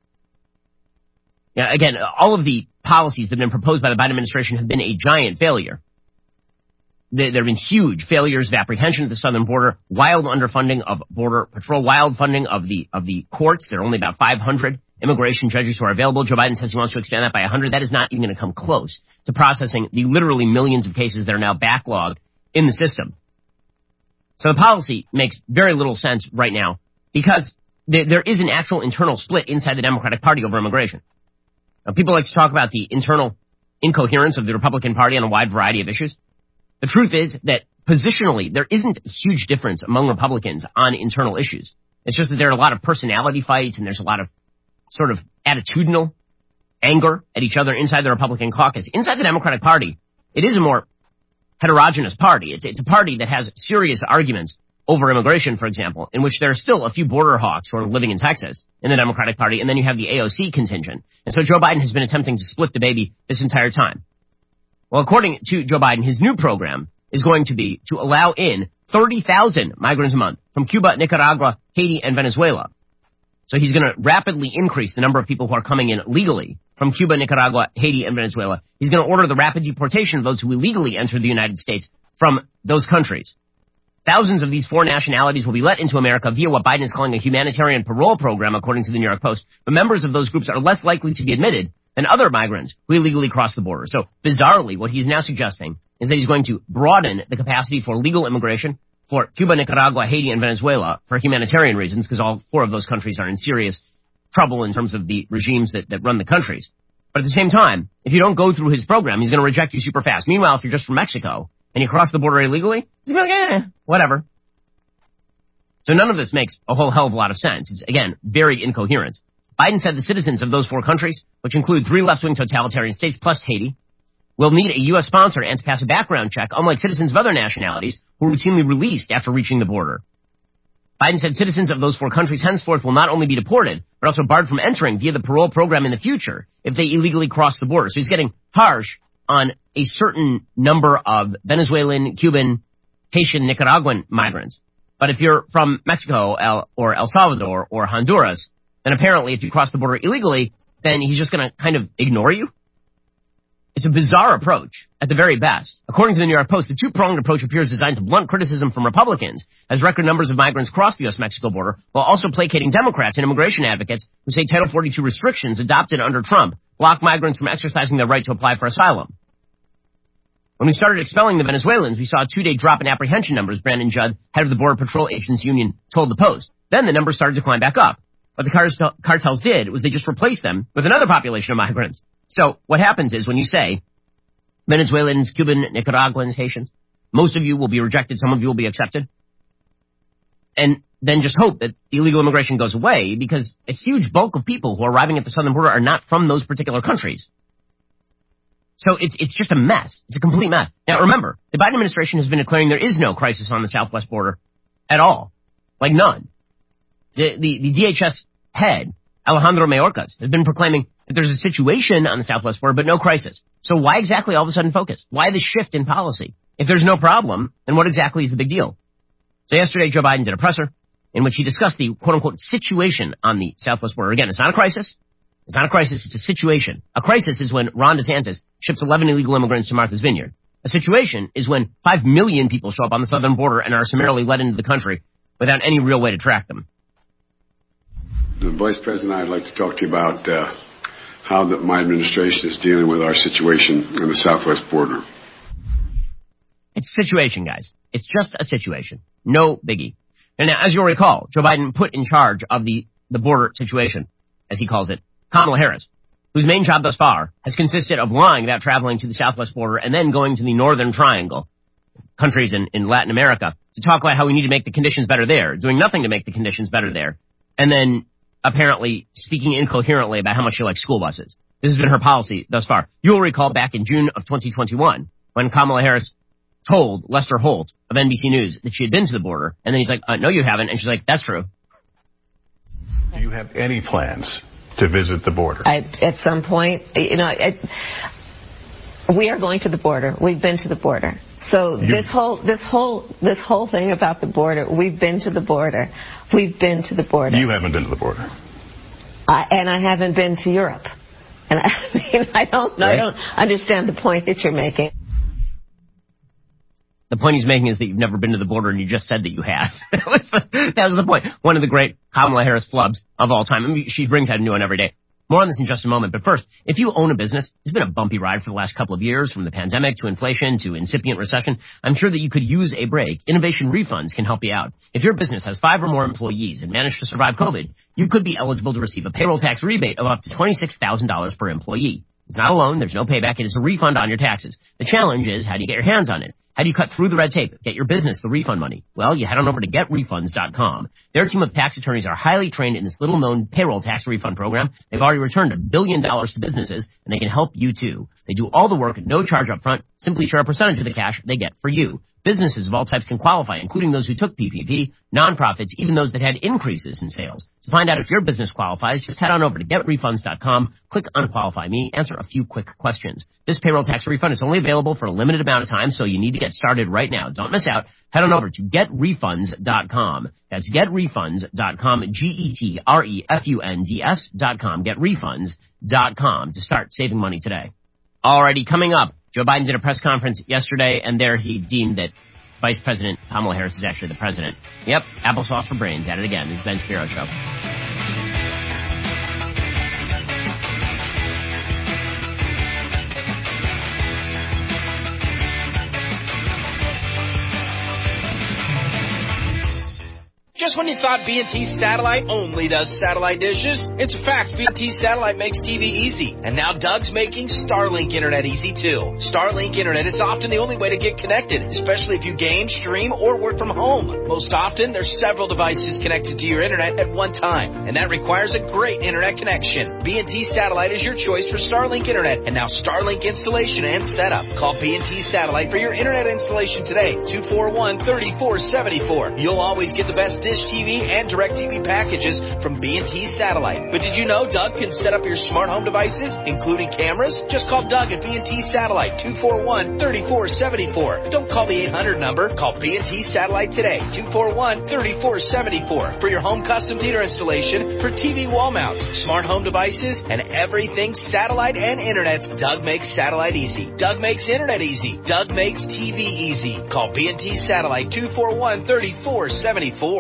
Yeah, again, all of the policies that have been proposed by the Biden administration have been a giant failure. There have been huge failures of apprehension at the southern border, wild underfunding of Border Patrol, wild funding of the courts. There are only about 500 immigration judges who are available. Joe Biden says he wants to expand that by 100. That is not even going to come close to processing the literally millions of cases that are now backlogged in the system. So the policy makes very little sense right now because there is an actual internal split inside the Democratic Party over immigration. Now, people like to talk about the internal incoherence of the Republican Party on a wide variety of issues. The truth is that positionally, there isn't a huge difference among Republicans on internal issues. It's just that there are a lot of personality fights and there's a lot of sort of attitudinal anger at each other inside the Republican caucus. Inside the Democratic Party, it is a more heterogeneous party. It's a party that has serious arguments over immigration, for example, in which there are still a few border hawks who are living in Texas in the Democratic Party, and then you have the AOC contingent. And so Joe Biden has been attempting to split the baby this entire time. Well, according to Joe Biden, his new program is going to be to allow in 30,000 migrants a month from Cuba, Nicaragua, Haiti, and Venezuela. So he's going to rapidly increase the number of people who are coming in legally from Cuba, Nicaragua, Haiti, and Venezuela. He's going to order the rapid deportation of those who illegally enter the United States from those countries. Thousands of these foreign nationalities will be let into America via what Biden is calling a humanitarian parole program, according to the New York Post. But members of those groups are less likely to be admitted than other migrants who illegally cross the border. So bizarrely, what he's now suggesting is that he's going to broaden the capacity for legal immigration for Cuba, Nicaragua, Haiti, and Venezuela for humanitarian reasons, because all four of those countries are in serious trouble in terms of the regimes that run the countries. But at the same time, if you don't go through his program, he's going to reject you super fast. Meanwhile, if you're just from Mexico and you cross the border illegally, he's going to be like, whatever. So none of this makes a whole hell of a lot of sense. It's, again, very incoherent. Biden said the citizens of those four countries, which include 3 left-wing totalitarian states plus Haiti, will need a U.S. sponsor and to pass a background check, unlike citizens of other nationalities who are routinely released after reaching the border. Biden said citizens of those four countries henceforth will not only be deported, but also barred from entering via the parole program in the future if they illegally cross the border. So he's getting harsh on a certain number of Venezuelan, Cuban, Haitian, Nicaraguan migrants. But if you're from Mexico or El Salvador or Honduras, then apparently if you cross the border illegally, then he's just going to kind of ignore you. It's a bizarre approach, at the very best. According to the New York Post, the two-pronged approach appears designed to blunt criticism from Republicans as record numbers of migrants cross the U.S.-Mexico border, while also placating Democrats and immigration advocates who say Title 42 restrictions adopted under Trump block migrants from exercising their right to apply for asylum. When we started expelling the Venezuelans, we saw a 2-day drop in apprehension numbers, Brandon Judd, head of the Border Patrol Agents Union, told the Post. Then the numbers started to climb back up. What the cartels did was they just replaced them with another population of migrants. So what happens is when you say Venezuelans, Cuban, Nicaraguans, Haitians, most of you will be rejected, some of you will be accepted. And then just hope that illegal immigration goes away because a huge bulk of people who are arriving at the southern border are not from those particular countries. So it's just a mess. It's a complete mess. Now remember, the Biden administration has been declaring there is no crisis on the southwest border at all. Like none. The DHS head, Alejandro Mayorkas, has been proclaiming that there's a situation on the southwest border, but no crisis. So why exactly all of a sudden focus? Why the shift in policy? If there's no problem, then what exactly is the big deal? So yesterday, Joe Biden did a presser in which he discussed the quote-unquote situation on the southwest border. Again, it's not a crisis. It's not a crisis. It's a situation. A crisis is when Ron DeSantis ships 11 illegal immigrants to Martha's Vineyard. A situation is when 5 million people show up on the southern border and are summarily let into the country without any real way to track them. The Vice President, I'd like to talk to you about how my administration is dealing with our situation on the southwest border. It's a situation, guys. It's just a situation. No biggie. And now, as you'll recall, Joe Biden put in charge of the border situation, as he calls it, Kamala Harris, whose main job thus far has consisted of lying about traveling to the southwest border and then going to the northern triangle, countries in Latin America, to talk about how we need to make the conditions better there, doing nothing to make the conditions better there, and then apparently speaking incoherently about how much she likes school buses. This has been her policy thus far. You'll recall back in June of 2021 when Kamala Harris told Lester Holt of NBC News that she had been to the border, and then he's like, no, you haven't. And she's like, that's true. Do you have any plans to visit the border? At some point, we are going to the border. We've been to the border. So this whole thing about the border, we've been to the border. We've been to the border. You haven't been to the border. And I haven't been to Europe. And I don't understand the point that you're making. The point he's making is that you've never been to the border, and you just said that you have. That was the point. One of the great Kamala Harris flubs of all time. I mean, she brings out a new one every day. More on this in just a moment. But first, if you own a business, it's been a bumpy ride for the last couple of years, from the pandemic to inflation to incipient recession. I'm sure that you could use a break. Innovation Refunds can help you out. If your business has 5 or more employees and managed to survive COVID, you could be eligible to receive a payroll tax rebate of up to $26,000 per employee. It's not a loan. There's no payback. It is a refund on your taxes. The challenge is, how do you get your hands on it? How do you cut through the red tape, get your business the refund money? Well, you head on over to GetRefunds.com. Their team of tax attorneys are highly trained in this little-known payroll tax refund program. They've already returned $1 billion to businesses, and they can help you too. They do all the work at no charge up front. Simply share a percentage of the cash they get for you. Businesses of all types can qualify, including those who took PPP, nonprofits, even those that had increases in sales. To find out if your business qualifies, just head on over to GetRefunds.com, click on Qualify Me, answer a few quick questions. This payroll tax refund is only available for a limited amount of time, so you need to get started right now. Don't miss out. Head on over to GetRefunds.com. That's GetRefunds.com, GetRefunds.com, GetRefunds.com to start saving money today. Alrighty, coming up, Joe Biden did a press conference yesterday, and there he deemed that Vice President Kamala Harris is actually the president. Yep, applesauce for brains. At it again. This is Ben Shapiro Show. Just when you thought B&T Satellite only does satellite dishes, it's a fact. B&T Satellite makes TV easy. And now Doug's making Starlink Internet easy, too. Starlink Internet is often the only way to get connected, especially if you game, stream, or work from home. Most often, there's several devices connected to your Internet at one time, and that requires a great Internet connection. B&T Satellite is your choice for Starlink Internet, and now Starlink installation and setup. Call B&T Satellite for your Internet installation today, 241-3474. You'll always get the best Dish TV and DirecTV packages from B&T Satellite. But did you know Doug can set up your smart home devices, including cameras? Just call Doug at B&T Satellite, 241-3474. Don't call the 800 number. Call B&T Satellite today, 241-3474. For your home custom theater installation, for TV wall mounts, smart home devices, and everything satellite and internet, Doug makes satellite easy. Doug makes internet easy. Doug makes TV easy. Call B&T Satellite, 241-3474.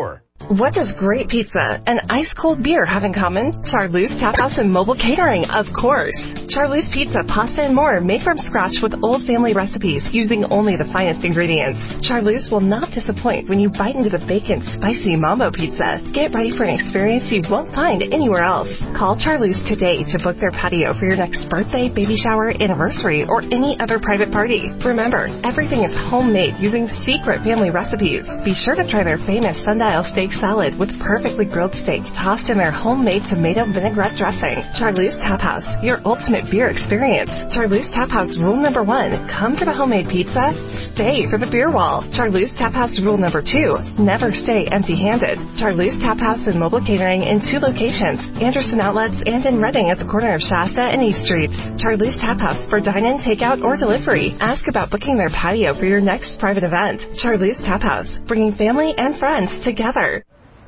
What does great pizza and ice-cold beer have in common? Charlie's Tap House and Mobile Catering, of course. Charlie's Pizza, pasta, and more made from scratch with old family recipes using only the finest ingredients. Charlie's will not disappoint when you bite into the bacon spicy mambo pizza. Get ready for an experience you won't find anywhere else. Call Charlie's today to book their patio for your next birthday, baby shower, anniversary, or any other private party. Remember, everything is homemade using secret family recipes. Be sure to try their famous sundial steak salad with perfectly grilled steak tossed in their homemade tomato vinaigrette dressing. Charlie's Tap House, your ultimate beer experience. Charlie's Tap House rule number 1, come for the homemade pizza, stay for the beer wall. Charlie's Tap House rule number 2, never stay empty-handed. Charlie's Tap House and Mobile Catering in 2 locations, Anderson Outlets and in Reading at the corner of Shasta and East Streets. Charlie's Tap House for dine-in, takeout, or delivery. Ask about booking their patio for your next private event. Charlie's Tap House, bringing family and friends together.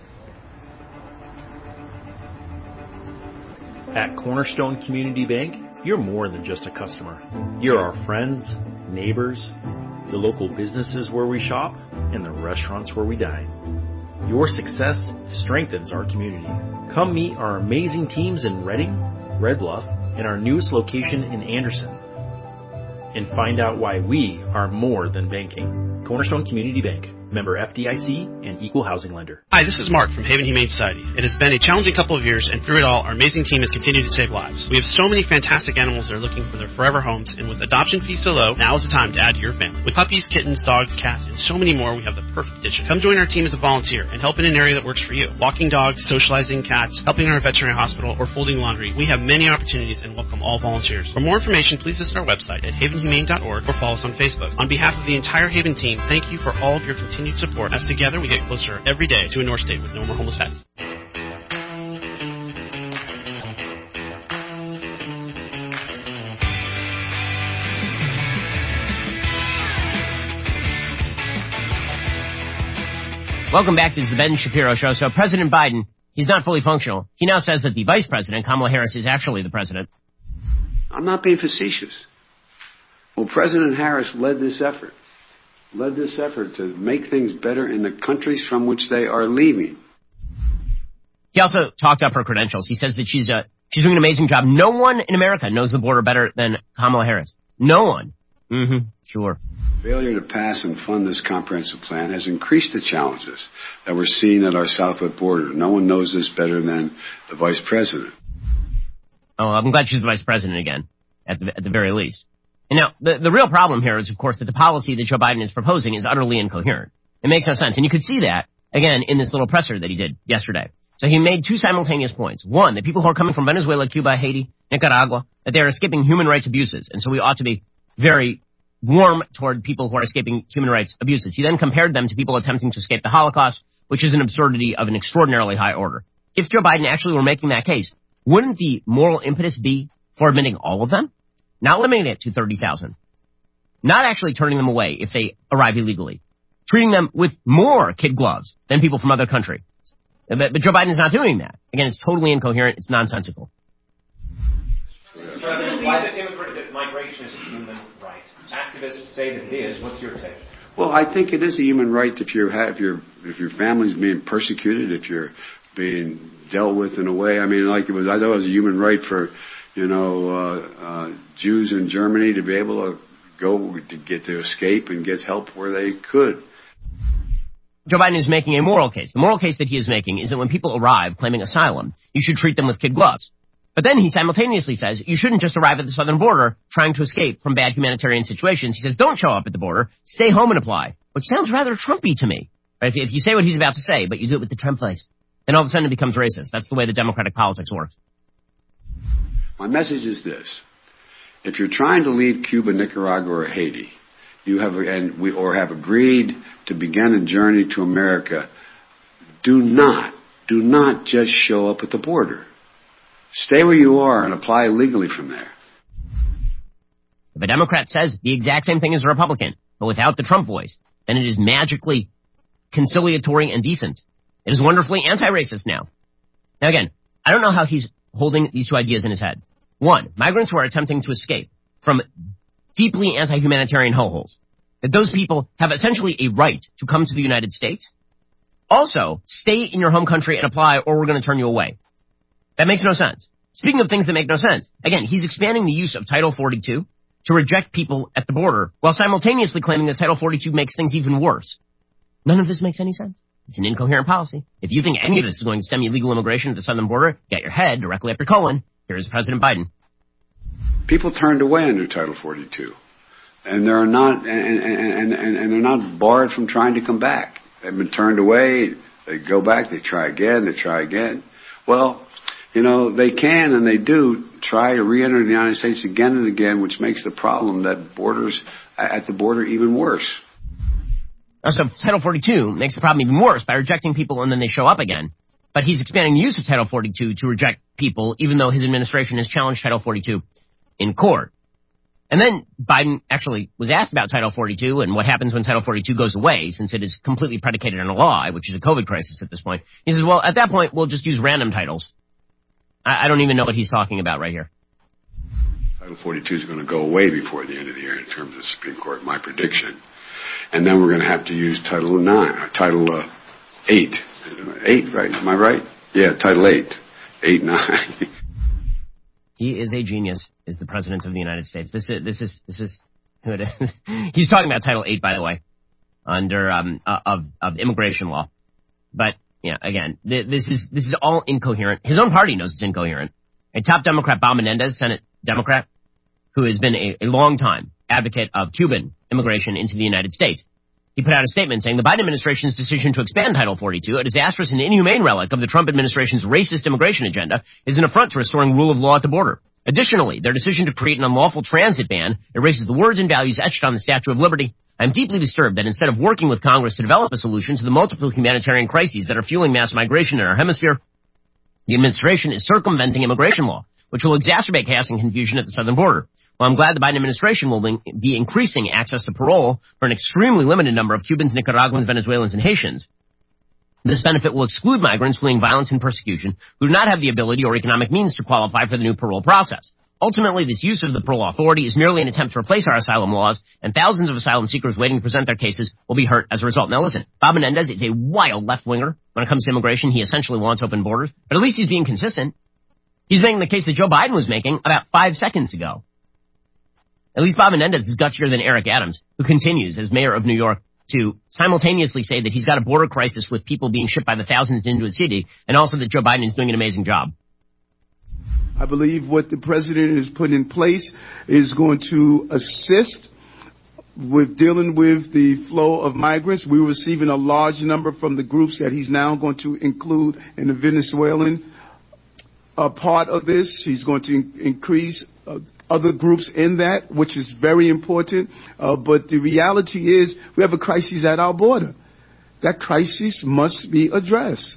At Cornerstone Community Bank, you're more than just a customer. You're our friends, neighbors, the local businesses where we shop, and the restaurants where we dine. Your success strengthens our community. Come meet our amazing teams in Reading, Red Bluff, and our newest location in Anderson. And find out why we are more than banking. Cornerstone Community Bank. Member FDIC and equal housing lender. Hi, this is Mark from Haven Humane Society. It has been a challenging couple of years, and through it all, our amazing team has continued to save lives. We have so many fantastic animals that are looking for their forever homes, and with adoption fees so low, now is the time to add to your family. With puppies, kittens, dogs, cats, and so many more, we have the perfect addition. Come join our team as a volunteer and help in an area that works for you. Walking dogs, socializing cats, helping in our veterinary hospital, or folding laundry. We have many opportunities and welcome all volunteers. For more information, please visit our website at havenhumane.org or follow us on Facebook. On behalf of the entire Haven team, thank you for all of your continued support. As together, we get closer every day to a North State with no more homeless pets. Welcome back. This is the Ben Shapiro Show. So President Biden, he's not fully functional. He now says that the vice president, Kamala Harris, is actually the president. I'm not being facetious. Well, President Harris led this effort to make things better in the countries from which they are leaving. He also talked up her credentials. He says that she's doing an amazing job. No one in America knows the border better than Kamala Harris. No one. Sure. Failure to pass and fund this comprehensive plan has increased the challenges that we're seeing at our southwest border. No one knows this better than the vice president. Oh, I'm glad she's the vice president again, at the very least. And now, the real problem here is, of course, that the policy that Joe Biden is proposing is utterly incoherent. It makes no sense. And you could see that, again, in this little presser that he did yesterday. So he made 2 simultaneous points. One, that people who are coming from Venezuela, Cuba, Haiti, Nicaragua, that they're escaping human rights abuses. And so we ought to be very warm toward people who are escaping human rights abuses. He then compared them to people attempting to escape the Holocaust, which is an absurdity of an extraordinarily high order. If Joe Biden actually were making that case, wouldn't the moral impetus be for admitting all of them? Not limiting it to 30,000. Not actually turning them away if they arrive illegally. Treating them with more kid gloves than people from other countries. But Joe Biden is not doing that. Again, it's totally incoherent. It's nonsensical. Mr. President, why that migration is a human right? Activists say that it is. What's your take? Well, I think it is a human right if your family's being persecuted, if you're being dealt with in a way. I mean, I thought it was a human right for Jews in Germany to be able to escape and get help where they could. Joe Biden is making a moral case. The moral case that he is making is that when people arrive claiming asylum, you should treat them with kid gloves. But then he simultaneously says you shouldn't just arrive at the southern border trying to escape from bad humanitarian situations. He says don't show up at the border, stay home and apply, which sounds rather Trumpy to me. Right? If you say what he's about to say, but you do it with the Trump face, then all of a sudden it becomes racist. That's the way the democratic politics works. My message is this. If you're trying to leave Cuba, Nicaragua, or Haiti, or have agreed to begin a journey to America, do not just show up at the border. Stay where you are and apply legally from there. If a Democrat says the exact same thing as a Republican, but without the Trump voice, then it is magically conciliatory and decent. It is wonderfully anti-racist now. Now again, I don't know how he's holding these 2 ideas in his head. One, migrants who are attempting to escape from deeply anti-humanitarian hellholes, that those people have essentially a right to come to the United States. Also, stay in your home country and apply, or we're going to turn you away. That makes no sense. Speaking of things that make no sense, again, he's expanding the use of Title 42 to reject people at the border while simultaneously claiming that Title 42 makes things even worse. None of this makes any sense. It's an incoherent policy. If you think any of this is going to stem illegal immigration at the southern border, get your head directly up your colon. Here's President Biden. People turned away under Title 42, and they're not, and they're not barred from trying to come back. They've been turned away. They go back. They try again. They try again. Well, you know, they can and they do try to re-enter the United States again and again, which makes the problem that borders at the border even worse. So Title 42 makes the problem even worse by rejecting people and then they show up again. But he's expanding the use of Title 42 to reject people, even though his administration has challenged Title 42 in court. And then Biden actually was asked about Title 42 and what happens when Title 42 goes away, since it is completely predicated on a lie, which is a COVID crisis at this point. He says, well, at that point, we'll just use random titles. I don't even know what he's talking about right here. Title 42 is going to go away before the end of the year in terms of the Supreme Court, my prediction. And then we're going to have to use Title 8. 8, right? Am I right? Yeah, Title 8. 8, 9. He is a genius, is the President of the United States. This is who it is. He's talking about Title 8, by the way, under of immigration law. But yeah, again, this is all incoherent. His own party knows it's incoherent. A top Democrat, Bob Menendez, Senate Democrat, who has been a long time advocate of Cuban immigration into the United States. He put out a statement saying the Biden administration's decision to expand Title 42, a disastrous and inhumane relic of the Trump administration's racist immigration agenda, is an affront to restoring rule of law at the border. Additionally, their decision to create an unlawful transit ban erases the words and values etched on the Statue of Liberty. I am deeply disturbed that instead of working with Congress to develop a solution to the multiple humanitarian crises that are fueling mass migration in our hemisphere, the administration is circumventing immigration law, which will exacerbate chaos and confusion at the southern border. Well, I'm glad the Biden administration will be increasing access to parole for an extremely limited number of Cubans, Nicaraguans, Venezuelans, and Haitians. This benefit will exclude migrants fleeing violence and persecution who do not have the ability or economic means to qualify for the new parole process. Ultimately, this use of the parole authority is merely an attempt to replace our asylum laws, and thousands of asylum seekers waiting to present their cases will be hurt as a result. Now listen, Bob Menendez is a wild left-winger when it comes to immigration. He essentially wants open borders, but at least he's being consistent. He's making the case that Joe Biden was making about 5 seconds ago. At least Bob Menendez is gutsier than Eric Adams, who continues as mayor of New York to simultaneously say that he's got a border crisis with people being shipped by the thousands into his city, and also that Joe Biden is doing an amazing job. I believe what the president has put in place is going to assist with dealing with the flow of migrants. We're receiving a large number from the groups that he's now going to include in the Venezuelan part of this. He's going to increase other groups in that, which is very important. But the reality is we have a crisis at our border. That crisis must be addressed.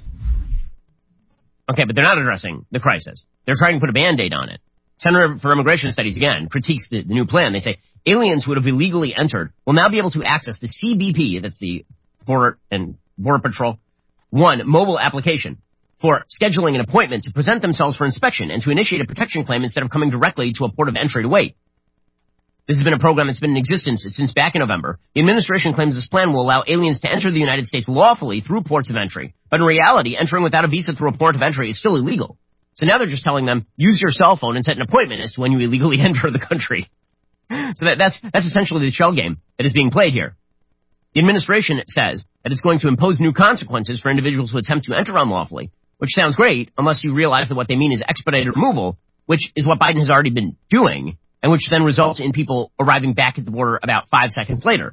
Okay, but they're not addressing the crisis. They're trying to put a Band-Aid on it. Center for Immigration Studies, again, critiques the new plan. They say aliens who would have illegally entered will now be able to access the CBP, that's the Border Patrol, mobile application for scheduling an appointment to present themselves for inspection and to initiate a protection claim instead of coming directly to a port of entry to wait. This has been a program that's been in existence since back in November. The administration claims this plan will allow aliens to enter the United States lawfully through ports of entry. But in reality, entering without a visa through a port of entry is still illegal. So now they're just telling them, use your cell phone and set an appointment as to when you illegally enter the country. So that's essentially the shell game that is being played here. The administration says that it's going to impose new consequences for individuals who attempt to enter unlawfully, which sounds great unless you realize that what they mean is expedited removal, which is what Biden has already been doing, and which then results in people arriving back at the border about 5 seconds later.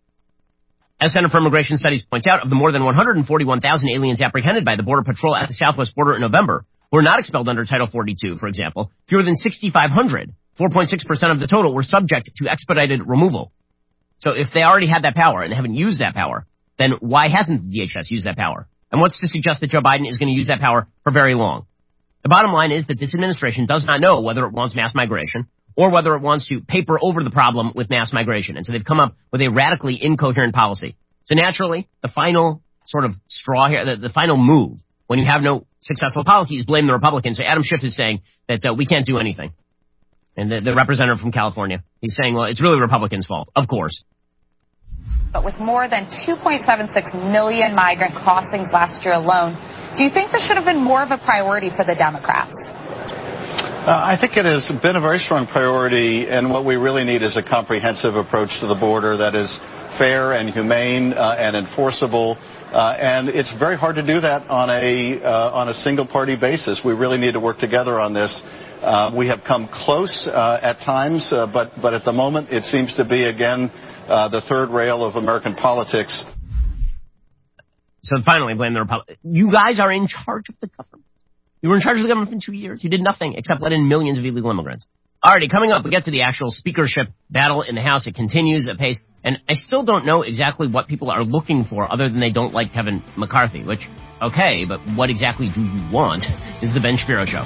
As Center for Immigration Studies points out, of the more than 141,000 aliens apprehended by the Border Patrol at the southwest border in November, who were not expelled under Title 42, for example, fewer than 6,500, 4.6% of the total, were subject to expedited removal. So if they already had that power and they haven't used that power, then why hasn't the DHS used that power? And what's to suggest that Joe Biden is going to use that power for very long? The bottom line is that this administration does not know whether it wants mass migration or whether it wants to paper over the problem with mass migration. And so they've come up with a radically incoherent policy. So naturally, the final sort of straw here, the final move, when you have no successful policy, is blame the Republicans. So Adam Schiff is saying that we can't do anything. And the representative from California, he's saying, well, it's really Republicans' fault. Of course. But with more than 2.76 million migrant crossings last year alone, do you think this should have been more of a priority for the Democrats? I think it has been a very strong priority, and what we really need is a comprehensive approach to the border that is fair and humane and enforceable. And it's very hard to do that on a single-party basis. We really need to work together on this. We have come close at times, but at the moment it seems to be, again, the third rail of American politics. So finally, blame the Republicans. You guys are in charge of the government. You were in charge of the government for 2 years. You did nothing except let in millions of illegal immigrants. Alrighty, coming up, we get to the actual speakership battle in the House. It continues at pace. And I still don't know exactly what people are looking for other than they don't like Kevin McCarthy, which, okay, but what exactly do you want? This is the Ben Shapiro Show.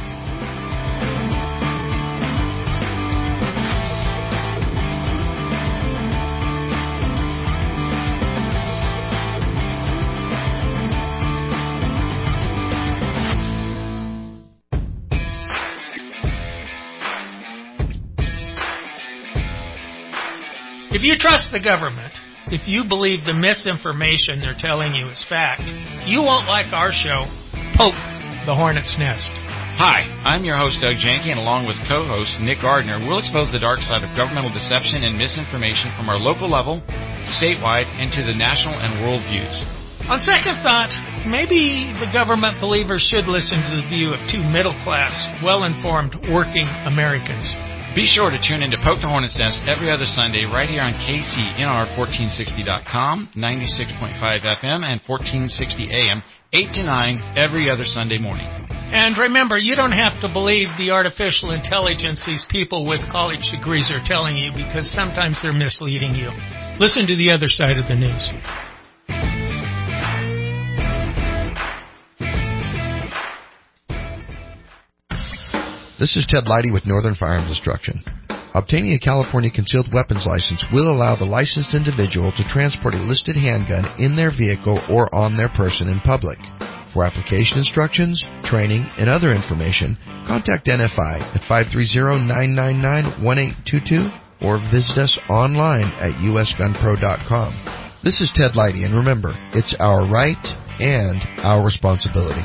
If you trust the government, if you believe the misinformation they're telling you is fact, you won't like our show, Poke the Hornet's Nest. Hi, I'm your host, Doug Janke, and along with co-host Nick Gardner, we'll expose the dark side of governmental deception and misinformation from our local level, statewide, and to the national and world views. On second thought, maybe the government believers should listen to the view of two middle-class, well-informed, working Americans. Be sure to tune in to Poke the Hornet's Nest every other Sunday right here on KCNR1460.com, 96.5 FM, and 1460 AM, 8 to 9 every other Sunday morning. And remember, you don't have to believe the artificial intelligence these people with college degrees are telling you, because sometimes they're misleading you. Listen to the other side of the news. This is Ted Leidy with Northern Firearms Instruction. Obtaining a California concealed weapons license will allow the licensed individual to transport a listed handgun in their vehicle or on their person in public. For application instructions, training, and other information, contact NFI at 530-999-1822 or visit us online at usgunpro.com. This is Ted Leidy, and remember, it's our right and our responsibility.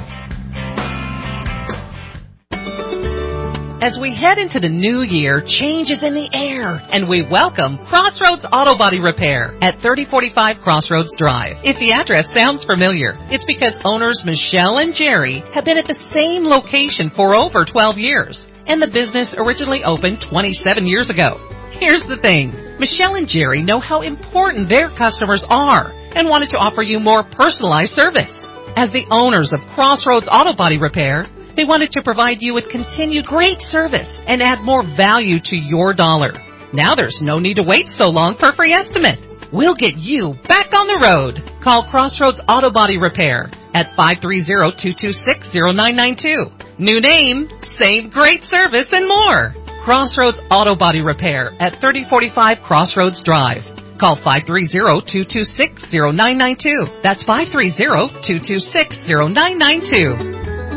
As we head into the new year, change is in the air, and we welcome Crossroads Auto Body Repair at 3045 Crossroads Drive. If the address sounds familiar, it's because owners Michelle and Jerry have been at the same location for over 12 years, and the business originally opened 27 years ago. Here's the thing. Michelle and Jerry know how important their customers are and wanted to offer you more personalized service. As the owners of Crossroads Auto Body Repair, they wanted to provide you with continued great service and add more value to your dollar. Now there's no need to wait so long for a free estimate. We'll get you back on the road. Call Crossroads Auto Body Repair at 530-226-0992. New name, same great service, and more. Crossroads Auto Body Repair at 3045 Crossroads Drive. Call 530-226-0992. That's 530-226-0992.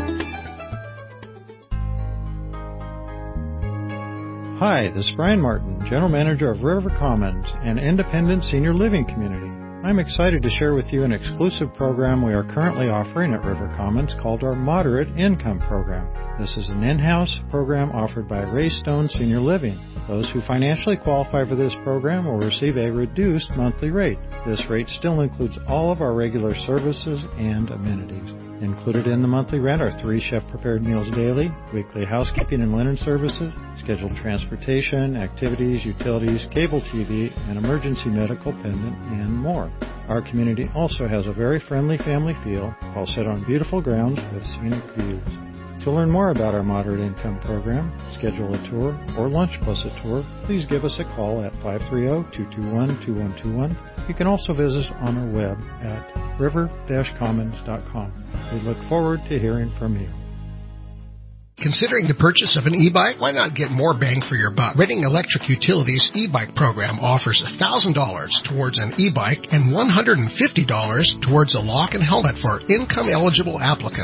Hi, this is Brian Martin, General Manager of River Commons, an independent senior living community. I'm excited to share with you an exclusive program we are currently offering at River Commons called our Moderate Income Program. This is an in-house program offered by Ray Stone Senior Living. Those who financially qualify for this program will receive a reduced monthly rate. This rate still includes all of our regular services and amenities. Included in the monthly rent are 3 chef-prepared meals daily, weekly housekeeping and linen services, scheduled transportation, activities, utilities, cable TV, and emergency medical pendant, and more. Our community also has a very friendly family feel, all set on beautiful grounds with scenic views. To learn more about our Moderate Income Program, schedule a tour, or lunch plus a tour, please give us a call at 530-221-2121. You can also visit us on our web at river-commons.com. We look forward to hearing from you. Considering the purchase of an e-bike? Why not get more bang for your buck? Redding Electric Utilities e-bike program offers $1,000 towards an e-bike and $150 towards a lock and helmet for income-eligible applicants.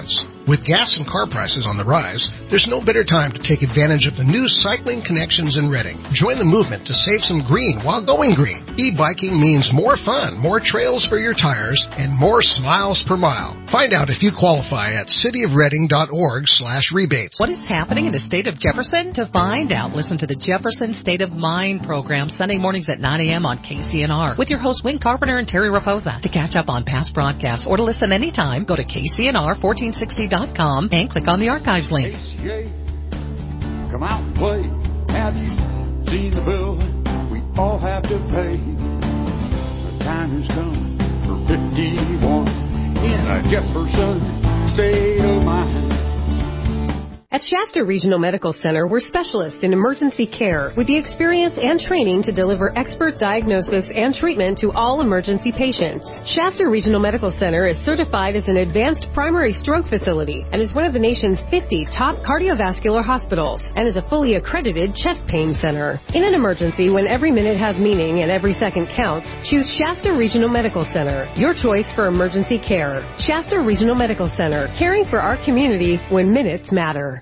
With gas and car prices on the rise, there's no better time to take advantage of the new cycling connections in Reading. Join the movement to save some green while going green. E-biking means more fun, more trails for your tires, and more smiles per mile. Find out if you qualify at cityofreading.org/rebates. What is happening in the state of Jefferson? To find out, listen to the Jefferson State of Mind program Sunday mornings at 9 a.m. on KCNR with your hosts Wayne Carpenter and Terry Raposa. To catch up on past broadcasts or to listen anytime, go to KCNR1460.com and click on the archives link. ACA, come out and play. Have you seen the bill we all have to pay? The time has come for 51 in a Jefferson State of Mind. At Shasta Regional Medical Center, we're specialists in emergency care with the experience and training to deliver expert diagnosis and treatment to all emergency patients. Shasta Regional Medical Center is certified as an advanced primary stroke facility and is one of the nation's 50 top cardiovascular hospitals and is a fully accredited chest pain center. In an emergency, when every minute has meaning and every second counts, choose Shasta Regional Medical Center, your choice for emergency care. Shasta Regional Medical Center, caring for our community when minutes matter.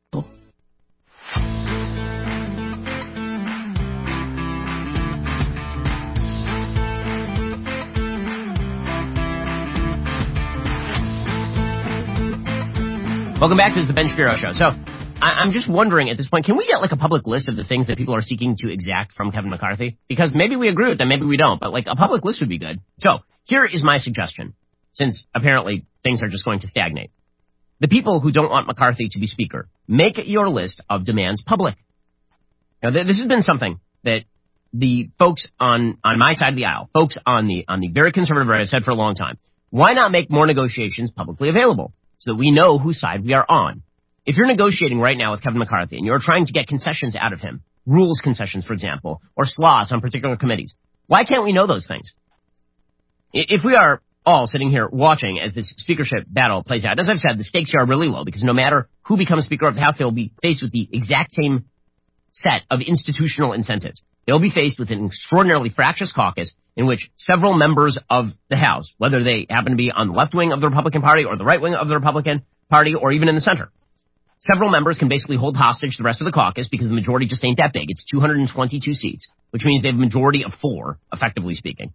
Welcome back. This is the Ben Shapiro Show. So I'm just wondering at this point, can we get like a public list of the things that people are seeking to exact from Kevin McCarthy? Because maybe we agree with them, maybe we don't, but like a public list would be good. So here is my suggestion, since apparently things are just going to stagnate. The people who don't want McCarthy to be speaker, make your list of demands public. Now, this has been something that the folks on my side of the aisle, folks on the very conservative right have said for a long time. Why not make more negotiations publicly available so that we know whose side we are on? If you're negotiating right now with Kevin McCarthy and you're trying to get concessions out of him, rules concessions, for example, or slots on particular committees, why can't we know those things? If we are all sitting here watching as this speakership battle plays out, as I've said, the stakes are really low because no matter who becomes Speaker of the House, they will be faced with the exact same set of institutional incentives. They'll be faced with an extraordinarily fractious caucus in which several members of the House, whether they happen to be on the left wing of the Republican Party or the right wing of the Republican Party or even in the center, several members can basically hold hostage the rest of the caucus because the majority just ain't that big. It's 222 seats, which means they have a majority of 4, effectively speaking.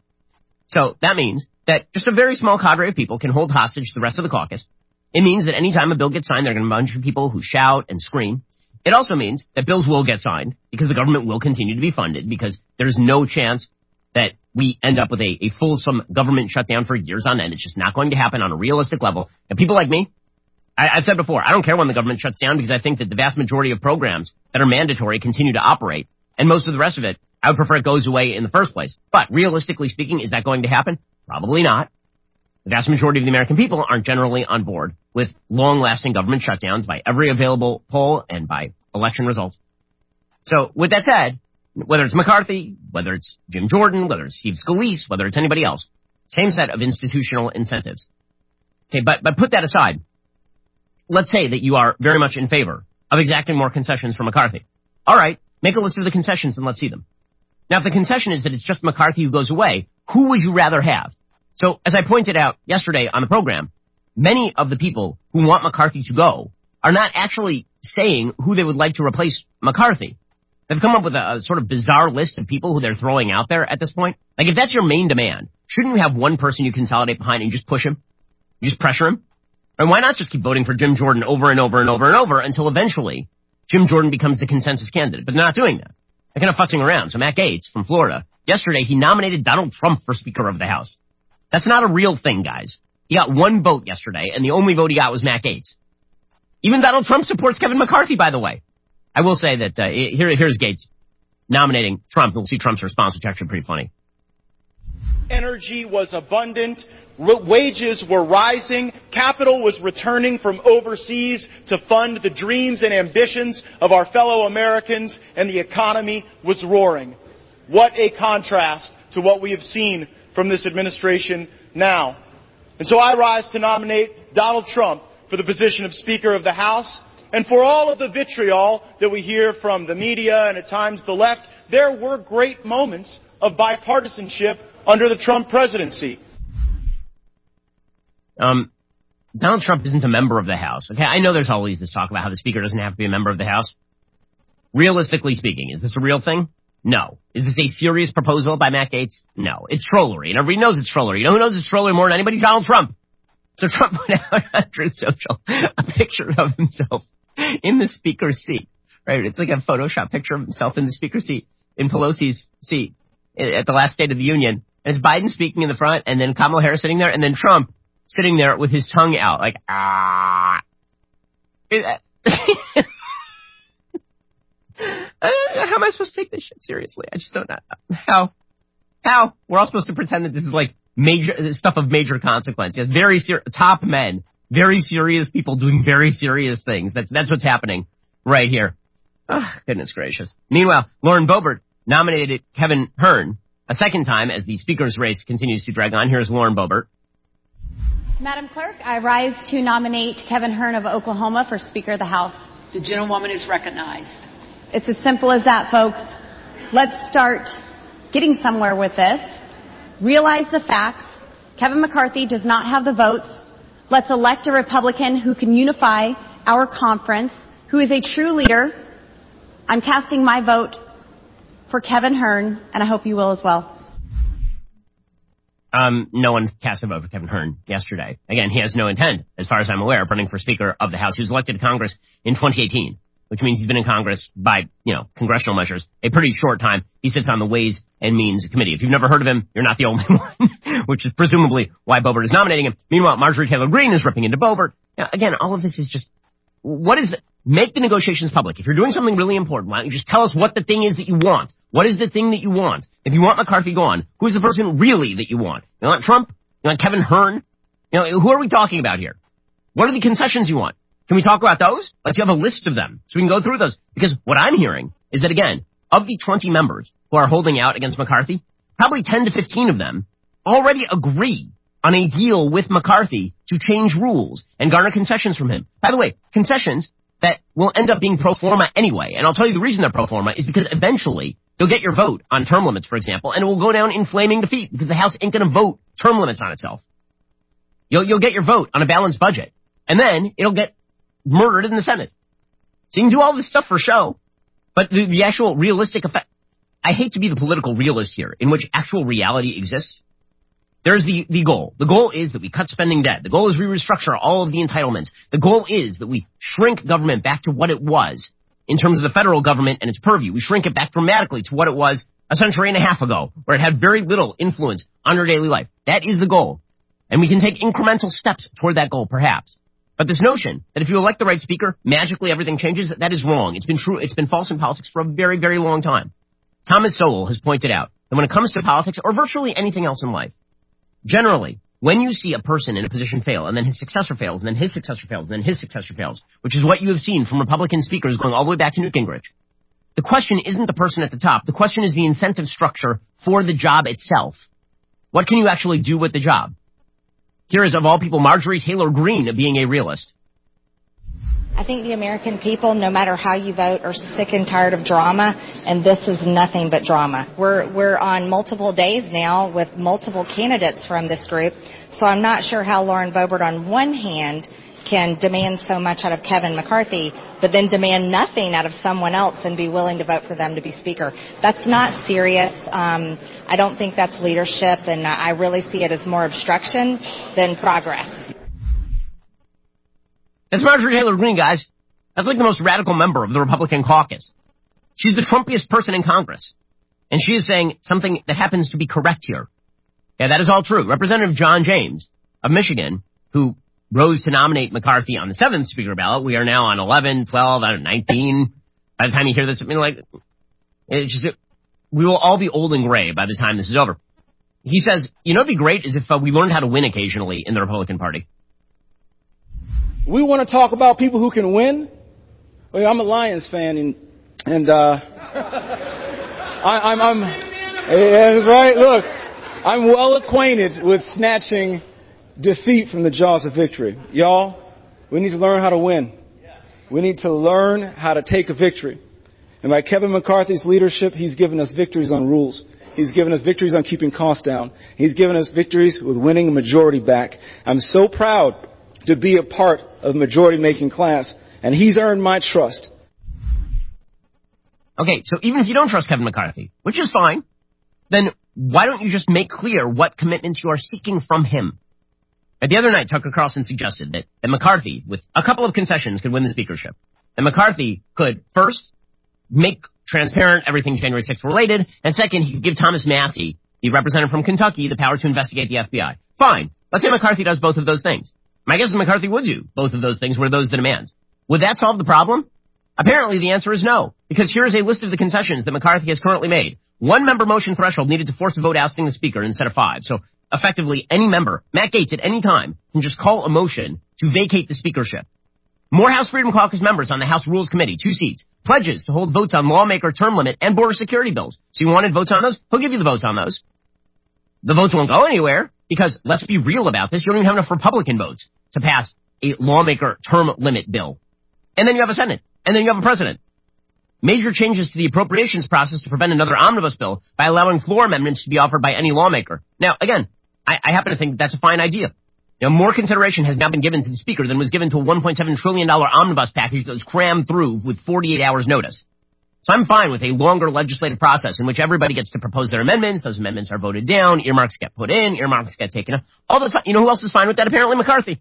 So that means that just a very small cadre of people can hold hostage the rest of the caucus. It means that any time a bill gets signed, there are going to be a bunch of people who shout and scream. It also means that bills will get signed because the government will continue to be funded because there's no chance that we end up with a fulsome government shutdown for years on end. It's just not going to happen on a realistic level. And people like me, I've said before, I don't care when the government shuts down because I think that the vast majority of programs that are mandatory continue to operate. And most of the rest of it, I would prefer it goes away in the first place. But realistically speaking, is that going to happen? Probably not. The vast majority of the American people aren't generally on board with long-lasting government shutdowns by every available poll and by election results. So with that said, whether it's McCarthy, whether it's Jim Jordan, whether it's Steve Scalise, whether it's anybody else, same set of institutional incentives. Okay, but put that aside. Let's say that you are very much in favor of exacting more concessions from McCarthy. All right, make a list of the concessions and let's see them. Now, if the concession is that it's just McCarthy who goes away, who would you rather have? So, as I pointed out yesterday on the program, many of the people who want McCarthy to go are not actually saying who they would like to replace McCarthy. They've come up with a sort of bizarre list of people who they're throwing out there at this point. Like, if that's your main demand, shouldn't you have one person you consolidate behind and just push him? You just pressure him? And why not just keep voting for Jim Jordan over and over and over and over until eventually Jim Jordan becomes the consensus candidate? But they're not doing that. They're kind of futzing around. So Matt Gaetz from Florida, yesterday he nominated Donald Trump for Speaker of the House. That's not a real thing, guys. He got one vote yesterday, and the only vote he got was Matt Gaetz. Even Donald Trump supports Kevin McCarthy, by the way. I will say that here's Gaetz nominating Trump. We'll see Trump's response, which is actually pretty funny. Energy was abundant. Wages were rising. Capital was returning from overseas to fund the dreams and ambitions of our fellow Americans, and the economy was roaring. What a contrast to what we have seen from this administration now. And so I rise to nominate Donald Trump for the position of Speaker of the House. And for all of the vitriol that we hear from the media and at times the left, there were great moments of bipartisanship under the Trump presidency. Donald Trump isn't a member of the House. Okay, I know there's always this talk about how the Speaker doesn't have to be a member of the House. Realistically speaking, is this a real thing? No. Is this a serious proposal by Matt Gaetz? No. It's trollery, and everybody knows it's trollery. You know who knows it's trollery more than anybody? Donald Trump. So Trump put out on Truth Social a picture of himself in the Speaker's seat. Right? It's like a Photoshop picture of himself in the Speaker's seat, in Pelosi's seat at the last State of the Union. And it's Biden speaking in the front, and then Kamala Harris sitting there, and then Trump sitting there with his tongue out, like, ah. How am I supposed to take this shit seriously? I just don't know. How? We're all supposed to pretend that this is like major stuff of major consequence. Yes, very top men, very serious people doing very serious things. That's what's happening right here. Oh, goodness gracious. Meanwhile, Lauren Boebert nominated Kevin Hern a second time as the Speaker's race continues to drag on. Here's Lauren Boebert. Madam Clerk, I rise to nominate Kevin Hern of Oklahoma for Speaker of the House. The gentlewoman is recognized. It's as simple as that, folks. Let's start getting somewhere with this. Realize the facts. Kevin McCarthy does not have the votes. Let's elect a Republican who can unify our conference, who is a true leader. I'm casting my vote for Kevin Hern, and I hope you will as well. No one cast a vote for Kevin Hern yesterday. Again, he has no intent, as far as I'm aware, of running for Speaker of the House. He was elected to Congress in 2018, which means he's been in Congress by, congressional measures, a pretty short time. He sits on the Ways and Means Committee. If you've never heard of him, you're not the only one, which is presumably why Boebert is nominating him. Meanwhile, Marjorie Taylor Greene is ripping into Boebert. Now, again, all of this is just, make the negotiations public. If you're doing something really important, why don't you just tell us what the thing is that you want? What is the thing that you want? If you want McCarthy gone, who's the person really that you want? You want Trump? You want Kevin Hern? Who are we talking about here? What are the concessions you want? Can we talk about those? Let's have a list of them so we can go through those. Because what I'm hearing is that, again, of the 20 members who are holding out against McCarthy, probably 10 to 15 of them already agree on a deal with McCarthy to change rules and garner concessions from him. By the way, concessions that will end up being pro forma anyway. And I'll tell you the reason they're pro forma is because eventually you'll get your vote on term limits, for example, and it will go down in flaming defeat because the House ain't going to vote term limits on itself. You'll get your vote on a balanced budget, and then it'll get murdered in the Senate. So you can do all this stuff for show, but the actual realistic effect, I hate to be the political realist here, in which actual reality exists. There's the goal. The goal is that we cut spending debt. The goal is we restructure all of the entitlements. The goal is that we shrink government back to what it was in terms of the federal government and its purview. We shrink it back dramatically to what it was a century and a half ago, where it had very little influence on our daily life. That is the goal. And we can take incremental steps toward that goal, perhaps. But this notion that if you elect the right speaker, magically everything changes, that is wrong. It's been true. It's been false in politics for a very, very long time. Thomas Sowell has pointed out that when it comes to politics, or virtually anything else in life, generally, when you see a person in a position fail, and then his successor fails, and then his successor fails, and then his successor fails, which is what you have seen from Republican speakers going all the way back to Newt Gingrich, the question isn't the person at the top. The question is the incentive structure for the job itself. What can you actually do with the job? Here is, of all people, Marjorie Taylor Greene being a realist. I think the American people, no matter how you vote, are sick and tired of drama, and this is nothing but drama. We're on multiple days now with multiple candidates from this group, so I'm not sure how Lauren Boebert, on one hand, can demand so much out of Kevin McCarthy, but then demand nothing out of someone else and be willing to vote for them to be Speaker. That's not serious. I don't think that's leadership, and I really see it as more obstruction than progress. That's Marjorie Taylor Greene, guys. That's like the most radical member of the Republican caucus. She's the Trumpiest person in Congress. And she is saying something that happens to be correct here. Yeah, that is all true. Representative John James of Michigan, who rose to nominate McCarthy on the 7th Speaker ballot. We are now on 11, 12, 19. By the time you hear this, it's just, we will all be old and gray by the time this is over. He says, it'd be great is if we learned how to win occasionally in the Republican Party. We want to talk about people who can win. Well, I'm a Lions fan, and I'm yeah, that's right. Look, I'm well acquainted with snatching defeat from the jaws of victory. Y'all, we need to learn how to win. We need to learn how to take a victory. And by Kevin McCarthy's leadership, he's given us victories on rules. He's given us victories on keeping costs down. He's given us victories with winning a majority back. I'm so proud to be a part of the majority-making class, and he's earned my trust. Okay, so even if you don't trust Kevin McCarthy, which is fine, then why don't you just make clear what commitments you are seeking from him? The other night, Tucker Carlson suggested that McCarthy, with a couple of concessions, could win the speakership. And McCarthy could, first, make transparent everything January 6th related, and second, he could give Thomas Massie, the representative from Kentucky, the power to investigate the FBI. Fine. Let's say McCarthy does both of those things. My guess is McCarthy would do both of those things were those the demands. Would that solve the problem? Apparently the answer is no, because here is a list of the concessions that McCarthy has currently made. 1-member motion threshold needed to force a vote ousting the speaker instead of 5. So effectively any member, Matt Gaetz at any time, can just call a motion to vacate the speakership. More House Freedom Caucus members on the House Rules Committee, 2 seats. Pledges to hold votes on lawmaker term limit and border security bills. So you wanted votes on those? He'll give you the votes on those. The votes won't go anywhere because, let's be real about this, you don't even have enough Republican votes to pass a lawmaker term limit bill. And then you have a Senate. And then you have a president. Major changes to the appropriations process to prevent another omnibus bill by allowing floor amendments to be offered by any lawmaker. Now, again, I happen to think that's a fine idea. More consideration has now been given to the speaker than was given to a $1.7 trillion omnibus package that was crammed through with 48 hours notice. So I'm fine with a longer legislative process in which everybody gets to propose their amendments. Those amendments are voted down. Earmarks get put in. Earmarks get taken out. All that's fine. You know who else is fine with that? Apparently McCarthy.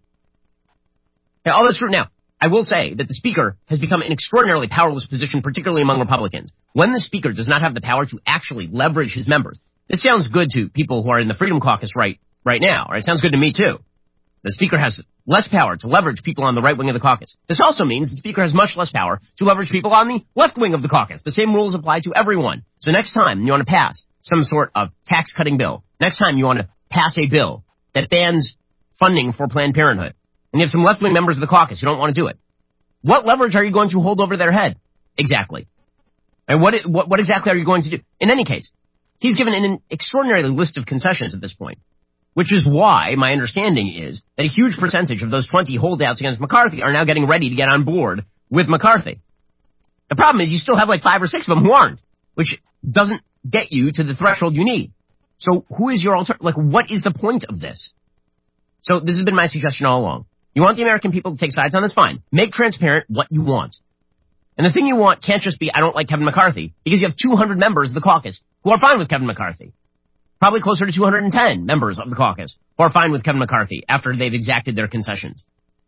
Okay, all that's true. Now, I will say that the speaker has become an extraordinarily powerless position, particularly among Republicans. When the speaker does not have the power to actually leverage his members, this sounds good to people who are in the Freedom Caucus right now. Right? It sounds good to me, too. The speaker has less power to leverage people on the right wing of the caucus. This also means the speaker has much less power to leverage people on the left wing of the caucus. The same rules apply to everyone. So next time you want to pass some sort of tax-cutting bill, next time you want to pass a bill that bans funding for Planned Parenthood, and you have some left-wing members of the caucus who don't want to do it, what leverage are you going to hold over their head? Exactly. And what exactly are you going to do? In any case, he's given an extraordinary list of concessions at this point, which is why my understanding is that a huge percentage of those 20 holdouts against McCarthy are now getting ready to get on board with McCarthy. The problem is you still have like 5 or 6 of them who aren't, which doesn't get you to the threshold you need. So who is your alternative? Like, what is the point of this? So this has been my suggestion all along. You want the American people to take sides on this? Fine. Make transparent what you want. And the thing you want can't just be, I don't like Kevin McCarthy, because you have 200 members of the caucus who are fine with Kevin McCarthy. Probably closer to 210 members of the caucus who are fine with Kevin McCarthy after they've exacted their concessions.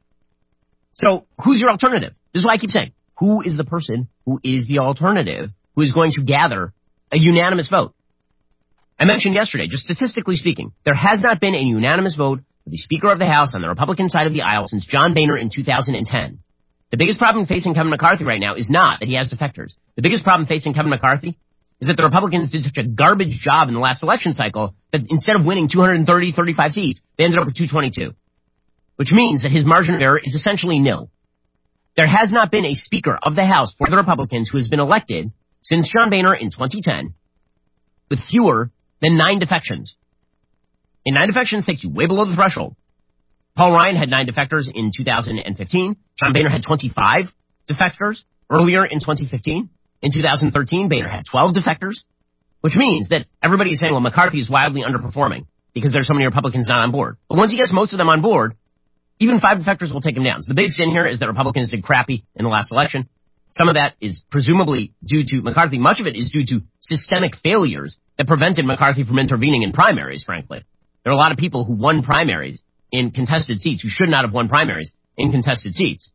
So who's your alternative? This is why I keep saying, who is the person who is the alternative who is going to gather a unanimous vote? I mentioned yesterday, just statistically speaking, there has not been a unanimous vote for the Speaker of the House on the Republican side of the aisle since John Boehner in 2010. The biggest problem facing Kevin McCarthy right now is not that he has defectors. The biggest problem facing Kevin McCarthy is that the Republicans did such a garbage job in the last election cycle that instead of winning 235 seats, they ended up with 222, which means that his margin of error is essentially nil. There has not been a Speaker of the House for the Republicans who has been elected since John Boehner in 2010 with fewer than 9 defections. And 9 defections takes you way below the threshold. Paul Ryan had 9 defectors in 2015. John Boehner had 25 defectors earlier in 2015. In 2013, Boehner had 12 defectors, which means that everybody is saying, well, McCarthy is wildly underperforming because there's so many Republicans not on board. But once he gets most of them on board, even 5 defectors will take him down. So the big sin here is that Republicans did crappy in the last election. Some of that is presumably due to McCarthy. Much of it is due to systemic failures that prevented McCarthy from intervening in primaries, frankly. There are a lot of people who won primaries in contested seats who should not have won primaries in contested seats.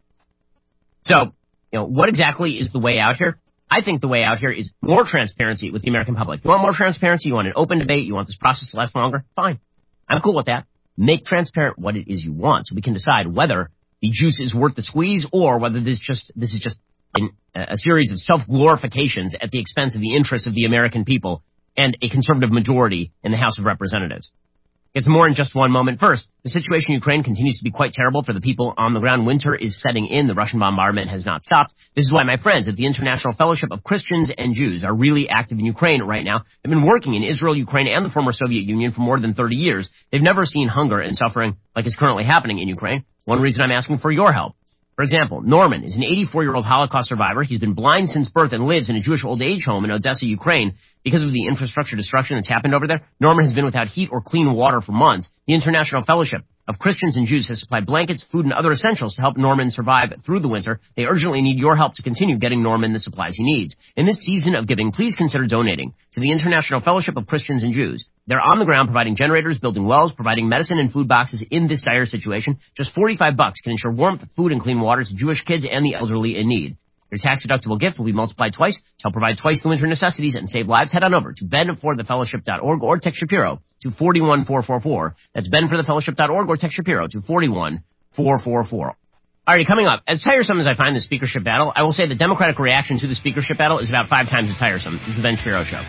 So, what exactly is the way out here? I think the way out here is more transparency with the American public. You want more transparency? You want an open debate? You want this process to last longer? Fine. I'm cool with that. Make transparent what it is you want so we can decide whether the juice is worth the squeeze or whether this is just a series of self-glorifications at the expense of the interests of the American people and a conservative majority in the House of Representatives. It's more in just one moment. First, the situation in Ukraine continues to be quite terrible for the people on the ground. Winter is setting in. The Russian bombardment has not stopped. This is why my friends at the International Fellowship of Christians and Jews are really active in Ukraine right now. They've been working in Israel, Ukraine, and the former Soviet Union for more than 30 years. They've never seen hunger and suffering like is currently happening in Ukraine. One reason I'm asking for your help. For example, Norman is an 84-year-old Holocaust survivor. He's been blind since birth and lives in a Jewish old age home in Odessa, Ukraine. Because of the infrastructure destruction that's happened over there, Norman has been without heat or clean water for months. The International Fellowship of Christians and Jews has supplied blankets, food, and other essentials to help Norman survive through the winter. They urgently need your help to continue getting Norman the supplies he needs. In this season of giving, please consider donating to the International Fellowship of Christians and Jews. They're on the ground providing generators, building wells, providing medicine and food boxes in this dire situation. Just $45 can ensure warmth, food, and clean water to Jewish kids and the elderly in need. Your tax-deductible gift will be multiplied twice to help provide twice the winter necessities and save lives. Head on over to benforthefellowship.org or text Shapiro to 41444. That's benforthefellowship.org or text Shapiro to 41444. Alrighty, coming up, as tiresome as I find the speakership battle, I will say the Democratic reaction to the speakership battle is about 5 times as tiresome. This is the Ben Shapiro Show.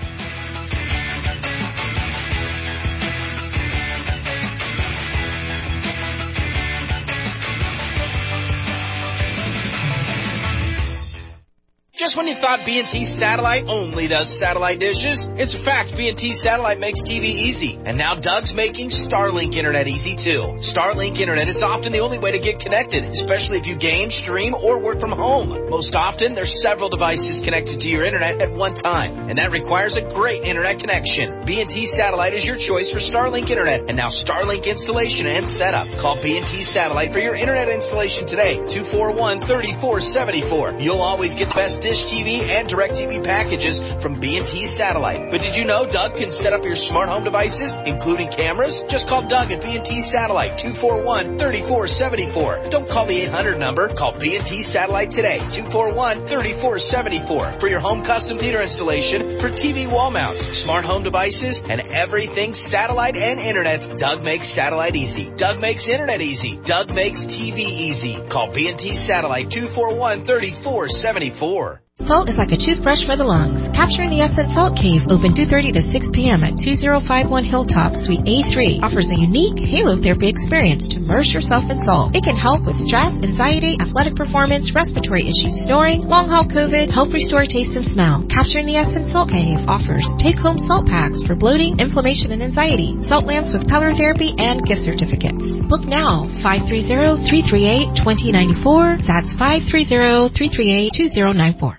Just when you thought B&T Satellite only does satellite dishes, it's a fact B&T Satellite makes TV easy. And now Doug's making Starlink Internet easy too. Starlink Internet is often the only way to get connected, especially if you game, stream, or work from home. Most often, there's several devices connected to your internet at one time, and that requires a great internet connection. B&T Satellite is your choice for Starlink Internet, and now Starlink installation and setup. Call B&T Satellite for your internet installation today, 241-3474. You'll always get the best Dish TV and DirecTV packages from B&T Satellite. But did you know Doug can set up your smart home devices, including cameras? Just call Doug at B&T Satellite, 241-3474. Don't call the 800 number. Call B&T Satellite today, 241-3474. For your home custom theater installation, for TV wall mounts, smart home devices, and everything satellite and internet, Doug makes satellite easy. Doug makes internet easy. Doug makes TV easy. Call B&T Satellite, 241-3474. Salt is like a toothbrush for the lungs. Capturing the Essence Salt Cave, open 2:30 to 6 p.m. at 2051 Hilltop, Suite A3, offers a unique halo therapy experience to immerse yourself in salt. It can help with stress, anxiety, athletic performance, respiratory issues, snoring, long-haul COVID, help restore taste and smell. Capturing the Essence Salt Cave offers take-home salt packs for bloating, inflammation, and anxiety, salt lamps with color therapy, and gift certificates. Book now, 530-338-2094. That's 530-338-2094.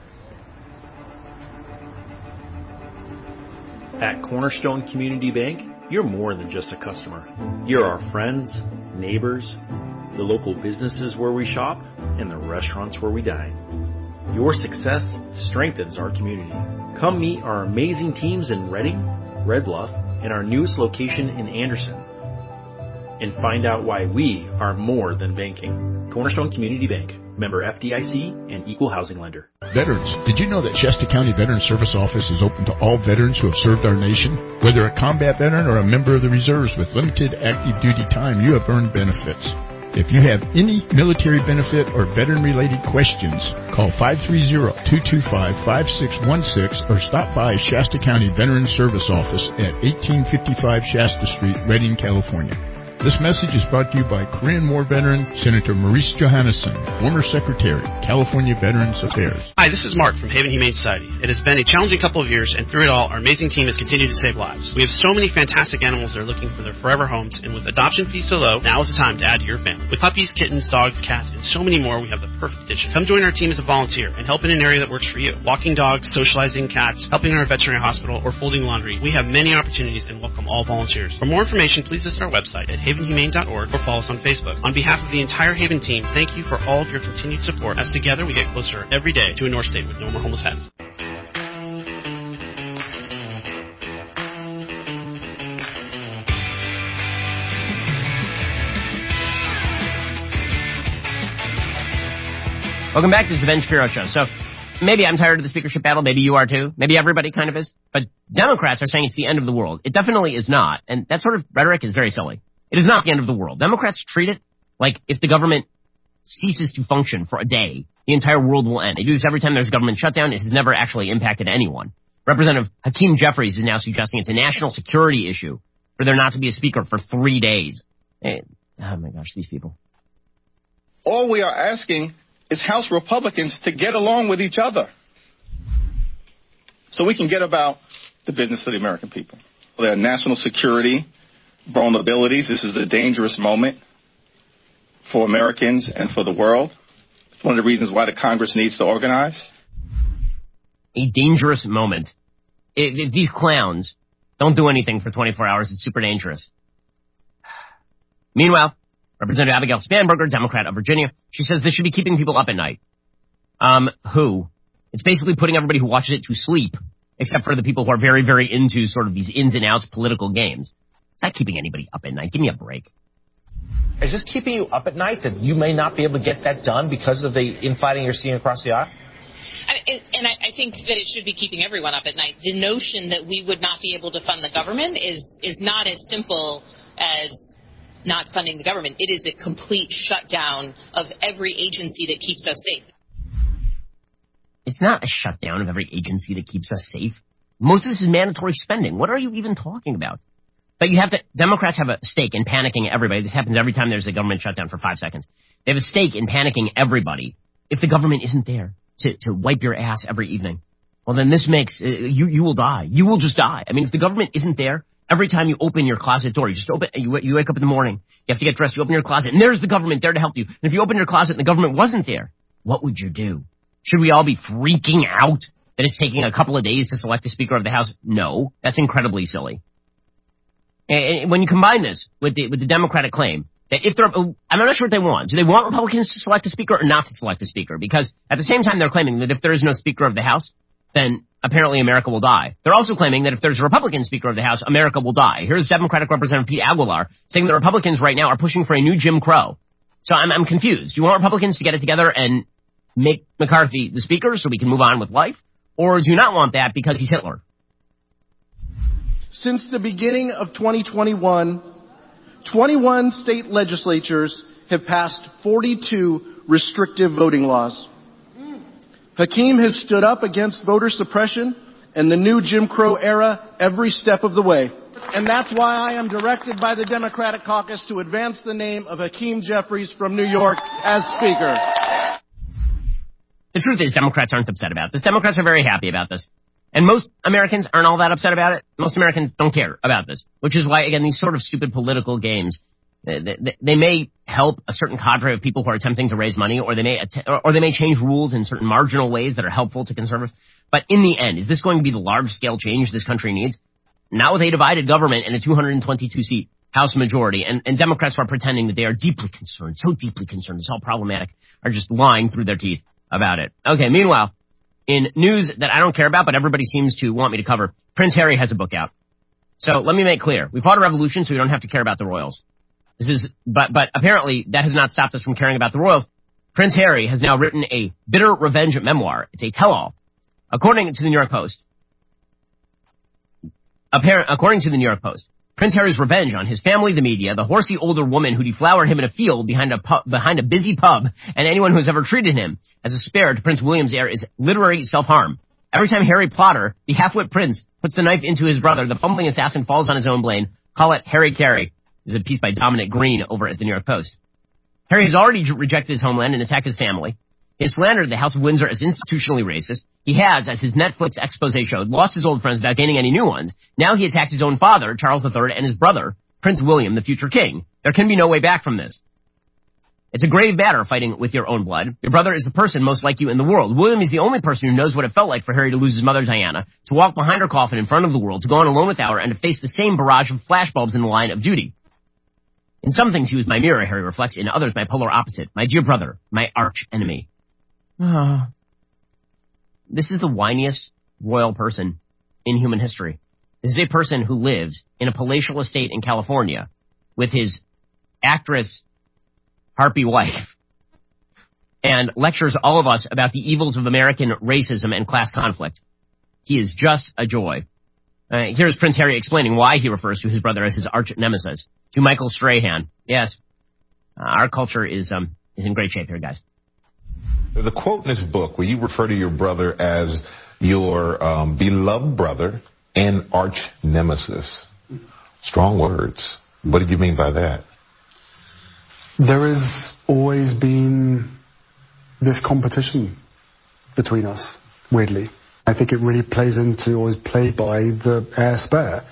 At Cornerstone Community Bank, you're more than just a customer. You're our friends, neighbors, the local businesses where we shop, and the restaurants where we dine. Your success strengthens our community. Come meet our amazing teams in Reading, Red Bluff, and our newest location in Anderson. And find out why we are more than banking. Cornerstone Community Bank. Member FDIC and Equal Housing Lender. Veterans, did you know that Shasta County Veteran Service Office is open to all veterans who have served our nation? Whether a combat veteran or a member of the reserves with limited active duty time, you have earned benefits. If you have any military benefit or veteran-related questions, call 530-225-5616 or stop by Shasta County Veteran Service Office at 1855 Shasta Street, Redding, California. This message is brought to you by Korean War veteran Senator Maurice Johannesson, former Secretary, California Veterans Affairs. Hi, this is Mark from Haven Humane Society. It has been a challenging couple of years, and through it all, our amazing team has continued to save lives. We have so many fantastic animals that are looking for their forever homes, and with adoption fees so low, now is the time to add to your family. With puppies, kittens, dogs, cats, and so many more, we have the perfect addition. Come join our team as a volunteer and help in an area that works for you. Walking dogs, socializing cats, helping in our veterinary hospital, or folding laundry. We have many opportunities and welcome all volunteers. For more information, please visit our website at havenhumane.org or follow us on Facebook. On behalf of the entire Haven team, thank you for all of your continued support, as together we get closer every day to a North State with no more homeless pets. Welcome back. This is the Ben Shapiro Show. So maybe I'm tired of the speakership battle. Maybe you are too. Maybe everybody kind of is. But Democrats are saying it's the end of the world. It definitely is not. And that sort of rhetoric is very silly. It is not the end of the world. Democrats treat it like if the government ceases to function for a day, the entire world will end. They do this every time there's a government shutdown. It has never actually impacted anyone. Representative Hakeem Jeffries is now suggesting it's a national security issue for there not to be a speaker for 3 days. Oh my gosh, these people. All we are asking is House Republicans to get along with each other so we can get about the business of the American people. There are national security vulnerabilities. This is a dangerous moment for Americans and for the world. It's one of the reasons why the Congress needs to organize. A dangerous moment. If these clowns don't do anything for 24 hours, it's super dangerous. Meanwhile, Representative Abigail Spanberger, Democrat of Virginia, she says this should be keeping people up at night. Who? It's basically putting everybody who watches it to sleep, except for the people who are very, very into sort of these ins and outs political games. It's not keeping anybody up at night. Give me a break. Is this keeping you up at night that you may not be able to get that done because of the infighting you're seeing across the aisle? I think that it should be keeping everyone up at night. The notion that we would not be able to fund the government is not as simple as not funding the government. It is a complete shutdown of every agency that keeps us safe. It's not a shutdown of every agency that keeps us safe. Most of this is mandatory spending. What are you even talking about? But Democrats have a stake in panicking everybody. This happens every time there's a government shutdown for 5 seconds. They have a stake in panicking everybody if the government isn't there to wipe your ass every evening. Well, then this makes, you will die. You will just die. I mean, if the government isn't there, every time you open your closet door, you wake up in the morning, you have to get dressed, you open your closet, and there's the government there to help you. And if you open your closet and the government wasn't there, what would you do? Should we all be freaking out that it's taking a couple of days to select a Speaker of the House? No, that's incredibly silly. And when you combine this with the Democratic claim that I'm not sure what they want. Do they want Republicans to select a Speaker or not to select a Speaker? Because at the same time they're claiming that if there is no Speaker of the House, then apparently America will die. They're also claiming that if there's a Republican Speaker of the House, America will die. Here's Democratic Representative Pete Aguilar saying that Republicans right now are pushing for a new Jim Crow. So I'm confused. Do you want Republicans to get it together and make McCarthy the Speaker so we can move on with life? Or do you not want that because he's Hitler? Since the beginning of 2021, 21 state legislatures have passed 42 restrictive voting laws. Hakeem has stood up against voter suppression and the new Jim Crow era every step of the way. And that's why I am directed by the Democratic caucus to advance the name of Hakeem Jeffries from New York as Speaker. The truth is, Democrats aren't upset about this. Democrats are very happy about this. And most Americans aren't all that upset about it. Most Americans don't care about this, which is why, again, these sort of stupid political games, they may help a certain cadre of people who are attempting to raise money, or they may change rules in certain marginal ways that are helpful to conservatives. But in the end, is this going to be the large-scale change this country needs? Not with a divided government and a 222-seat House majority, and Democrats who are pretending that they are deeply concerned, so deeply concerned, it's all problematic, are just lying through their teeth about it. Okay, meanwhile, in news that I don't care about, but everybody seems to want me to cover, Prince Harry has a book out. So let me make clear. We fought a revolution, so we don't have to care about the royals. But apparently that has not stopped us from caring about the royals. Prince Harry has now written a bitter revenge memoir. It's a tell-all. According to the New York Post, Prince Harry's revenge on his family, the media, the horsey older woman who deflowered him in a field behind a busy pub, and anyone who has ever treated him as a spare to Prince William's heir is literary self-harm. Every time Harry Potter, the half-wit prince, puts the knife into his brother, the fumbling assassin falls on his own blade. Call it Harry Carey. This is a piece by Dominic Green over at the New York Post. Harry has already rejected his homeland and attacked his family. He has slandered the House of Windsor as institutionally racist. He has, as his Netflix expose showed, lost his old friends without gaining any new ones. Now he attacks his own father, Charles III, and his brother, Prince William, the future king. There can be no way back from this. It's a grave matter fighting with your own blood. Your brother is the person most like you in the world. William is the only person who knows what it felt like for Harry to lose his mother, Diana, to walk behind her coffin in front of the world, to go on alone without her, and to face the same barrage of flashbulbs in the line of duty. In some things he was my mirror, Harry reflects. In others, my polar opposite. My dear brother, my arch enemy. This is the whiniest royal person in human history. This is a person who lives in a palatial estate in California with his actress harpy wife and lectures all of us about the evils of American racism and class conflict. He is just a joy. Here's Prince Harry explaining why he refers to his brother as his arch nemesis. To Michael Strahan. Yes, our culture is in great shape here, guys. There's a quote in this book where you refer to your brother as your beloved brother and arch nemesis. Strong words. What did you mean by that? There has always been this competition between us, weirdly. I think it really plays into, or is played by, the heir spare.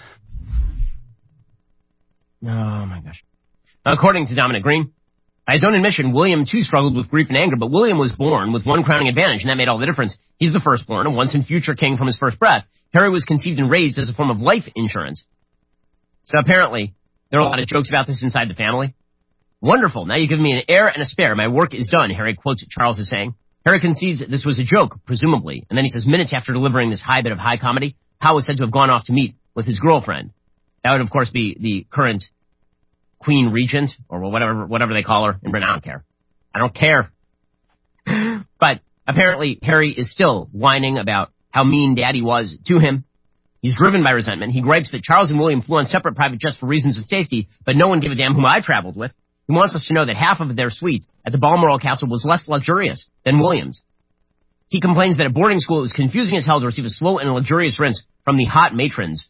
Oh, my gosh. According to Dominic Green, by his own admission, William, too, struggled with grief and anger, but William was born with one crowning advantage, and that made all the difference. He's the firstborn, and once and future king from his first breath. Harry was conceived and raised as a form of life insurance. So apparently, there are a lot of jokes about this inside the family. Wonderful. Now you've given me an heir and a spare. My work is done, Harry quotes Charles as saying. Harry concedes that this was a joke, presumably. And then he says minutes after delivering this high bit of high comedy, Howe was said to have gone off to meet with his girlfriend. That would, of course, be the current Queen Regent, or whatever they call her in Britain. I don't care. I don't care. But apparently Harry is still whining about how mean Daddy was to him. He's driven by resentment. He gripes that Charles and William flew on separate private jets for reasons of safety, but no one gave a damn whom I traveled with. He wants us to know that half of their suite at the Balmoral Castle was less luxurious than William's. He complains that at boarding school it was confusing as hell to receive a slow and luxurious rinse from the hot matrons.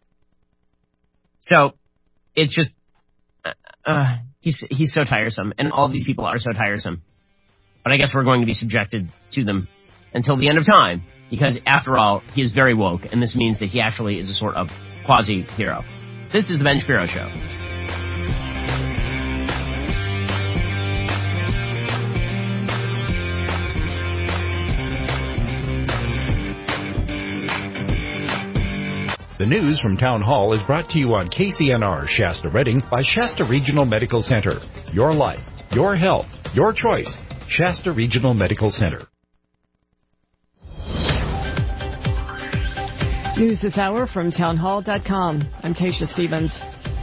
So, it's just, he's so tiresome, and all these people are so tiresome. But I guess we're going to be subjected to them until the end of time, because after all, he is very woke, and this means that he actually is a sort of quasi-hero. This is the Ben Shapiro Show. The news from Town Hall is brought to you on KCNR Shasta Redding by Shasta Regional Medical Center. Your life, your health, your choice. Shasta Regional Medical Center. News this hour from townhall.com. I'm Tasha Stevens.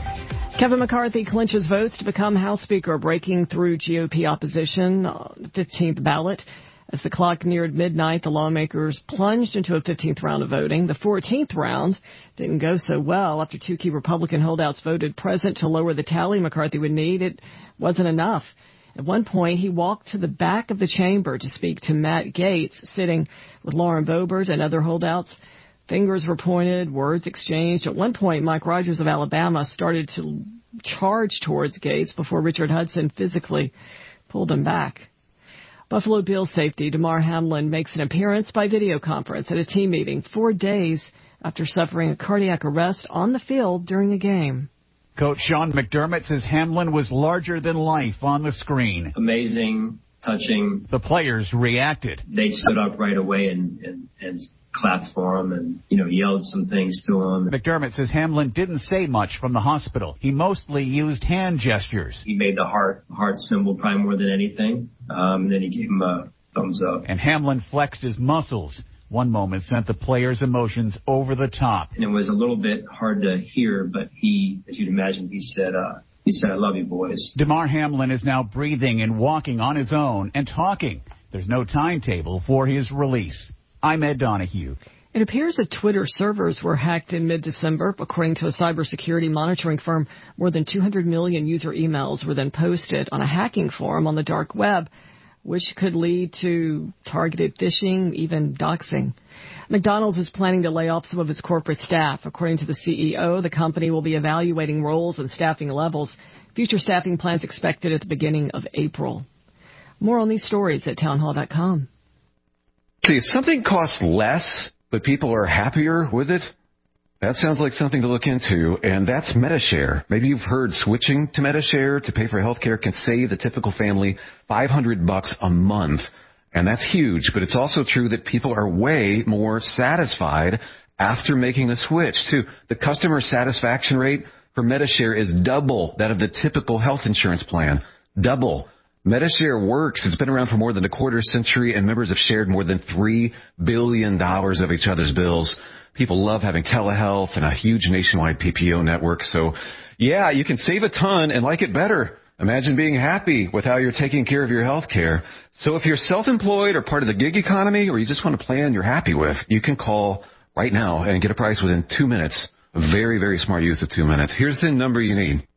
Kevin McCarthy clinches votes to become House Speaker, breaking through GOP opposition on the 15th ballot. As the clock neared midnight, the lawmakers plunged into a 15th round of voting. The 14th round didn't go so well. After two key Republican holdouts voted present to lower the tally McCarthy would need, it wasn't enough. At one point, he walked to the back of the chamber to speak to Matt Gaetz, sitting with Lauren Boebert and other holdouts. Fingers were pointed, words exchanged. At one point, Mike Rogers of Alabama started to charge towards Gaetz before Richard Hudson physically pulled him back. Buffalo Bills safety Damar Hamlin makes an appearance by video conference at a team meeting 4 days after suffering a cardiac arrest on the field during a game. Coach Sean McDermott says Hamlin was larger than life on the screen. Amazing, touching. The players reacted. They stood up right away and clapped for him and, yelled some things to him. McDermott says Hamlin didn't say much from the hospital. He mostly used hand gestures. He made the heart symbol probably more than anything. And then he gave him a thumbs up. And Hamlin flexed his muscles. One moment sent the players' emotions over the top. And it was a little bit hard to hear, but he, as you'd imagine, he said, I love you, boys. Damar Hamlin is now breathing and walking on his own and talking. There's no timetable for his release. I'm Ed Donahue. It appears that Twitter servers were hacked in mid-December. According to a cybersecurity monitoring firm, more than 200 million user emails were then posted on a hacking forum on the dark web, which could lead to targeted phishing, even doxing. McDonald's is planning to lay off some of its corporate staff. According to the CEO, the company will be evaluating roles and staffing levels. Future staffing plans expected at the beginning of April. More on these stories at townhall.com. See, if something costs less, but people are happier with it, that sounds like something to look into, and that's MediShare. Maybe you've heard switching to MediShare to pay for health care can save the typical family $500 a month, and that's huge, but it's also true that people are way more satisfied after making the switch, too. The customer satisfaction rate for MediShare is double that of the typical health insurance plan. Double. MediShare works. It's been around for more than a quarter century, and members have shared more than $3 billion of each other's bills. People love having telehealth and a huge nationwide PPO network. So, yeah, you can save a ton and like it better. Imagine being happy with how you're taking care of your health care. So if you're self-employed or part of the gig economy, or you just want a plan you're happy with, you can call right now and get a price within 2 minutes. Very, very smart use of 2 minutes. Here's the number you need.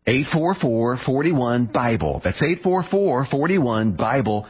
844-41-BIBLE. That's 844-41-BIBLE.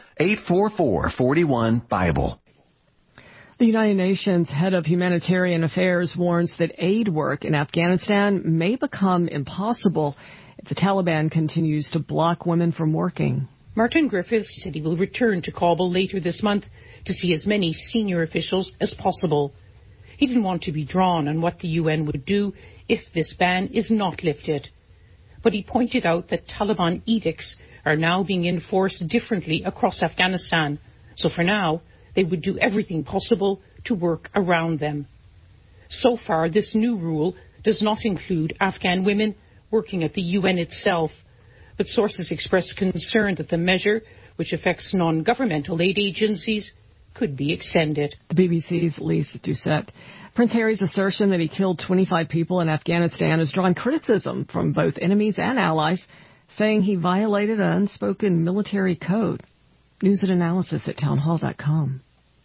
844-41-BIBLE. The United Nations head of humanitarian affairs warns that aid work in Afghanistan may become impossible if the Taliban continues to block women from working. Martin Griffiths said he will return to Kabul later this month to see as many senior officials as possible. He didn't want to be drawn on what the UN would do if this ban is not lifted. But he pointed out that Taliban edicts are now being enforced differently across Afghanistan. So for now, they would do everything possible to work around them. So far, this new rule does not include Afghan women working at the UN itself. but sources express concern that the measure, which affects non-governmental aid agencies, could be extended. The BBC's Lisa Doucette. Prince Harry's assertion that he killed 25 people in Afghanistan has drawn criticism from both enemies and allies, saying he violated an unspoken military code. News and analysis at townhall.com.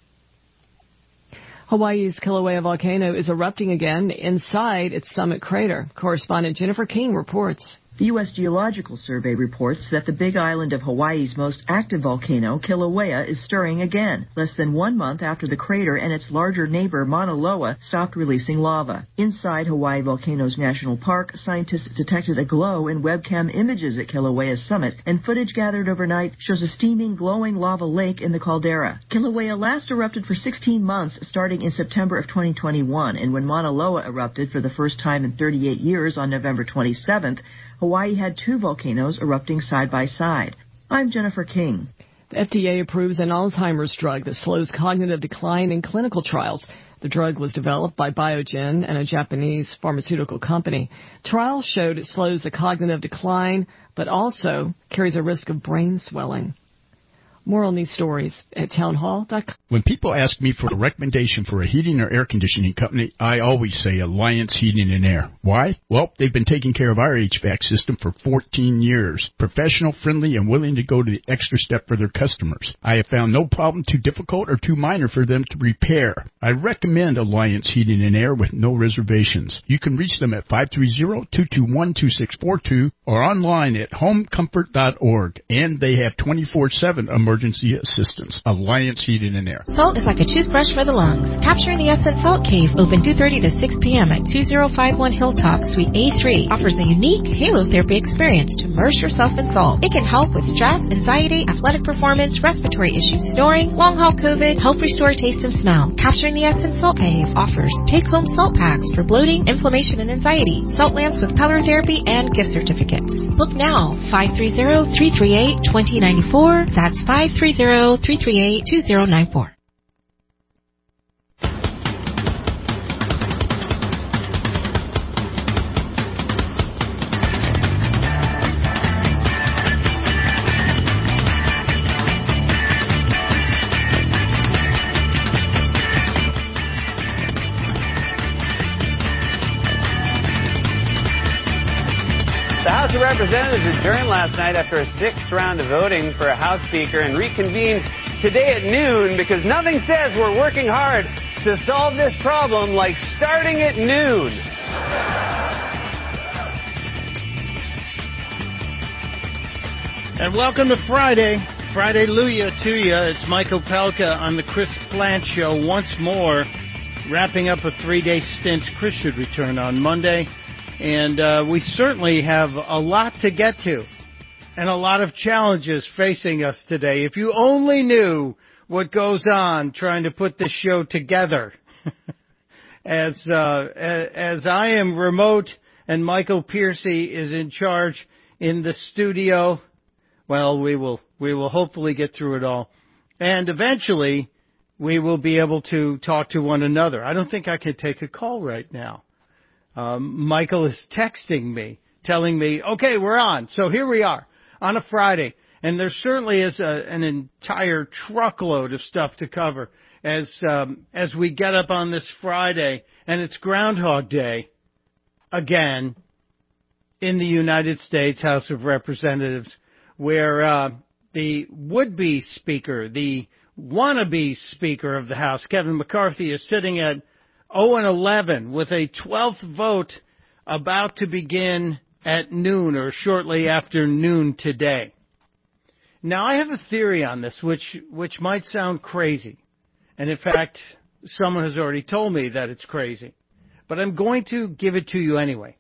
Hawaii's Kilauea volcano is erupting again inside its summit crater. Correspondent Jennifer King reports. The U.S. Geological Survey reports that the Big Island of Hawaii's most active volcano, Kilauea, is stirring again, less than 1 month after the crater and its larger neighbor, Mauna Loa, stopped releasing lava. Inside Hawaii Volcanoes National Park, scientists detected a glow in webcam images at Kilauea's summit, and footage gathered overnight shows a steaming, glowing lava lake in the caldera. Kilauea last erupted for 16 months, starting in September of 2021, and when Mauna Loa erupted for the first time in 38 years on November 27th, Hawaii had 2 volcanoes erupting side by side. I'm Jennifer King. The FDA approves an Alzheimer's drug that slows cognitive decline in clinical trials. The drug was developed by Biogen and a Japanese pharmaceutical company. Trials showed it slows the cognitive decline, but also carries a risk of brain swelling. More on these stories at townhall.com. When people ask me for a recommendation for a heating or air conditioning company, I always say Alliance Heating and Air. Why? Well, they've been taking care of our HVAC system for 14 years. Professional, friendly, and willing to go to the extra step for their customers. I have found no problem too difficult or too minor for them to repair. I recommend Alliance Heating and Air with no reservations. You can reach them at 530-221-2642 or online at homecomfort.org. And they have 24/7 emergency assistance. Alliance Heating and Air. Salt is like a toothbrush for the lungs. Capturing the Essence Salt Cave, open 2:30 to 6 p.m. at 2051 Hilltop, Suite A3, offers a unique halotherapy experience to immerse yourself in salt. It can help with stress, anxiety, athletic performance, respiratory issues, snoring, long-haul COVID, help restore taste and smell. Capturing the Essence Salt Cave offers take-home salt packs for bloating, inflammation, and anxiety, salt lamps with color therapy, and gift certificates. Book now, 530-338-2094. That's 530-338-2094. The House of Representatives adjourned last night after a 6th round of voting for a House Speaker and reconvened today at noon because nothing says we're working hard to solve this problem like starting at noon. And welcome to Friday. Friday-luya to you. It's Mike Opelka on the Chris Plante Show once more, wrapping up a 3-day stint. Chris should return on Monday. And we certainly have a lot to get to and a lot of challenges facing us today. If you only knew what goes on trying to put this show together. As I am remote and Michael Piercy is in charge in the studio, well, we will hopefully get through it all. And eventually we will be able to talk to one another. I don't think I could take a call right now. Michael is texting me, telling me, okay, we're on. So here we are on a Friday. And there certainly is an entire truckload of stuff to cover as we get up on this Friday. And it's Groundhog Day again in the United States House of Representatives, where the would-be speaker, the wannabe speaker of the House, Kevin McCarthy, is sitting at 0-11 with a 12th vote about to begin at noon or shortly after noon today. Now, I have a theory on this which might sound crazy. And in fact, someone has already told me that it's crazy. But I'm going to give it to you anyway.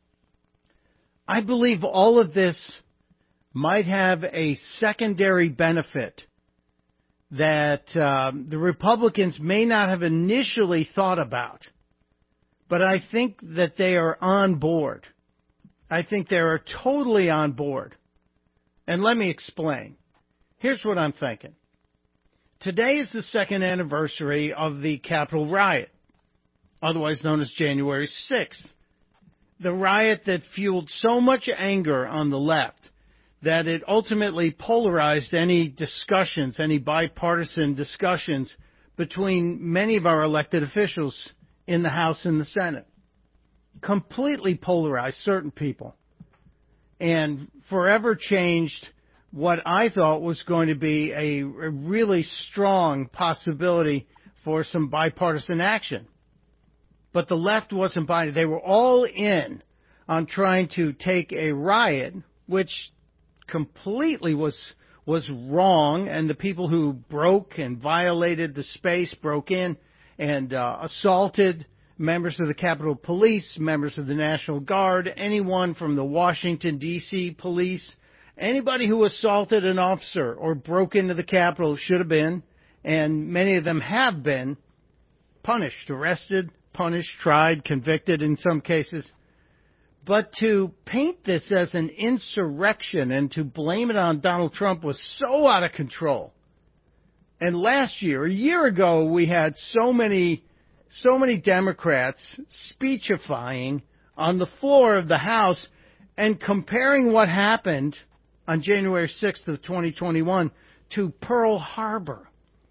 I believe all of this might have a secondary benefit that the Republicans may not have initially thought about. But I think that they are on board. I think they are totally on board. And let me explain. Here's what I'm thinking. Today is the 2nd anniversary of the Capitol riot, otherwise known as January 6th. The riot that fueled so much anger on the left that it ultimately polarized any discussions, any bipartisan discussions between many of our elected officials in the House and the Senate. Completely polarized certain people and forever changed what I thought was going to be a really strong possibility for some bipartisan action. But the left wasn't buying it. They were all in on trying to take a riot, which completely was wrong, and the people who broke and violated the space, broke in and assaulted members of the Capitol Police, members of the National Guard, anyone from the Washington, D.C. police, anybody who assaulted an officer or broke into the Capitol should have been, and many of them have been, punished, arrested, punished, tried, convicted in some cases. But to paint this as an insurrection and to blame it on Donald Trump was so out of control. And last year, a year ago, we had so many Democrats speechifying on the floor of the House and comparing what happened on January 6th of 2021 to Pearl Harbor,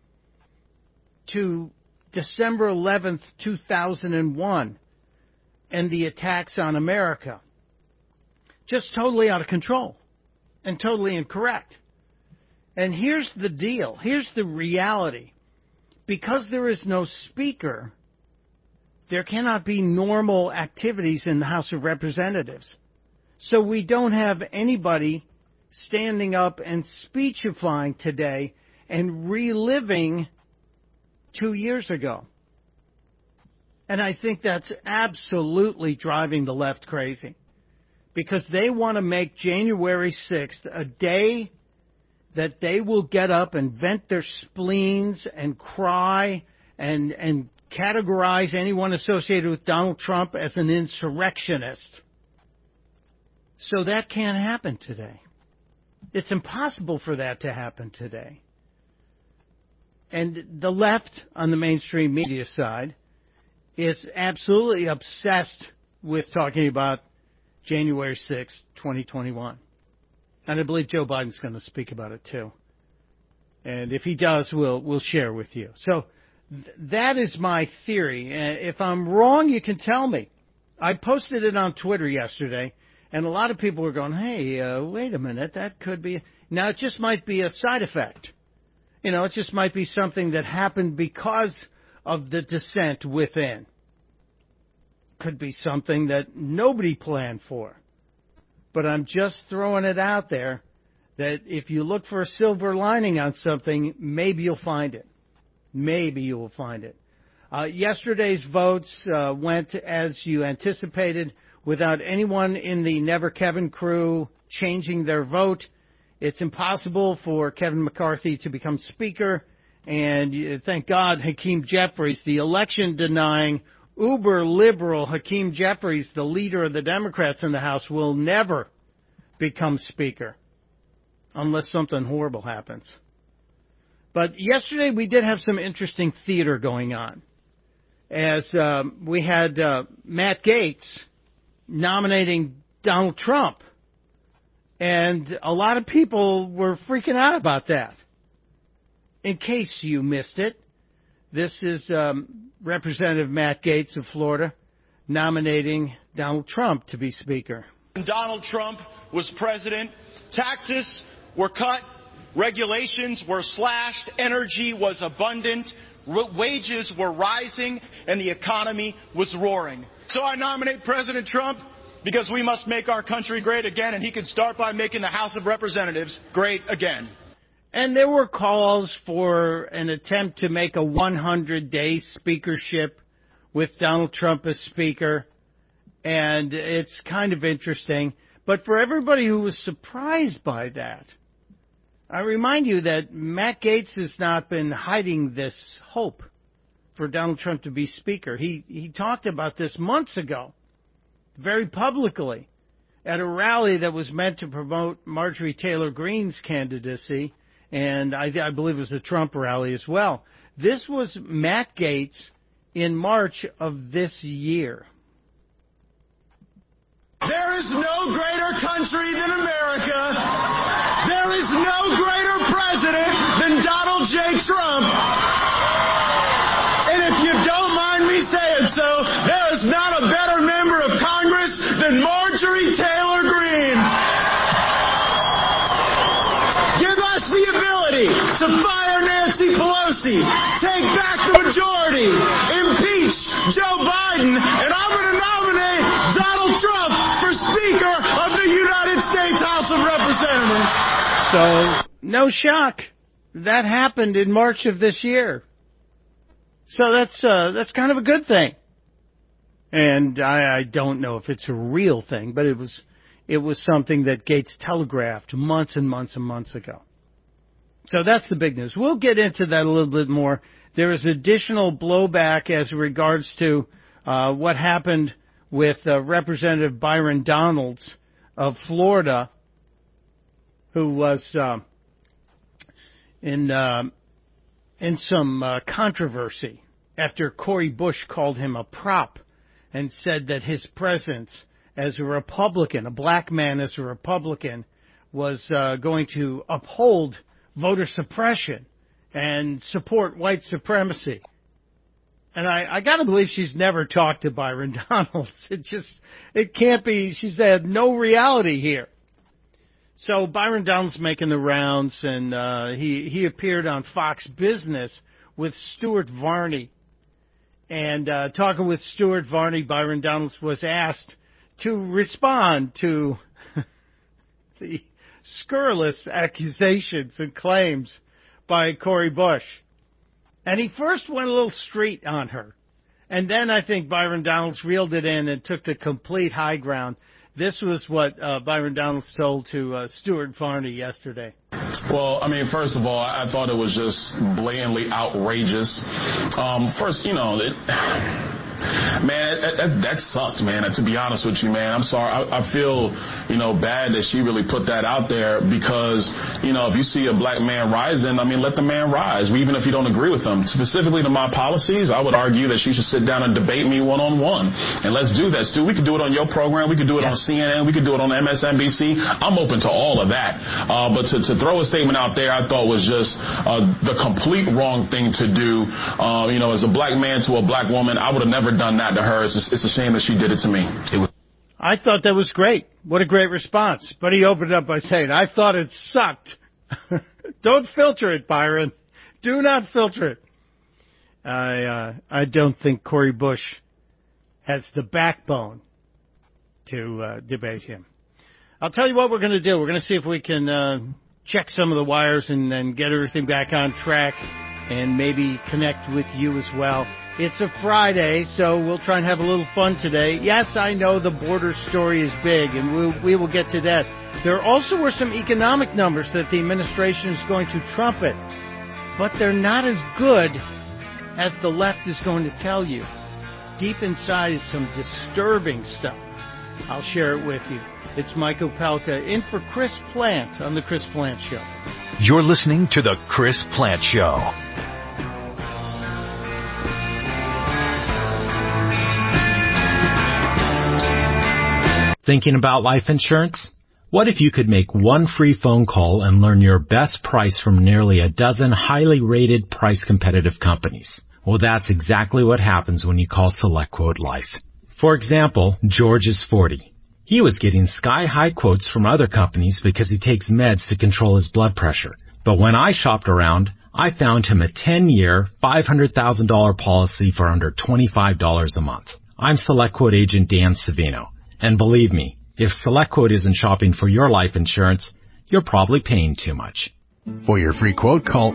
to December 11th, 2001, and the attacks on America. Just totally out of control and totally incorrect. And here's the deal. Here's the reality. Because there is no speaker, there cannot be normal activities in the House of Representatives. So we don't have anybody standing up and speechifying today and reliving 2 years ago. And I think that's absolutely driving the left crazy, because they want to make January 6th a day that they will get up and vent their spleens and cry and categorize anyone associated with Donald Trump as an insurrectionist. So that can't happen today. It's impossible for that to happen today. And the left on the mainstream media side is absolutely obsessed with talking about January 6th, 2021. And I believe Joe Biden's going to speak about it too. And if he does, we'll share with you. So that is my theory. If I'm wrong, you can tell me. I posted it on Twitter yesterday, and a lot of people were going, hey, wait a minute, that could be... Now, it just might be a side effect. You know, it just might be something that happened because of the dissent within. Could be something that nobody planned for. But I'm just throwing it out there that if you look for a silver lining on something, maybe you'll find it. Maybe you will find it. Yesterday's votes went as you anticipated, without anyone in the Never Kevin crew changing their vote. It's impossible for Kevin McCarthy to become Speaker. And thank God Hakeem Jeffries, the election-denying, uber-liberal Hakeem Jeffries, the leader of the Democrats in the House, will never become Speaker unless something horrible happens. But yesterday we did have some interesting theater going on, as we had Matt Gaetz nominating Donald Trump. And a lot of people were freaking out about that. In case you missed it, this is Representative Matt Gaetz of Florida nominating Donald Trump to be Speaker. When Donald Trump was president, taxes were cut, regulations were slashed, energy was abundant, wages were rising, and the economy was roaring. So I nominate President Trump because we must make our country great again, and he can start by making the House of Representatives great again. And there were calls for an attempt to make a 100-day speakership with Donald Trump as Speaker, and it's kind of interesting. But for everybody who was surprised by that, I remind you that Matt Gaetz has not been hiding this hope for Donald Trump to be Speaker. He talked about this months ago, very publicly, at a rally that was meant to promote Marjorie Taylor Greene's candidacy, and I believe it was a Trump rally as well. This was Matt Gaetz in March of this year. There is no greater country than America. no greater president than Donald J. Trump. And if you don't mind me saying so, there is not a better member of Congress than Marjorie Taylor Greene. Give us the ability to fire Nancy Pelosi, take back the majority, impeach Joe Biden, and I'm going to nominate Donald Trump for Speaker of the United States House of Representatives. So, no shock. That happened in March of this year. So that's kind of a good thing. And I don't know if it's a real thing, but it was something that Gates telegraphed months and months and months ago. So that's the big news. We'll get into that a little bit more. There is additional blowback as regards to what happened with Representative Byron Donalds of Florida, who was in some controversy after Cori Bush called him a prop and said that his presence as a Republican, a black man as a Republican, was going to uphold voter suppression and support white supremacy. And I got to believe she's never talked to Byron Donalds. It can't be. She's had no reality here. So Byron Donalds making the rounds, and he appeared on Fox Business with Stuart Varney. And talking with Stuart Varney, Byron Donalds was asked to respond to the scurrilous accusations and claims by Cori Bush. And he first went a little street on her. And then I think Byron Donalds reeled it in and took the complete high ground. This was what Byron Donalds told to Stuart Varney yesterday. Well, I mean, first of all, I thought it was just blatantly outrageous. First, man, that sucked, man. To be honest with you, man, I'm sorry. I feel, bad that she really put that out there because, if you see a black man rising, I mean, let the man rise, even if you don't agree with him. Specifically to my policies, I would argue that she should sit down and debate me one-on-one. And let's do that, Stu. We could do it on your program. We could do it on CNN. We could do it on MSNBC. I'm open to all of that. But to throw a statement out there, I thought was just the complete wrong thing to do. As a black man to a black woman, I would have never done that to her. It's a shame that she did it to me. I thought that was great. What a great response. But he opened up by saying, I thought it sucked. Don't filter it, Byron. Do not filter it. I don't think Cori Bush has the backbone to debate him. I'll tell you what we're going to do. We're going to see if we can check some of the wires and then get everything back on track and maybe connect with you as well. It's a Friday, so we'll try and have a little fun today. Yes, I know the border story is big, and we will get to that. There also were some economic numbers that the administration is going to trumpet, but they're not as good as the left is going to tell you. Deep inside is some disturbing stuff. I'll share it with you. It's Mike Opelka in for Chris Plant on The Chris Plant Show. You're listening to The Chris Plant Show. Thinking about life insurance? What if you could make one free phone call and learn your best price from nearly a dozen highly rated, price-competitive companies? Well, that's exactly what happens when you call SelectQuote Life. For example, George is 40. He was getting sky-high quotes from other companies because he takes meds to control his blood pressure. But when I shopped around, I found him a 10-year, $500,000 policy for under $25 a month. I'm SelectQuote agent Dan Savino. And believe me, if SelectQuote isn't shopping for your life insurance, you're probably paying too much. For your free quote, call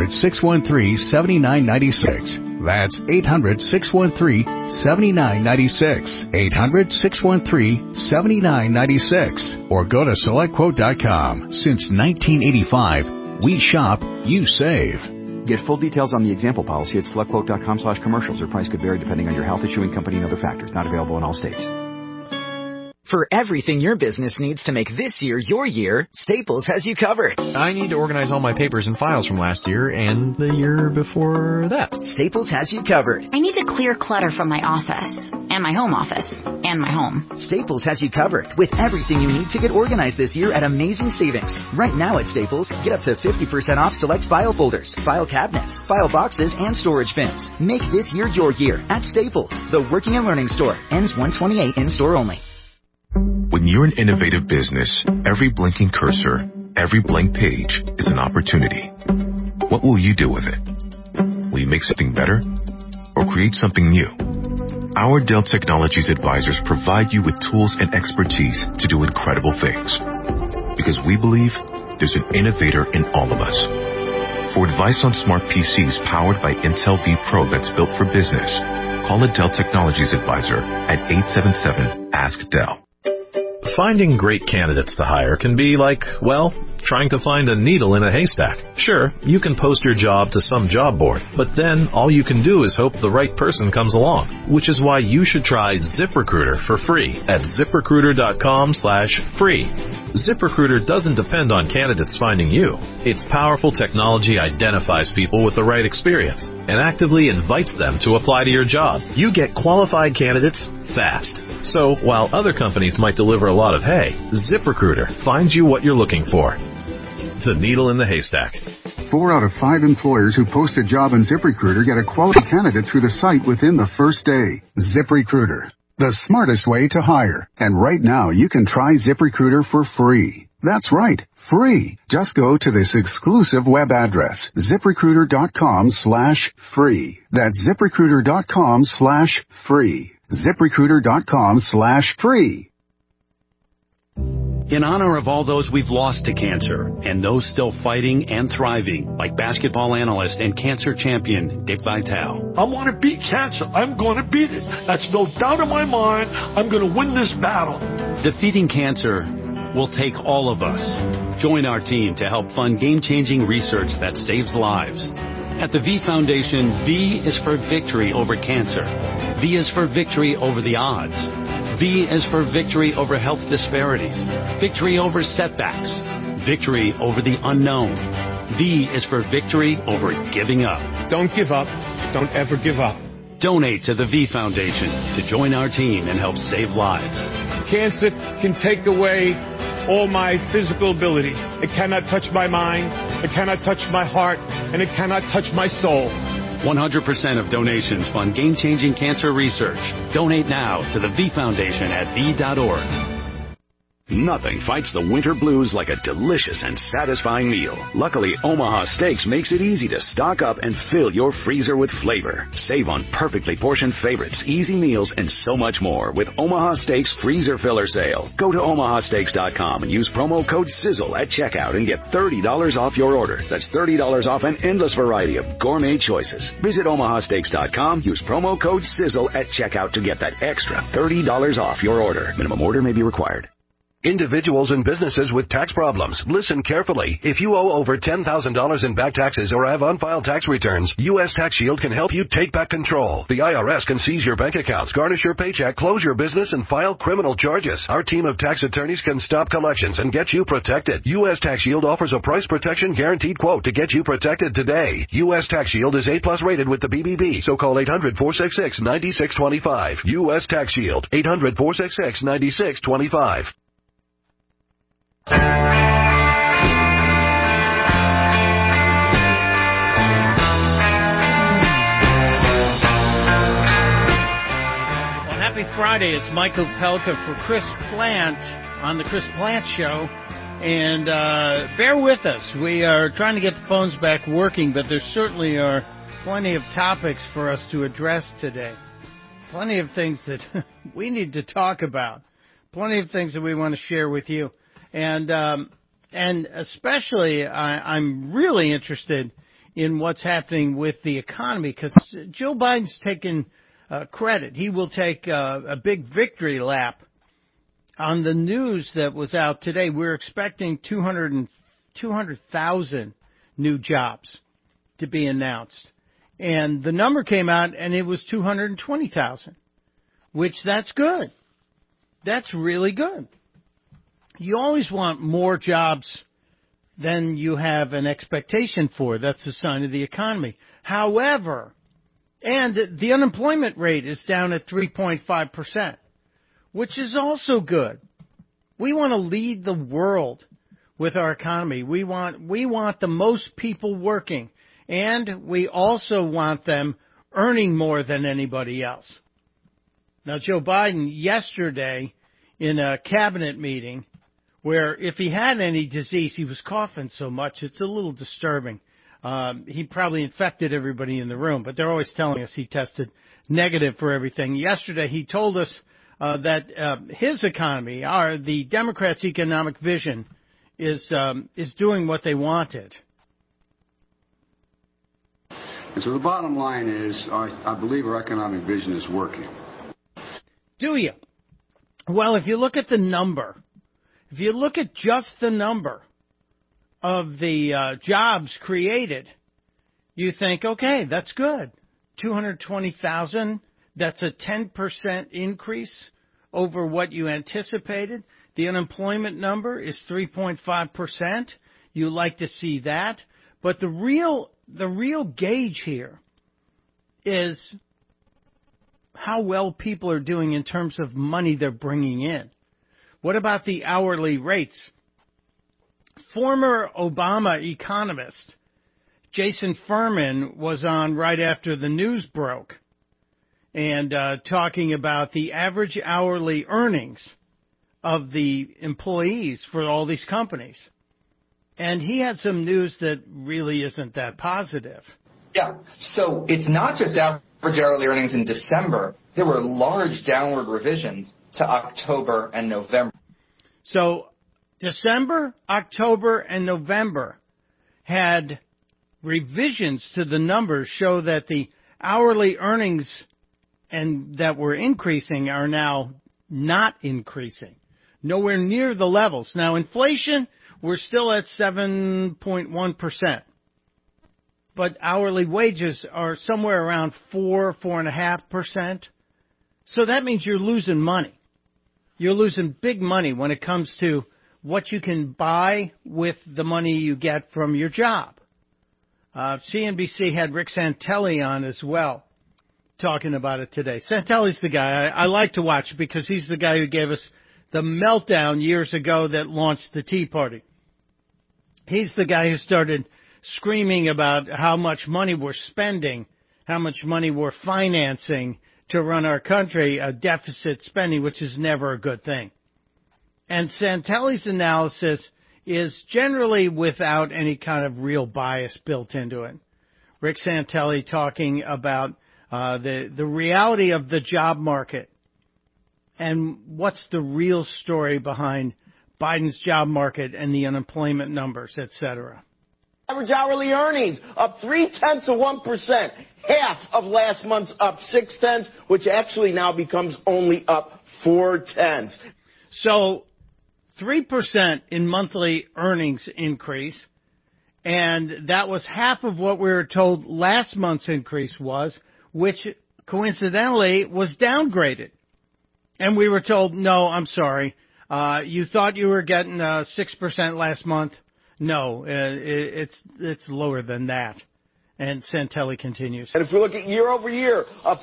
800-613-7996. That's 800-613-7996. 800-613-7996. Or go to SelectQuote.com. Since 1985, we shop, you save. Get full details on the example policy at SelectQuote.com/commercials. Your price could vary depending on your health, issuing company, and other factors. Not available in all states. For everything your business needs to make this year your year, Staples has you covered. I need to organize all my papers and files from last year and the year before that. Staples has you covered. I need to clear clutter from my office. and my home office, and my home. Staples has you covered with everything you need to get organized this year at amazing savings. Right now at Staples, get up to 50% off select file folders, file cabinets, file boxes, and storage bins. Make this year your year at Staples, the working and learning store. Ends 1/28 in-store only. When you're an innovative business, every blinking cursor, every blank page is an opportunity. What will you do with it? Will you make something better or create something new? Our Dell Technologies advisors provide you with tools and expertise to do incredible things. Because we believe there's an innovator in all of us. For advice on smart PCs powered by Intel V Pro that's built for business, call a Dell Technologies advisor at 877-ASK-DELL. Finding great candidates to hire can be like, well, trying to find a needle in a haystack. Sure, you can post your job to some job board, but then all you can do is hope the right person comes along, which is why you should try ZipRecruiter for free at ZipRecruiter.com/free. ZipRecruiter doesn't depend on candidates finding you. Its powerful technology identifies people with the right experience and actively invites them to apply to your job. You get qualified candidates fast. So while other companies might deliver a lot of hay, ZipRecruiter finds you what you're looking for. The needle in the haystack. 4 out of 5 employers who post a job on ZipRecruiter get a quality candidate through the site within the first day. ZipRecruiter, the smartest way to hire. And right now, you can try ZipRecruiter for free. That's right, free. Just go to this exclusive web address, ZipRecruiter.com/free. That's ZipRecruiter.com/free. ZipRecruiter.com/free. In honor of all those we've lost to cancer and those still fighting and thriving, like basketball analyst and cancer champion Dick Vitale. I want to beat cancer. I'm going to beat it. That's no doubt in my mind. I'm going to win this battle. Defeating cancer will take all of us. Join our team to help fund game-changing research that saves lives. At the V Foundation, V is for victory over cancer. V is for victory over the odds. V is for victory over health disparities, victory over setbacks, victory over the unknown. V is for victory over giving up. Don't give up. Don't ever give up. Donate to the V Foundation to join our team and help save lives. Cancer can take away all my physical abilities. It cannot touch my mind, it cannot touch my heart, and it cannot touch my soul. 100% of donations fund game-changing cancer research. Donate now to the V Foundation at v.org. Nothing fights the winter blues like a delicious and satisfying meal. Luckily, Omaha Steaks makes it easy to stock up and fill your freezer with flavor. Save on perfectly portioned favorites, easy meals, and so much more with Omaha Steaks Freezer Filler Sale. Go to omahasteaks.com and use promo code SIZZLE at checkout and get $30 off your order. That's $30 off an endless variety of gourmet choices. Visit omahasteaks.com, use promo code SIZZLE at checkout to get that extra $30 off your order. Minimum order may be required. Individuals and businesses with tax problems, listen carefully. If you owe over $10,000 in back taxes or have unfiled tax returns, U.S. Tax Shield can help you take back control. The IRS can seize your bank accounts, garnish your paycheck, close your business, and file criminal charges. Our team of tax attorneys can stop collections and get you protected. U.S. Tax Shield offers a price protection guaranteed quote to get you protected today. U.S. Tax Shield is A+ rated with the BBB, so call 800-466-9625. U.S. Tax Shield, 800-466-9625. Well, happy Friday. It's Michael Pelka for Chris Plant on the Chris Plant Show. And bear with us. We are trying to get the phones back working, but there certainly are plenty of topics for us to address today. Plenty of things that we need to talk about. Plenty of things that we want to share with you. And especially, I'm really interested in what's happening with the economy because Joe Biden's taken credit. He will take a big victory lap on the news that was out today. We're expecting 200,000 new jobs to be announced. And the number came out and it was 220,000, which that's good. That's really good. You always want more jobs than you have an expectation for. That's a sign of the economy. However, And the unemployment rate is down at 3.5%, which is also good. We want to lead the world with our economy. We want the most people working, and we also want them earning more than anybody else. Now, Joe Biden yesterday in a cabinet meeting where if he had any disease, he was coughing so much, it's a little disturbing. He probably infected everybody in the room, but they're always telling us he tested negative for everything. Yesterday, he told us that his economy, the Democrats' economic vision, is doing what they wanted. And so the bottom line is, I believe our economic vision is working. Do you? Well, if you look at the number, if you look at just the number of the jobs created, you think, okay, that's good. 220,000, that's a 10% increase over what you anticipated. The unemployment number is 3.5%. You like to see that. But the real gauge here is how well people are doing in terms of money they're bringing in. What about the hourly rates? Former Obama economist Jason Furman was on right after the news broke and talking about the average hourly earnings of the employees for all these companies. And he had some news that really isn't that positive. Yeah, so it's not just average hourly earnings in December. There were large downward revisions to October and November. So December, October, and November had revisions to the numbers show that the hourly earnings and that were increasing are now not increasing, nowhere near the levels. Now, inflation, we're still at 7.1%, but hourly wages are somewhere around 4.5%. So that means you're losing money. You're losing big money when it comes to what you can buy with the money you get from your job. CNBC had Rick Santelli on as well, talking about it today. Santelli's the guy I like to watch because he's the guy who gave us the meltdown years ago that launched the Tea Party. He's the guy who started screaming about how much money we're spending, how much money we're financing to run our country, a deficit spending, which is never a good thing. And Santelli's analysis is generally without any kind of real bias built into it. Rick Santelli talking about the reality of the job market and what's the real story behind Biden's job market and the unemployment numbers, et cetera. Average hourly earnings up 0.3%, half of last month's up 0.6, which actually now becomes only up 0.4. So 3% in monthly earnings increase, and that was half of what we were told last month's increase was, which coincidentally was downgraded. And we were told, no, I'm sorry, you thought you were getting 6% last month. No, it's lower than that. And Santelli continues. And if we look at year over year, up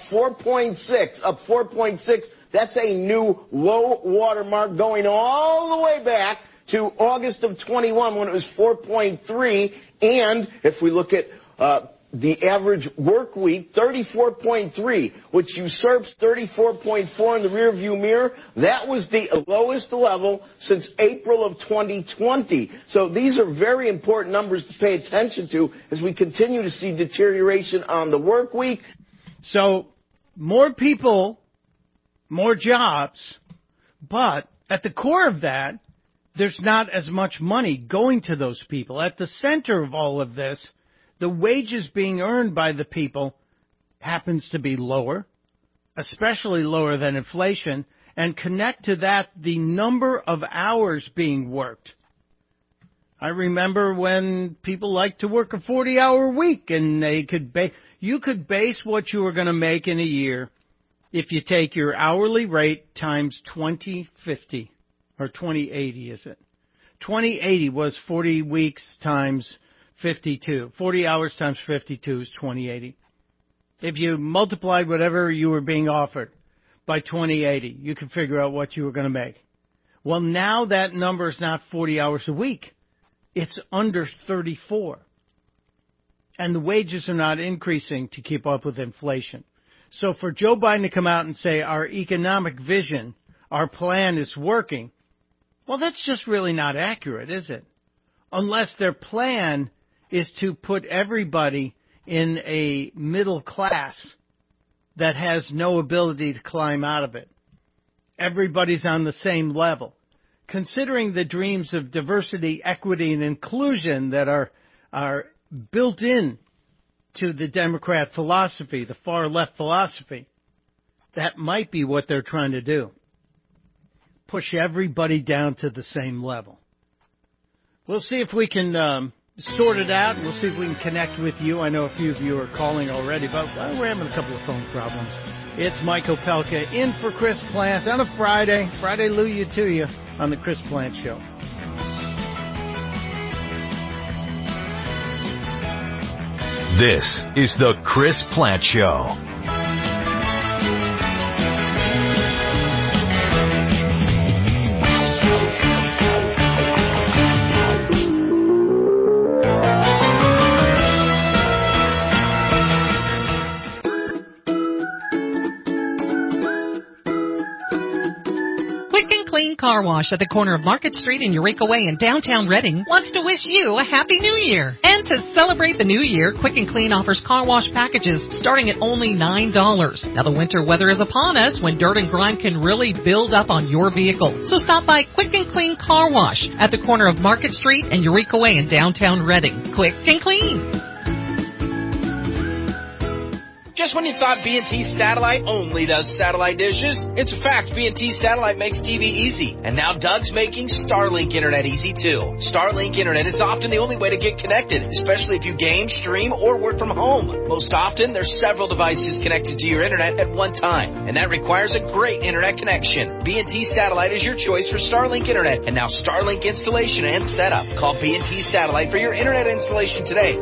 4.6, that's a new low water mark going all the way back to August of 21 when it was 4.3. And if we look at the average work week, 34.3, which usurps 34.4 in the rearview mirror. That was the lowest level since April of 2020. So these are very important numbers to pay attention to as we continue to see deterioration on the work week. So more people, more jobs, but at the core of that, there's not as much money going to those people. At the center of all of this, the wages being earned by the people happens to be lower, especially lower than inflation, and connect to that the number of hours being worked. I remember when people liked to work a 40-hour week, and you could base what you were going to make in a year if you take your hourly rate times 2050, or 2080, is it? 2080 was 40 weeks times 52. 40 hours times 52 is 2080. If you multiplied whatever you were being offered by 2080, you could figure out what you were going to make. Well, now that number is not 40 hours a week. It's under 34. And the wages are not increasing to keep up with inflation. So for Joe Biden to come out and say our economic vision, our plan is working, well, that's just really not accurate, is it? Unless their plan is to put everybody in a middle class that has no ability to climb out of it. Everybody's on the same level. Considering the dreams of diversity, equity, and inclusion that are built in to the Democrat philosophy, the far left philosophy, that might be what they're trying to do. Push everybody down to the same level. We'll see if we can sort it out. We'll see if we can connect with you. I know a few of you are calling already, but we're having a couple of phone problems. It's Mike Opelka in for Chris Plante on a Friday. Friday Luya to you on the Chris Plante Show. This is the Chris Plante Show. Clean Car Wash at the corner of Market Street and Eureka Way in downtown Reading wants to wish you a Happy New Year. And to celebrate the new year, Quick and Clean offers car wash packages starting at only $9. Now the winter weather is upon us when dirt and grime can really build up on your vehicle. So stop by Quick and Clean Car Wash at the corner of Market Street and Eureka Way in downtown Reading. Quick and Clean. Just when you thought B&T Satellite only does satellite dishes, it's a fact B&T Satellite makes TV easy. And now Doug's making Starlink Internet easy too. Starlink Internet is often the only way to get connected, especially if you game, stream, or work from home. Most often, there's several devices connected to your Internet at one time, and that requires a great Internet connection. B&T Satellite is your choice for Starlink Internet, and now Starlink installation and setup. Call B&T Satellite for your Internet installation today,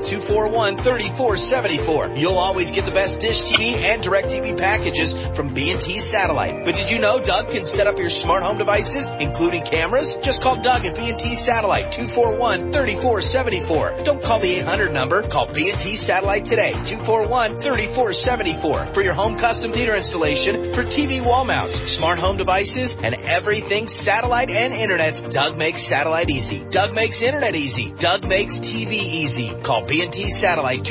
241-3474. You'll always get the best Dish TV and DirecTV packages from B&T Satellite. But did you know Doug can set up your smart home devices, including cameras? Just call Doug at B&T Satellite, 241-3474. Don't call the 800 number. Call B&T Satellite today, 241-3474. For your home custom theater installation, for TV wall mounts, smart home devices, and everything satellite and internet, Doug makes satellite easy. Doug makes internet easy. Doug makes TV easy. Call B&T Satellite,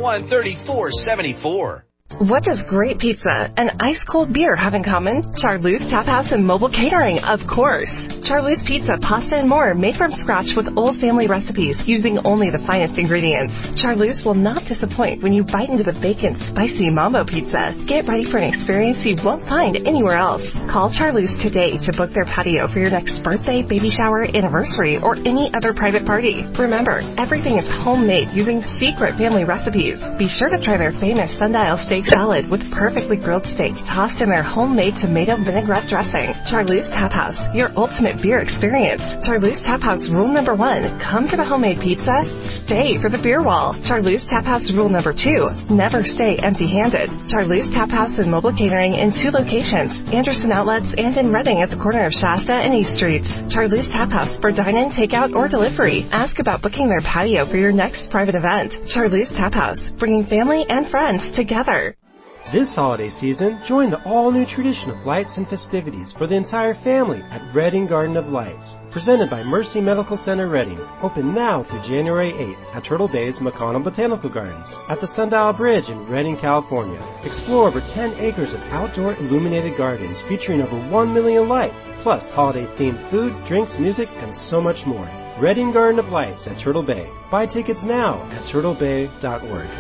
241-3474. What does great pizza and ice-cold beer have in common? Charlie's Tap House and Mobile Catering, of course. Charlie's Pizza, pasta, and more made from scratch with old family recipes using only the finest ingredients. Charlie's will not disappoint when you bite into the bacon, spicy mambo pizza. Get ready for an experience you won't find anywhere else. Call Charlie's today to book their patio for your next birthday, baby shower, anniversary, or any other private party. Remember, everything is homemade using secret family recipes. Be sure to try their famous sundial steak salad with perfectly grilled steak tossed in their homemade tomato vinaigrette dressing. Charlie's Tap House, your ultimate beer experience. Charlie's Tap House rule number 1, come for the homemade pizza, stay for the beer wall. Charlie's Tap House rule number 2, never stay empty-handed. Charlie's Tap House and Mobile Catering in 2 locations, Anderson Outlets and in Reading at the corner of Shasta and East Streets. Charlie's Tap House for dine-in, takeout, or delivery. Ask about booking their patio for your next private event. Charlie's Tap House, bringing family and friends together. This holiday season, join the all-new tradition of lights and festivities for the entire family at Reading Garden of Lights. Presented by Mercy Medical Center Reading. Open now through January 8th at Turtle Bay's McConnell Botanical Gardens. At the Sundial Bridge in Reading, California. Explore over 10 acres of outdoor illuminated gardens featuring over 1 million lights, plus holiday-themed food, drinks, music, and so much more. Reading Garden of Lights at Turtle Bay. Buy tickets now at turtlebay.org.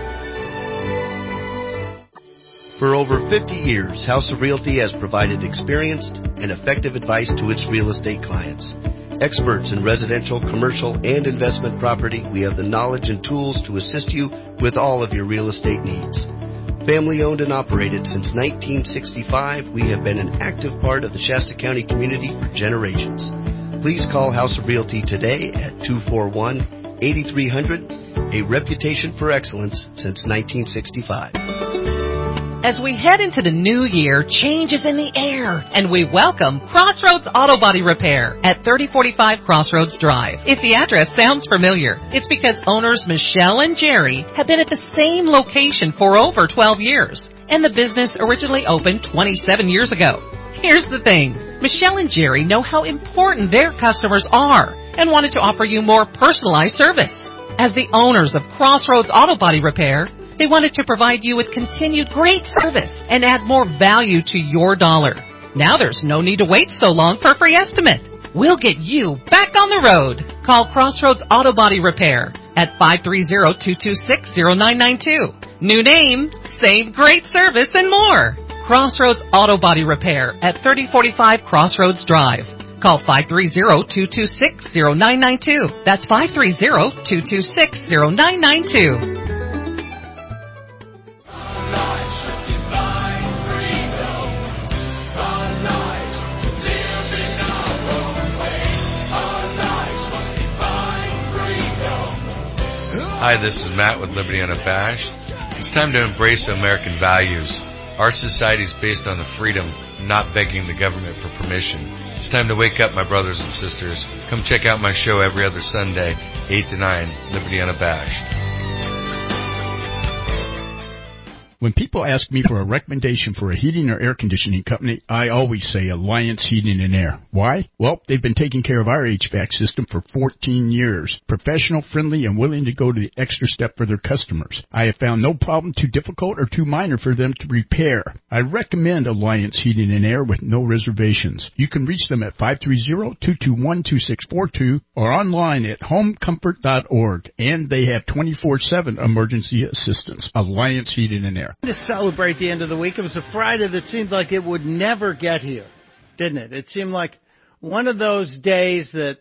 For over 50 years, House of Realty has provided experienced and effective advice to its real estate clients. Experts in residential, commercial, and investment property, we have the knowledge and tools to assist you with all of your real estate needs. Family owned and operated since 1965, we have been an active part of the Shasta County community for generations. Please call House of Realty today at 241-8300, a reputation for excellence since 1965. As we head into the new year, change is in the air, and we welcome Crossroads Auto Body Repair at 3045 Crossroads Drive. If the address sounds familiar, it's because owners Michelle and Jerry have been at the same location for over 12 years, and the business originally opened 27 years ago. Here's the thing. Michelle and Jerry know how important their customers are and wanted to offer you more personalized service. As the owners of Crossroads Auto Body Repair, they wanted to provide you with continued great service and add more value to your dollar. Now there's no need to wait so long for a free estimate. We'll get you back on the road. Call Crossroads Auto Body Repair at 530-226-0992. New name, same great service, and more. Crossroads Auto Body Repair at 3045 Crossroads Drive. Call 530-226-0992. That's 530-226-0992. Hi, this is Matt with Liberty Unabashed. It's time to embrace American values. Our society is based on the freedom, not begging the government for permission. It's time to wake up, my brothers and sisters. Come check out my show every other Sunday, 8 to 9, Liberty Unabashed. When people ask me for a recommendation for a heating or air conditioning company, I always say Alliance Heating and Air. Why? Well, they've been taking care of our HVAC system for 14 years. Professional, friendly, and willing to go to the extra step for their customers. I have found no problem too difficult or too minor for them to repair. I recommend Alliance Heating and Air with no reservations. You can reach them at 530-221-2642 or online at homecomfort.org. And they have 24/7 emergency assistance. Alliance Heating and Air. To celebrate the end of the week, it was a Friday that seemed like it would never get here, didn't it? It seemed like one of those days that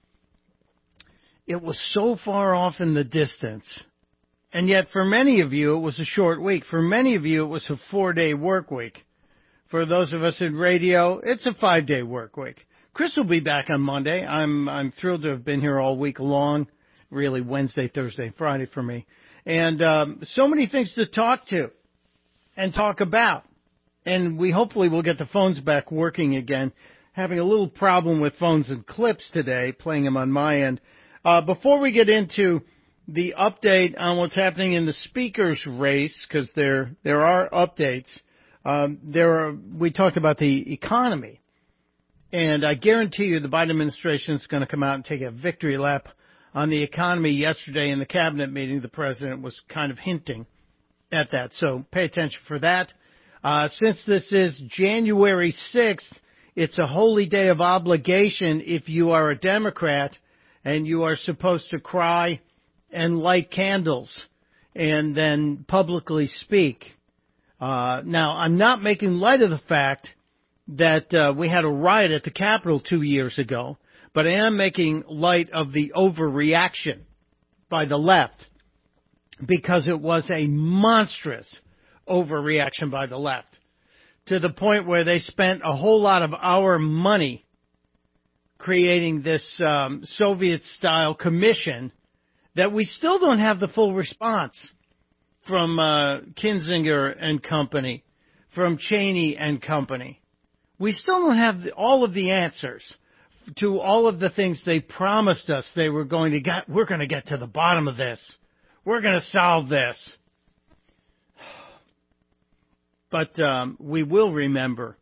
it was so far off in the distance. And yet for many of you, it was a short week. For many of you, it was a 4-day work week. For those of us in radio, it's a 5-day work week. Chris will be back on Monday. I'm thrilled to have been here all week long, really Wednesday, Thursday, Friday for me. And so many things to talk to and talk about. And we hopefully will get the phones back working again. Having a little problem with phones and clips today, playing them on my end. Before we get into the update on what's happening in the speaker's race, because there are updates, we talked about the economy. And I guarantee you the Biden administration is going to come out and take a victory lap on the economy. Yesterday in the cabinet meeting, the president was kind of hinting at that. So pay attention for that. Since this is January 6th, it's a holy day of obligation if you are a Democrat and you are supposed to cry and light candles and then publicly speak. Now, I'm not making light of the fact that we had a riot at the Capitol 2 years ago, but I am making light of the overreaction by the left, because it was a monstrous overreaction by the left, to the point where they spent a whole lot of our money creating this Soviet-style commission that we still don't have the full response from Kinzinger and company, from Cheney and company. We still don't have all of the answers to all of the things they promised us they were going to get. We're going to get to the bottom of this. We're going to solve this. But we will remember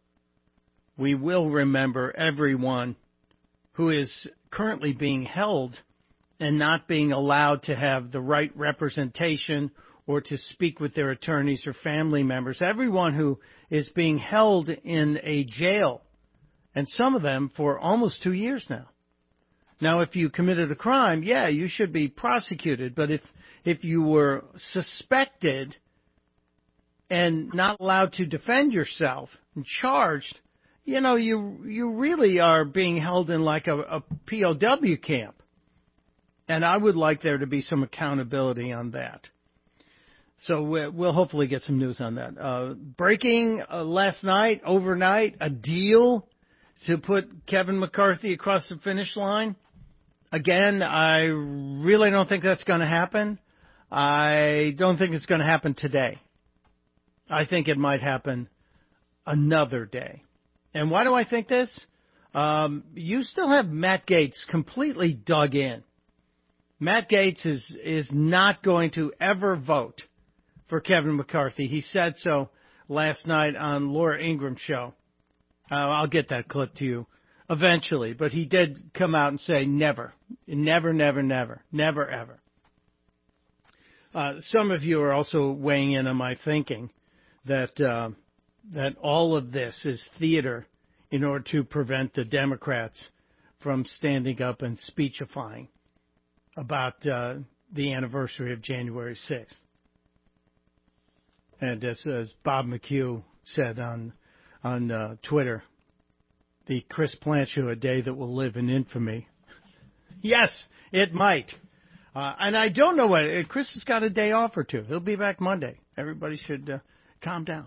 everyone who is currently being held and not being allowed to have the right representation or to speak with their attorneys or family members. Everyone who is being held in a jail, and some of them for almost 2 years now. Now, if you committed a crime, yeah, you should be prosecuted. But if you were suspected and not allowed to defend yourself and charged, you know, you really are being held in like a POW camp. And I would like there to be some accountability on that. So we'll hopefully get some news on that. Breaking last night, overnight, a deal to put Kevin McCarthy across the finish line. Again, I really don't think that's going to happen. I don't think it's going to happen today. I think it might happen another day. And why do I think this? You still have Matt Gaetz completely dug in. Matt Gaetz is not going to ever vote for Kevin McCarthy. He said so last night on Laura Ingram's show. I'll get that clip to you eventually, but he did come out and say never, ever. Some of you are also weighing in on my thinking that all of this is theater in order to prevent the Democrats from standing up and speechifying about the anniversary of January 6th. And as Bob McHugh said on Twitter, the Chris Plante Show, a day that will live in infamy. Yes, it might. And I don't know what. Chris has got a day off or two. He'll be back Monday. Everybody should calm down.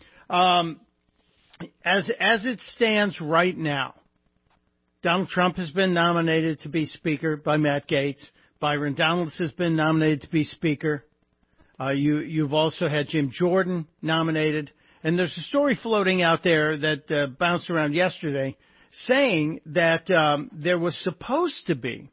As it stands right now, Donald Trump has been nominated to be Speaker by Matt Gaetz. Byron Donalds has been nominated to be Speaker. You've also had Jim Jordan nominated. And there's a story floating out there that bounced around yesterday saying that there was supposed to be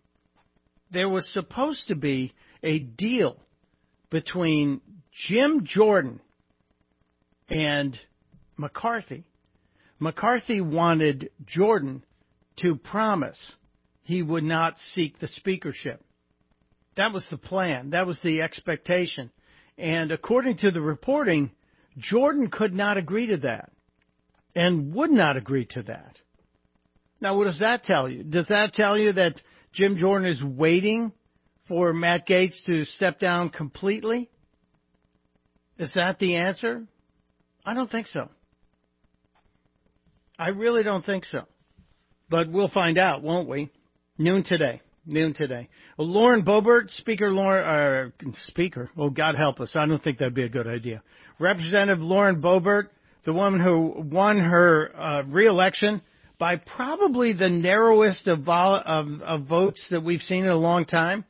a deal between Jim Jordan and McCarthy. McCarthy wanted Jordan to promise he would not seek the speakership. That was the plan. That was the expectation. And according to the reporting, Jordan could not agree to that and would not agree to that. Now, what does that tell you? Does that tell you that Jim Jordan is waiting for Matt Gaetz to step down completely? Is that the answer? I don't think so. I really don't think so. But we'll find out, won't we? Noon today. Well, Lauren Boebert, Speaker, oh, God help us. I don't think that'd be a good idea. Representative Lauren Boebert, the woman who won her re-election by probably the narrowest of votes that we've seen in a long time.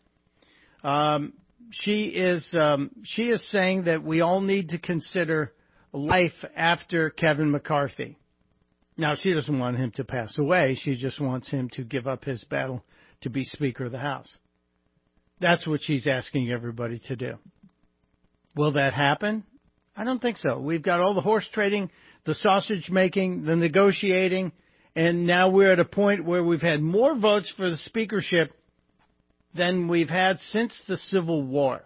She is saying that we all need to consider life after Kevin McCarthy. Now, she doesn't want him to pass away. She just wants him to give up his battle to be Speaker of the House. That's what she's asking everybody to do. Will that happen? I don't think so. We've got all the horse trading, the sausage making, the negotiating, and now we're at a point where we've had more votes for the speakership than we've had since the Civil War.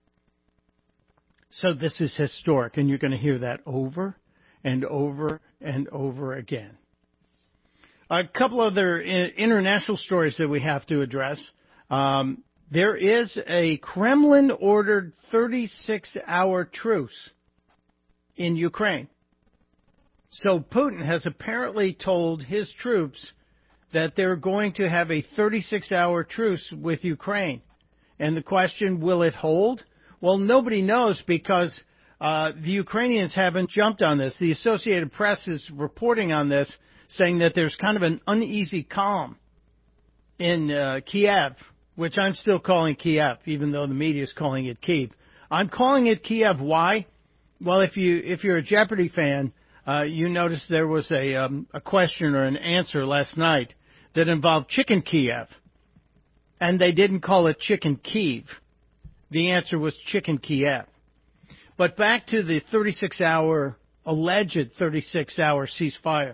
So this is historic, and you're going to hear that over and over and over again. A couple other international stories that we have to address. There is a Kremlin-ordered 36-hour truce in Ukraine. So Putin has apparently told his troops that they're going to have a 36-hour truce with Ukraine. And the question, will it hold? Well, nobody knows because the Ukrainians haven't jumped on this. The Associated Press is reporting on this, saying that there's kind of an uneasy calm in Kiev, which I'm still calling Kiev, even though the media is calling it Kyiv. I'm calling it Kiev. Why? Well, if you're a Jeopardy fan, you noticed there was a question or an answer last night that involved Chicken Kiev, and they didn't call it Chicken Kyiv. The answer was Chicken Kiev. But back to the alleged 36-hour ceasefire.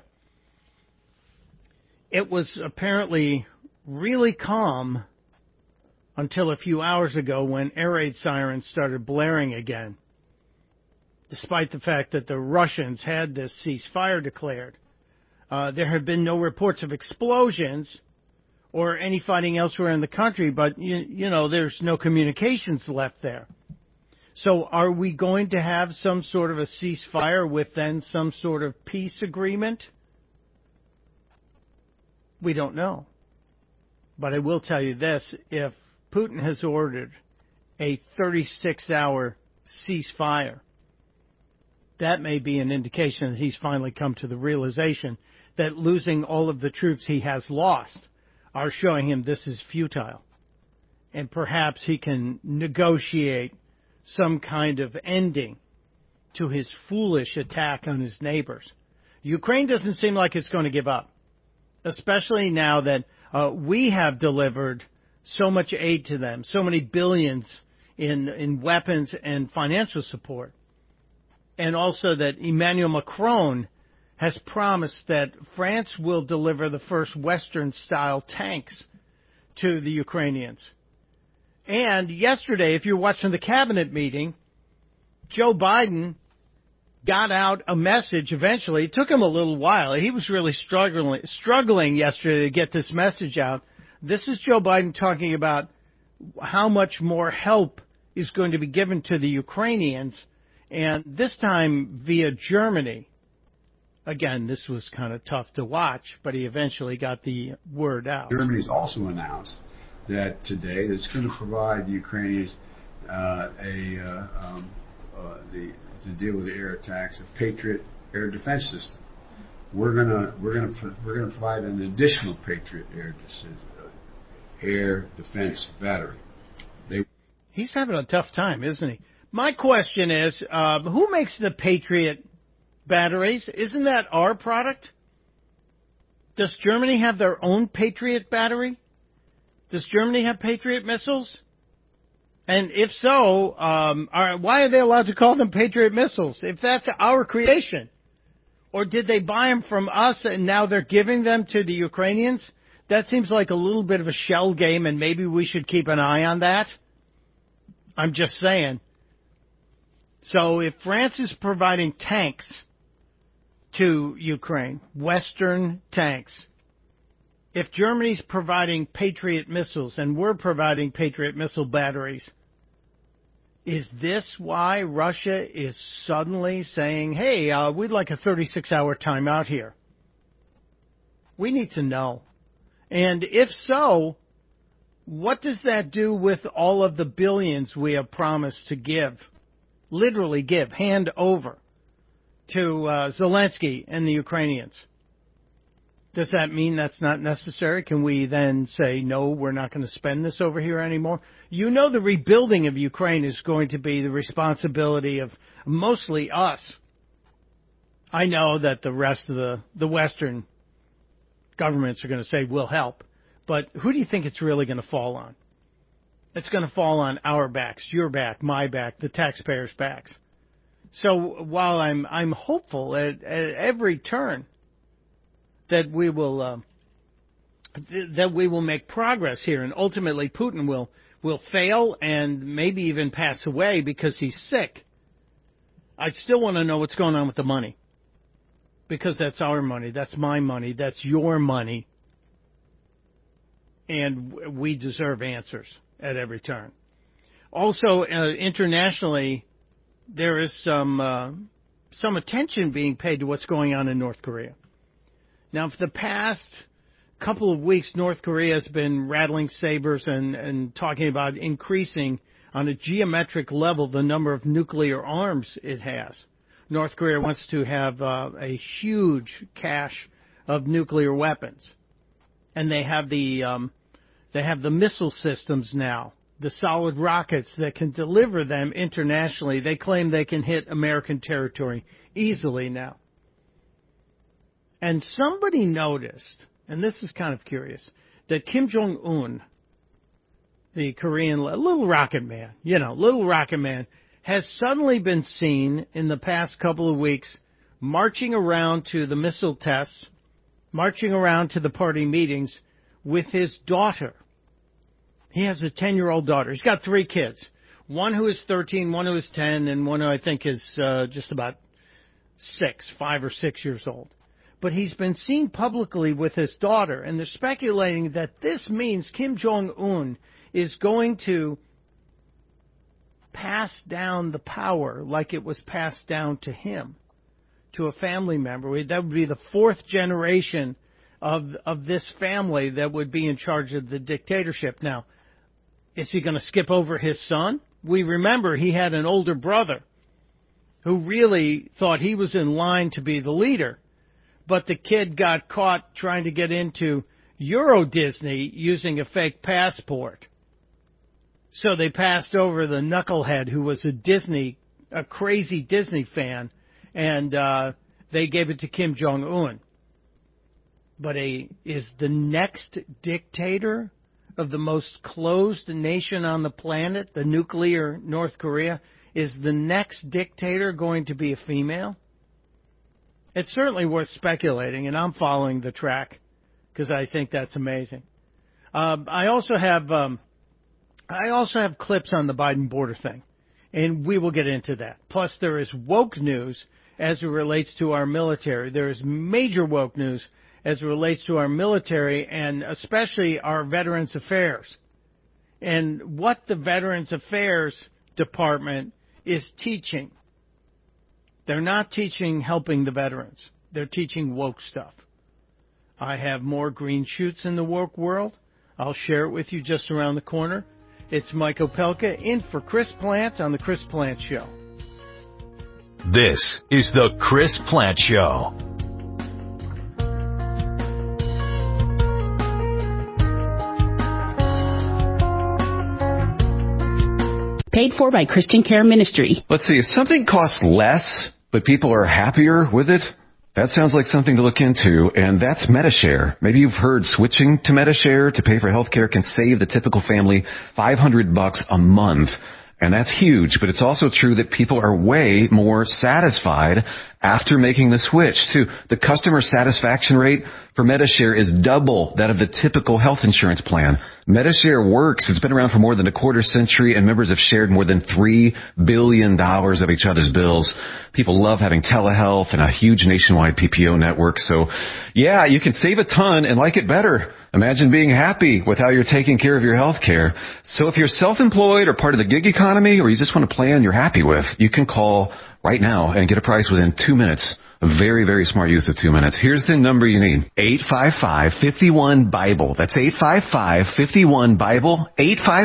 It was apparently really calm until a few hours ago when air raid sirens started blaring again, despite the fact that the Russians had this ceasefire declared. There have been no reports of explosions or any fighting elsewhere in the country, but, you know, there's no communications left there. So are we going to have some sort of a ceasefire with then some sort of peace agreement? We don't know. But I will tell you this, if Putin has ordered a 36-hour ceasefire, that may be an indication that he's finally come to the realization that losing all of the troops he has lost are showing him this is futile. And perhaps he can negotiate some kind of ending to his foolish attack on his neighbors. Ukraine doesn't seem like it's going to give up, especially now that we have delivered so much aid to them, so many billions in weapons and financial support. And also that Emmanuel Macron has promised that France will deliver the first Western-style tanks to the Ukrainians. And yesterday, if you're watching the cabinet meeting, Joe Biden got out a message eventually. It took him a little while. He was really struggling yesterday to get this message out. This is Joe Biden talking about how much more help is going to be given to the Ukrainians, and this time via Germany. Again, this was kind of tough to watch, but he eventually got the word out. Germany's also announced that today it's going to provide the Ukrainians to deal with the air attacks, a Patriot air defense system. We're gonna provide an additional Patriot air defense battery. He's having a tough time, isn't he? My question is, who makes the Patriot batteries? Isn't that our product? Does Germany have their own Patriot battery? Does Germany have Patriot missiles? And if so, why are they allowed to call them Patriot missiles if that's our creation? Or did they buy them from us and now they're giving them to the Ukrainians? That seems like a little bit of a shell game, and maybe we should keep an eye on that. I'm just saying. So if France is providing tanks to Ukraine, Western tanks, if Germany's providing Patriot missiles and we're providing Patriot missile batteries, is this why Russia is suddenly saying, hey, we'd like a 36-hour timeout here? We need to know. And if so, what does that do with all of the billions we have promised to give, literally give, hand over to Zelensky and the Ukrainians? Does that mean that's not necessary? Can we then say, no, we're not going to spend this over here anymore? You know, the rebuilding of Ukraine is going to be the responsibility of mostly us. I know that the rest of the Western governments are going to say, we'll help. But who do you think it's really going to fall on? It's going to fall on our backs, your back, my back, the taxpayers' backs. So while I'm hopeful at every turn that we will make progress here, and ultimately Putin will fail and maybe even pass away because he's sick, I still want to know what's going on with the money. Because that's our money, that's my money, that's your money. And we deserve answers at every turn. Also, internationally, there is some attention being paid to what's going on in North Korea. Now, for the past couple of weeks, North Korea has been rattling sabers and talking about increasing on a geometric level the number of nuclear arms it has. North Korea wants to have a huge cache of nuclear weapons. And they have the missile systems now, the solid rockets that can deliver them internationally. They claim they can hit American territory easily now. And somebody noticed, and this is kind of curious, that Kim Jong-un, the Korean little rocket man, has suddenly been seen in the past couple of weeks marching around to the missile tests, marching around to the party meetings with his daughter. He has a 10-year-old daughter. He's got 3 kids, one who is 13, one who is 10, and one who I think is just about 5 or 6 years old. But he's been seen publicly with his daughter, and they're speculating that this means Kim Jong-un is going to pass down the power like it was passed down to him, to a family member. That would be the 4th generation of this family that would be in charge of the dictatorship. Now, is he going to skip over his son? We remember he had an older brother who really thought he was in line to be the leader, but the kid got caught trying to get into Euro Disney using a fake passport. So they passed over the knucklehead who was a Disney a crazy Disney fan, and they gave it to Kim Jong-un. But is the next dictator of the most closed nation on the planet, the nuclear North Korea, is the next dictator going to be a female? It's certainly worth speculating, and I'm following the track because I think that's amazing. I also have clips on the Biden border thing, and we will get into that. Plus, there is woke news as it relates to our military. There is major woke news as it relates to our military and especially our Veterans Affairs and what the Veterans Affairs Department is teaching. They're not teaching helping the veterans. They're teaching woke stuff. I have more green shoots in the woke world. I'll share it with you just around the corner. It's Mike Opelka in for Chris Plante on The Chris Plante Show. This is The Chris Plante Show. Paid for by Christian Care Ministry. Let's see, if something costs less, but people are happier with it, that sounds like something to look into, and that's Medi-Share. Maybe you've heard switching to Medi-Share to pay for health care can save the typical family $500 a month. And that's huge, but it's also true that people are way more satisfied after making the switch, too. The customer satisfaction rate for Medi-Share is double that of the typical health insurance plan. Medi-Share works. It's been around for more than a quarter century, and members have shared more than $3 billion of each other's bills. People love having telehealth and a huge nationwide PPO network. So, yeah, you can save a ton and like it better. Imagine being happy with how you're taking care of your health care. So if you're self-employed or part of the gig economy, or you just want a plan you're happy with, you can call right now and get a price within 2 minutes. A very, very smart use of 2 minutes. Here's the number you need. 855-51-BIBLE. That's 855-51-BIBLE.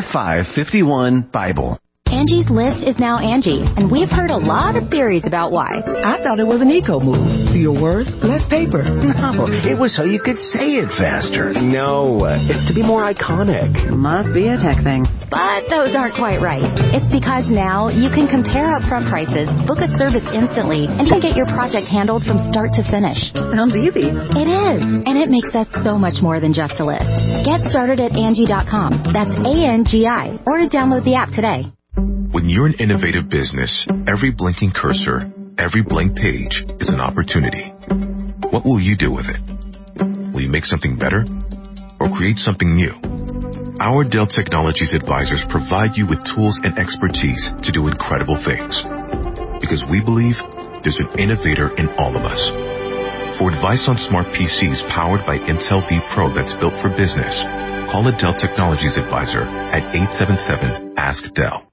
855-51-BIBLE. Angie's List is now Angie, and we've heard a lot of theories about why. I thought it was an eco move. Fewer words, less paper. No, it was so you could say it faster. No, it's to be more iconic. Must be a tech thing. But those aren't quite right. It's because now you can compare upfront prices, book a service instantly, and even get your project handled from start to finish. Sounds easy. It is, and it makes us so much more than just a list. Get started at Angie.com. That's ANGI, or download the app today. When you're an innovative business, every blinking cursor, every blank page is an opportunity. What will you do with it? Will you make something better or create something new? Our Dell Technologies advisors provide you with tools and expertise to do incredible things. Because we believe there's an innovator in all of us. For advice on smart PCs powered by Intel V Pro that's built for business, call a Dell Technologies advisor at 877-ASK-DELL.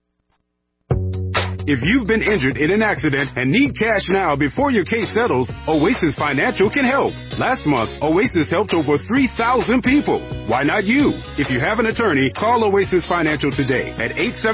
If you've been injured in an accident and need cash now before your case settles, Oasis Financial can help. Last month, Oasis helped over 3,000 people. Why not you? If you have an attorney, call Oasis Financial today at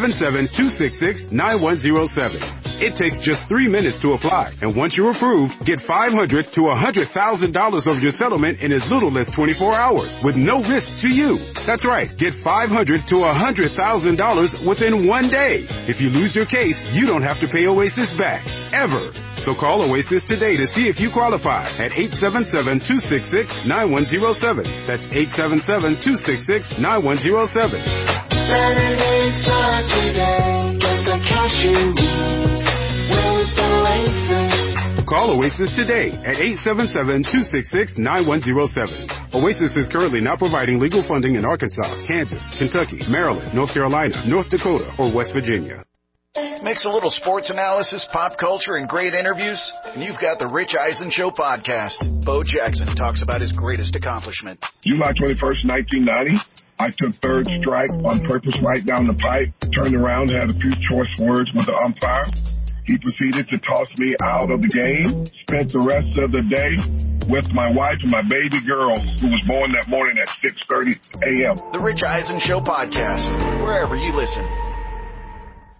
877-266-9107. It takes just 3 minutes to apply, and once you're approved, get $500 to $100,000 of your settlement in as little as 24 hours with no risk to you. That's right, get $500 to $100,000 within 1 day. If you lose your case, you don't have to pay Oasis back, ever. So call Oasis today to see if you qualify at 877-266-9107. That's 877-266-9107. Saturdays are today. Get the cash you need with Oasis. Call Oasis today at 877-266-9107. Oasis is currently not providing legal funding in Arkansas, Kansas, Kentucky, Maryland, North Carolina, North Dakota, or West Virginia. Mix a little sports analysis, pop culture, and great interviews, and you've got the Rich Eisen Show podcast. Bo Jackson talks about his greatest accomplishment. July 21st, 1990, I took third strike on purpose right down the pipe, turned around, had a few choice words with the umpire. He proceeded to toss me out of the game, spent the rest of the day with my wife and my baby girl, who was born that morning at 6:30 a.m. The Rich Eisen Show podcast, wherever you listen.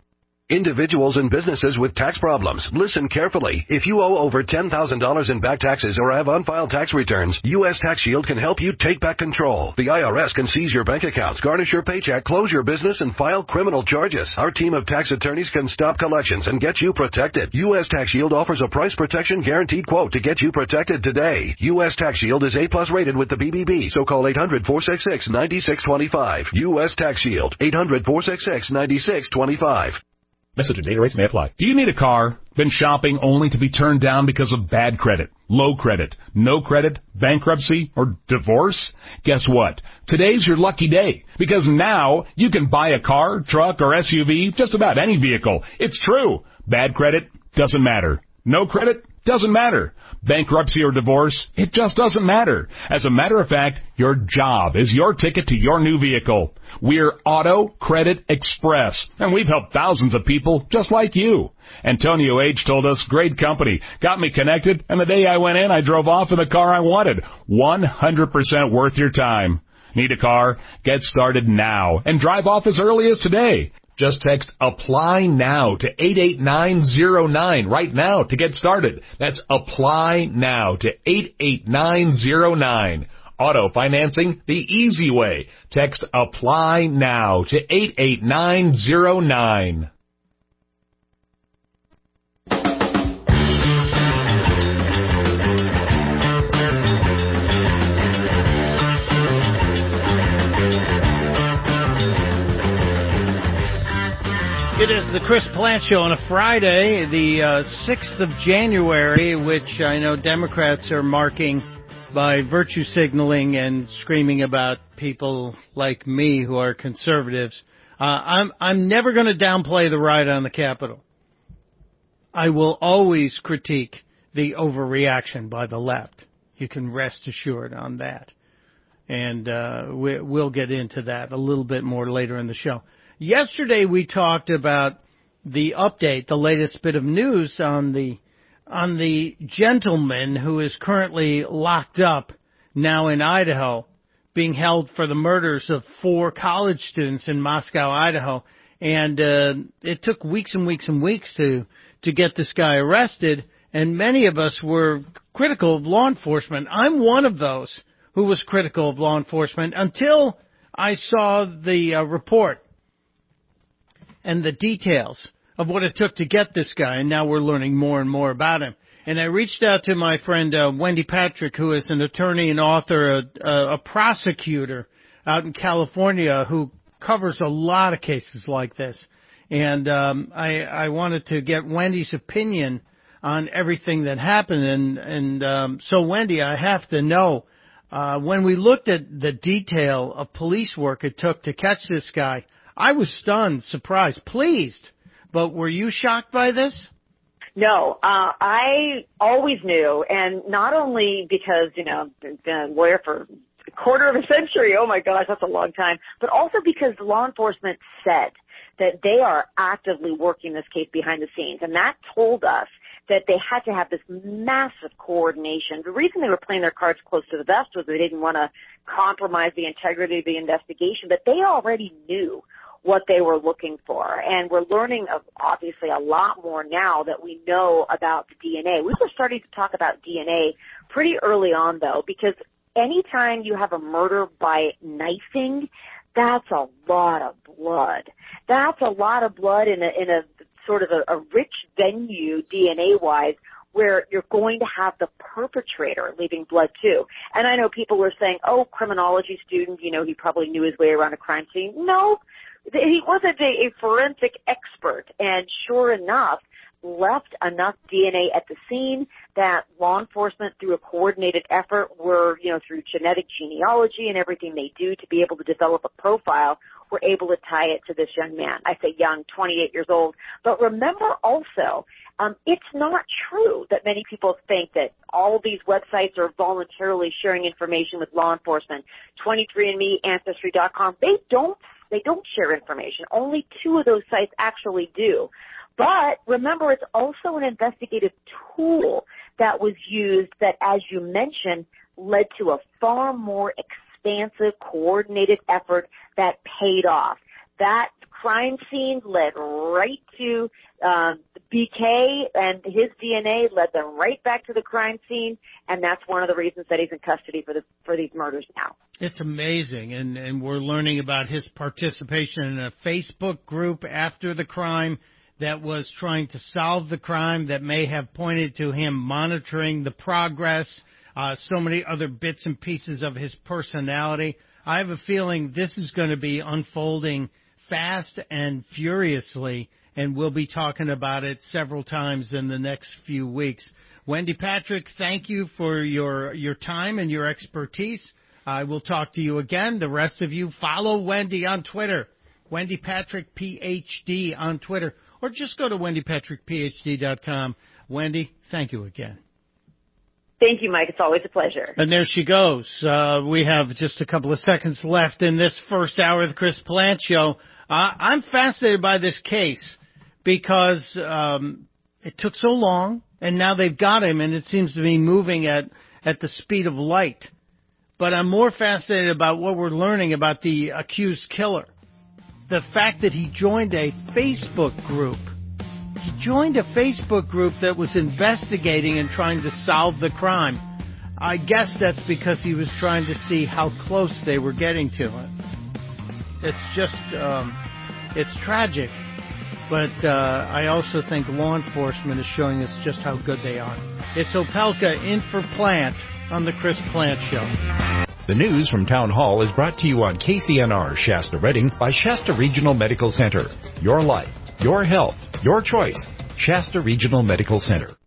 Individuals and businesses with tax problems, listen carefully. If you owe over $10,000 in back taxes or have unfiled tax returns, U.S. Tax Shield can help you take back control. The IRS can seize your bank accounts, garnish your paycheck, close your business, and file criminal charges. Our team of tax attorneys can stop collections and get you protected. U.S. Tax Shield offers a price protection guaranteed quote to get you protected today. U.S. Tax Shield is A+ rated with the BBB, so call 800-466-9625. U.S. Tax Shield, 800-466-9625. Message and data rates may apply. Do you need a car? Been shopping only to be turned down because of bad credit, low credit, no credit, bankruptcy, or divorce? Guess what? Today's your lucky day, because now you can buy a car, truck, or SUV, just about any vehicle. It's true. Bad credit doesn't matter. No credit doesn't matter. Bankruptcy or divorce, it just doesn't matter. As a matter of fact, your job is your ticket to your new vehicle. We're Auto Credit Express, and we've helped thousands of people just like you. Antonio H. told us, great company, got me connected, and the day I went in, I drove off in the car I wanted. 100% worth your time. Need a car? Get started now and drive off as early as today. Just text APPLY NOW to 88909 right now to get started. That's APPLY NOW to 88909. Auto financing the easy way. Text APPLY NOW to 88909. It is the Chris Plante Show on a Friday, the 6th of January, which I know Democrats are marking by virtue signaling and screaming about people like me who are conservatives. I'm never going to downplay the riot on the Capitol. I will always critique the overreaction by the left. You can rest assured on that. And we'll get into that a little bit more later in the show. Yesterday we talked about the update, the latest bit of news on the gentleman who is currently locked up now in Idaho, being held for the murders of 4 college students in Moscow, Idaho. And it took weeks and weeks and weeks to get this guy arrested, and many of us were critical of law enforcement. I'm one of those who was critical of law enforcement until I saw the report and the details of what it took to get this guy, and now we're learning more and more about him. And I reached out to my friend Wendy Patrick, who is an attorney and author, a prosecutor out in California who covers a lot of cases like this. And I wanted to get Wendy's opinion on everything that happened. And so, Wendy, I have to know, when we looked at the detail of police work it took to catch this guy, I was stunned, surprised, pleased. But were you shocked by this? No, I always knew, and not only because, I've been a lawyer for a quarter of a century, oh my gosh, that's a long time, but also because law enforcement said that they are actively working this case behind the scenes, and that told us that they had to have this massive coordination. The reason they were playing their cards close to the vest was they didn't want to compromise the integrity of the investigation, but they already knew what they were looking for. And we're learning obviously a lot more now that we know about the DNA. We were starting to talk about DNA pretty early on, though, because anytime you have a murder by knifing, that's a lot of blood. That's a lot of blood in a sort of a rich venue DNA-wise, where you're going to have the perpetrator leaving blood too. And I know people were saying, oh, criminology student, he probably knew his way around a crime scene. No, he wasn't a forensic expert, and sure enough, left enough DNA at the scene that law enforcement, through a coordinated effort, were, through genetic genealogy and everything they do to be able to develop a profile, were able to tie it to this young man. I say young, 28 years old. But remember also, it's not true that many people think that all these websites are voluntarily sharing information with law enforcement. 23andMe, Ancestry.com, they don't share information. Only 2 of those sites actually do. But remember, it's also an investigative tool that was used that, as you mentioned, led to a far more expansive, coordinated effort that paid off. That crime scene led right to BK, and his DNA led them right back to the crime scene, and that's one of the reasons that he's in custody for these murders now. It's amazing, and we're learning about his participation in a Facebook group after the crime that was trying to solve the crime, that may have pointed to him monitoring the progress, so many other bits and pieces of his personality. I have a feeling this is going to be unfolding fast and furiously, and we'll be talking about it several times in the next few weeks. Wendy Patrick, thank you for your time and your expertise. I will talk to you again. The rest of you, follow Wendy on Twitter, Wendy Patrick PhD on Twitter, or just go to wendypatrickphd.com. Wendy, thank you again. Thank you, Mike. It's always a pleasure. And there she goes. We have just a couple of seconds left in this first hour of the Chris Plante Show. I'm fascinated by this case because it took so long, and now they've got him, and it seems to be moving at the speed of light. But I'm more fascinated about what we're learning about the accused killer. The fact that he joined a Facebook group. He joined a Facebook group that was investigating and trying to solve the crime. I guess that's because he was trying to see how close they were getting to it. It's just, it's tragic. But I also think law enforcement is showing us just how good they are. It's Opelka in for Plante on the Chris Plante Show. The news from Town Hall is brought to you on KCNR Shasta Redding by Shasta Regional Medical Center. Your life, your health, your choice. Shasta Regional Medical Center.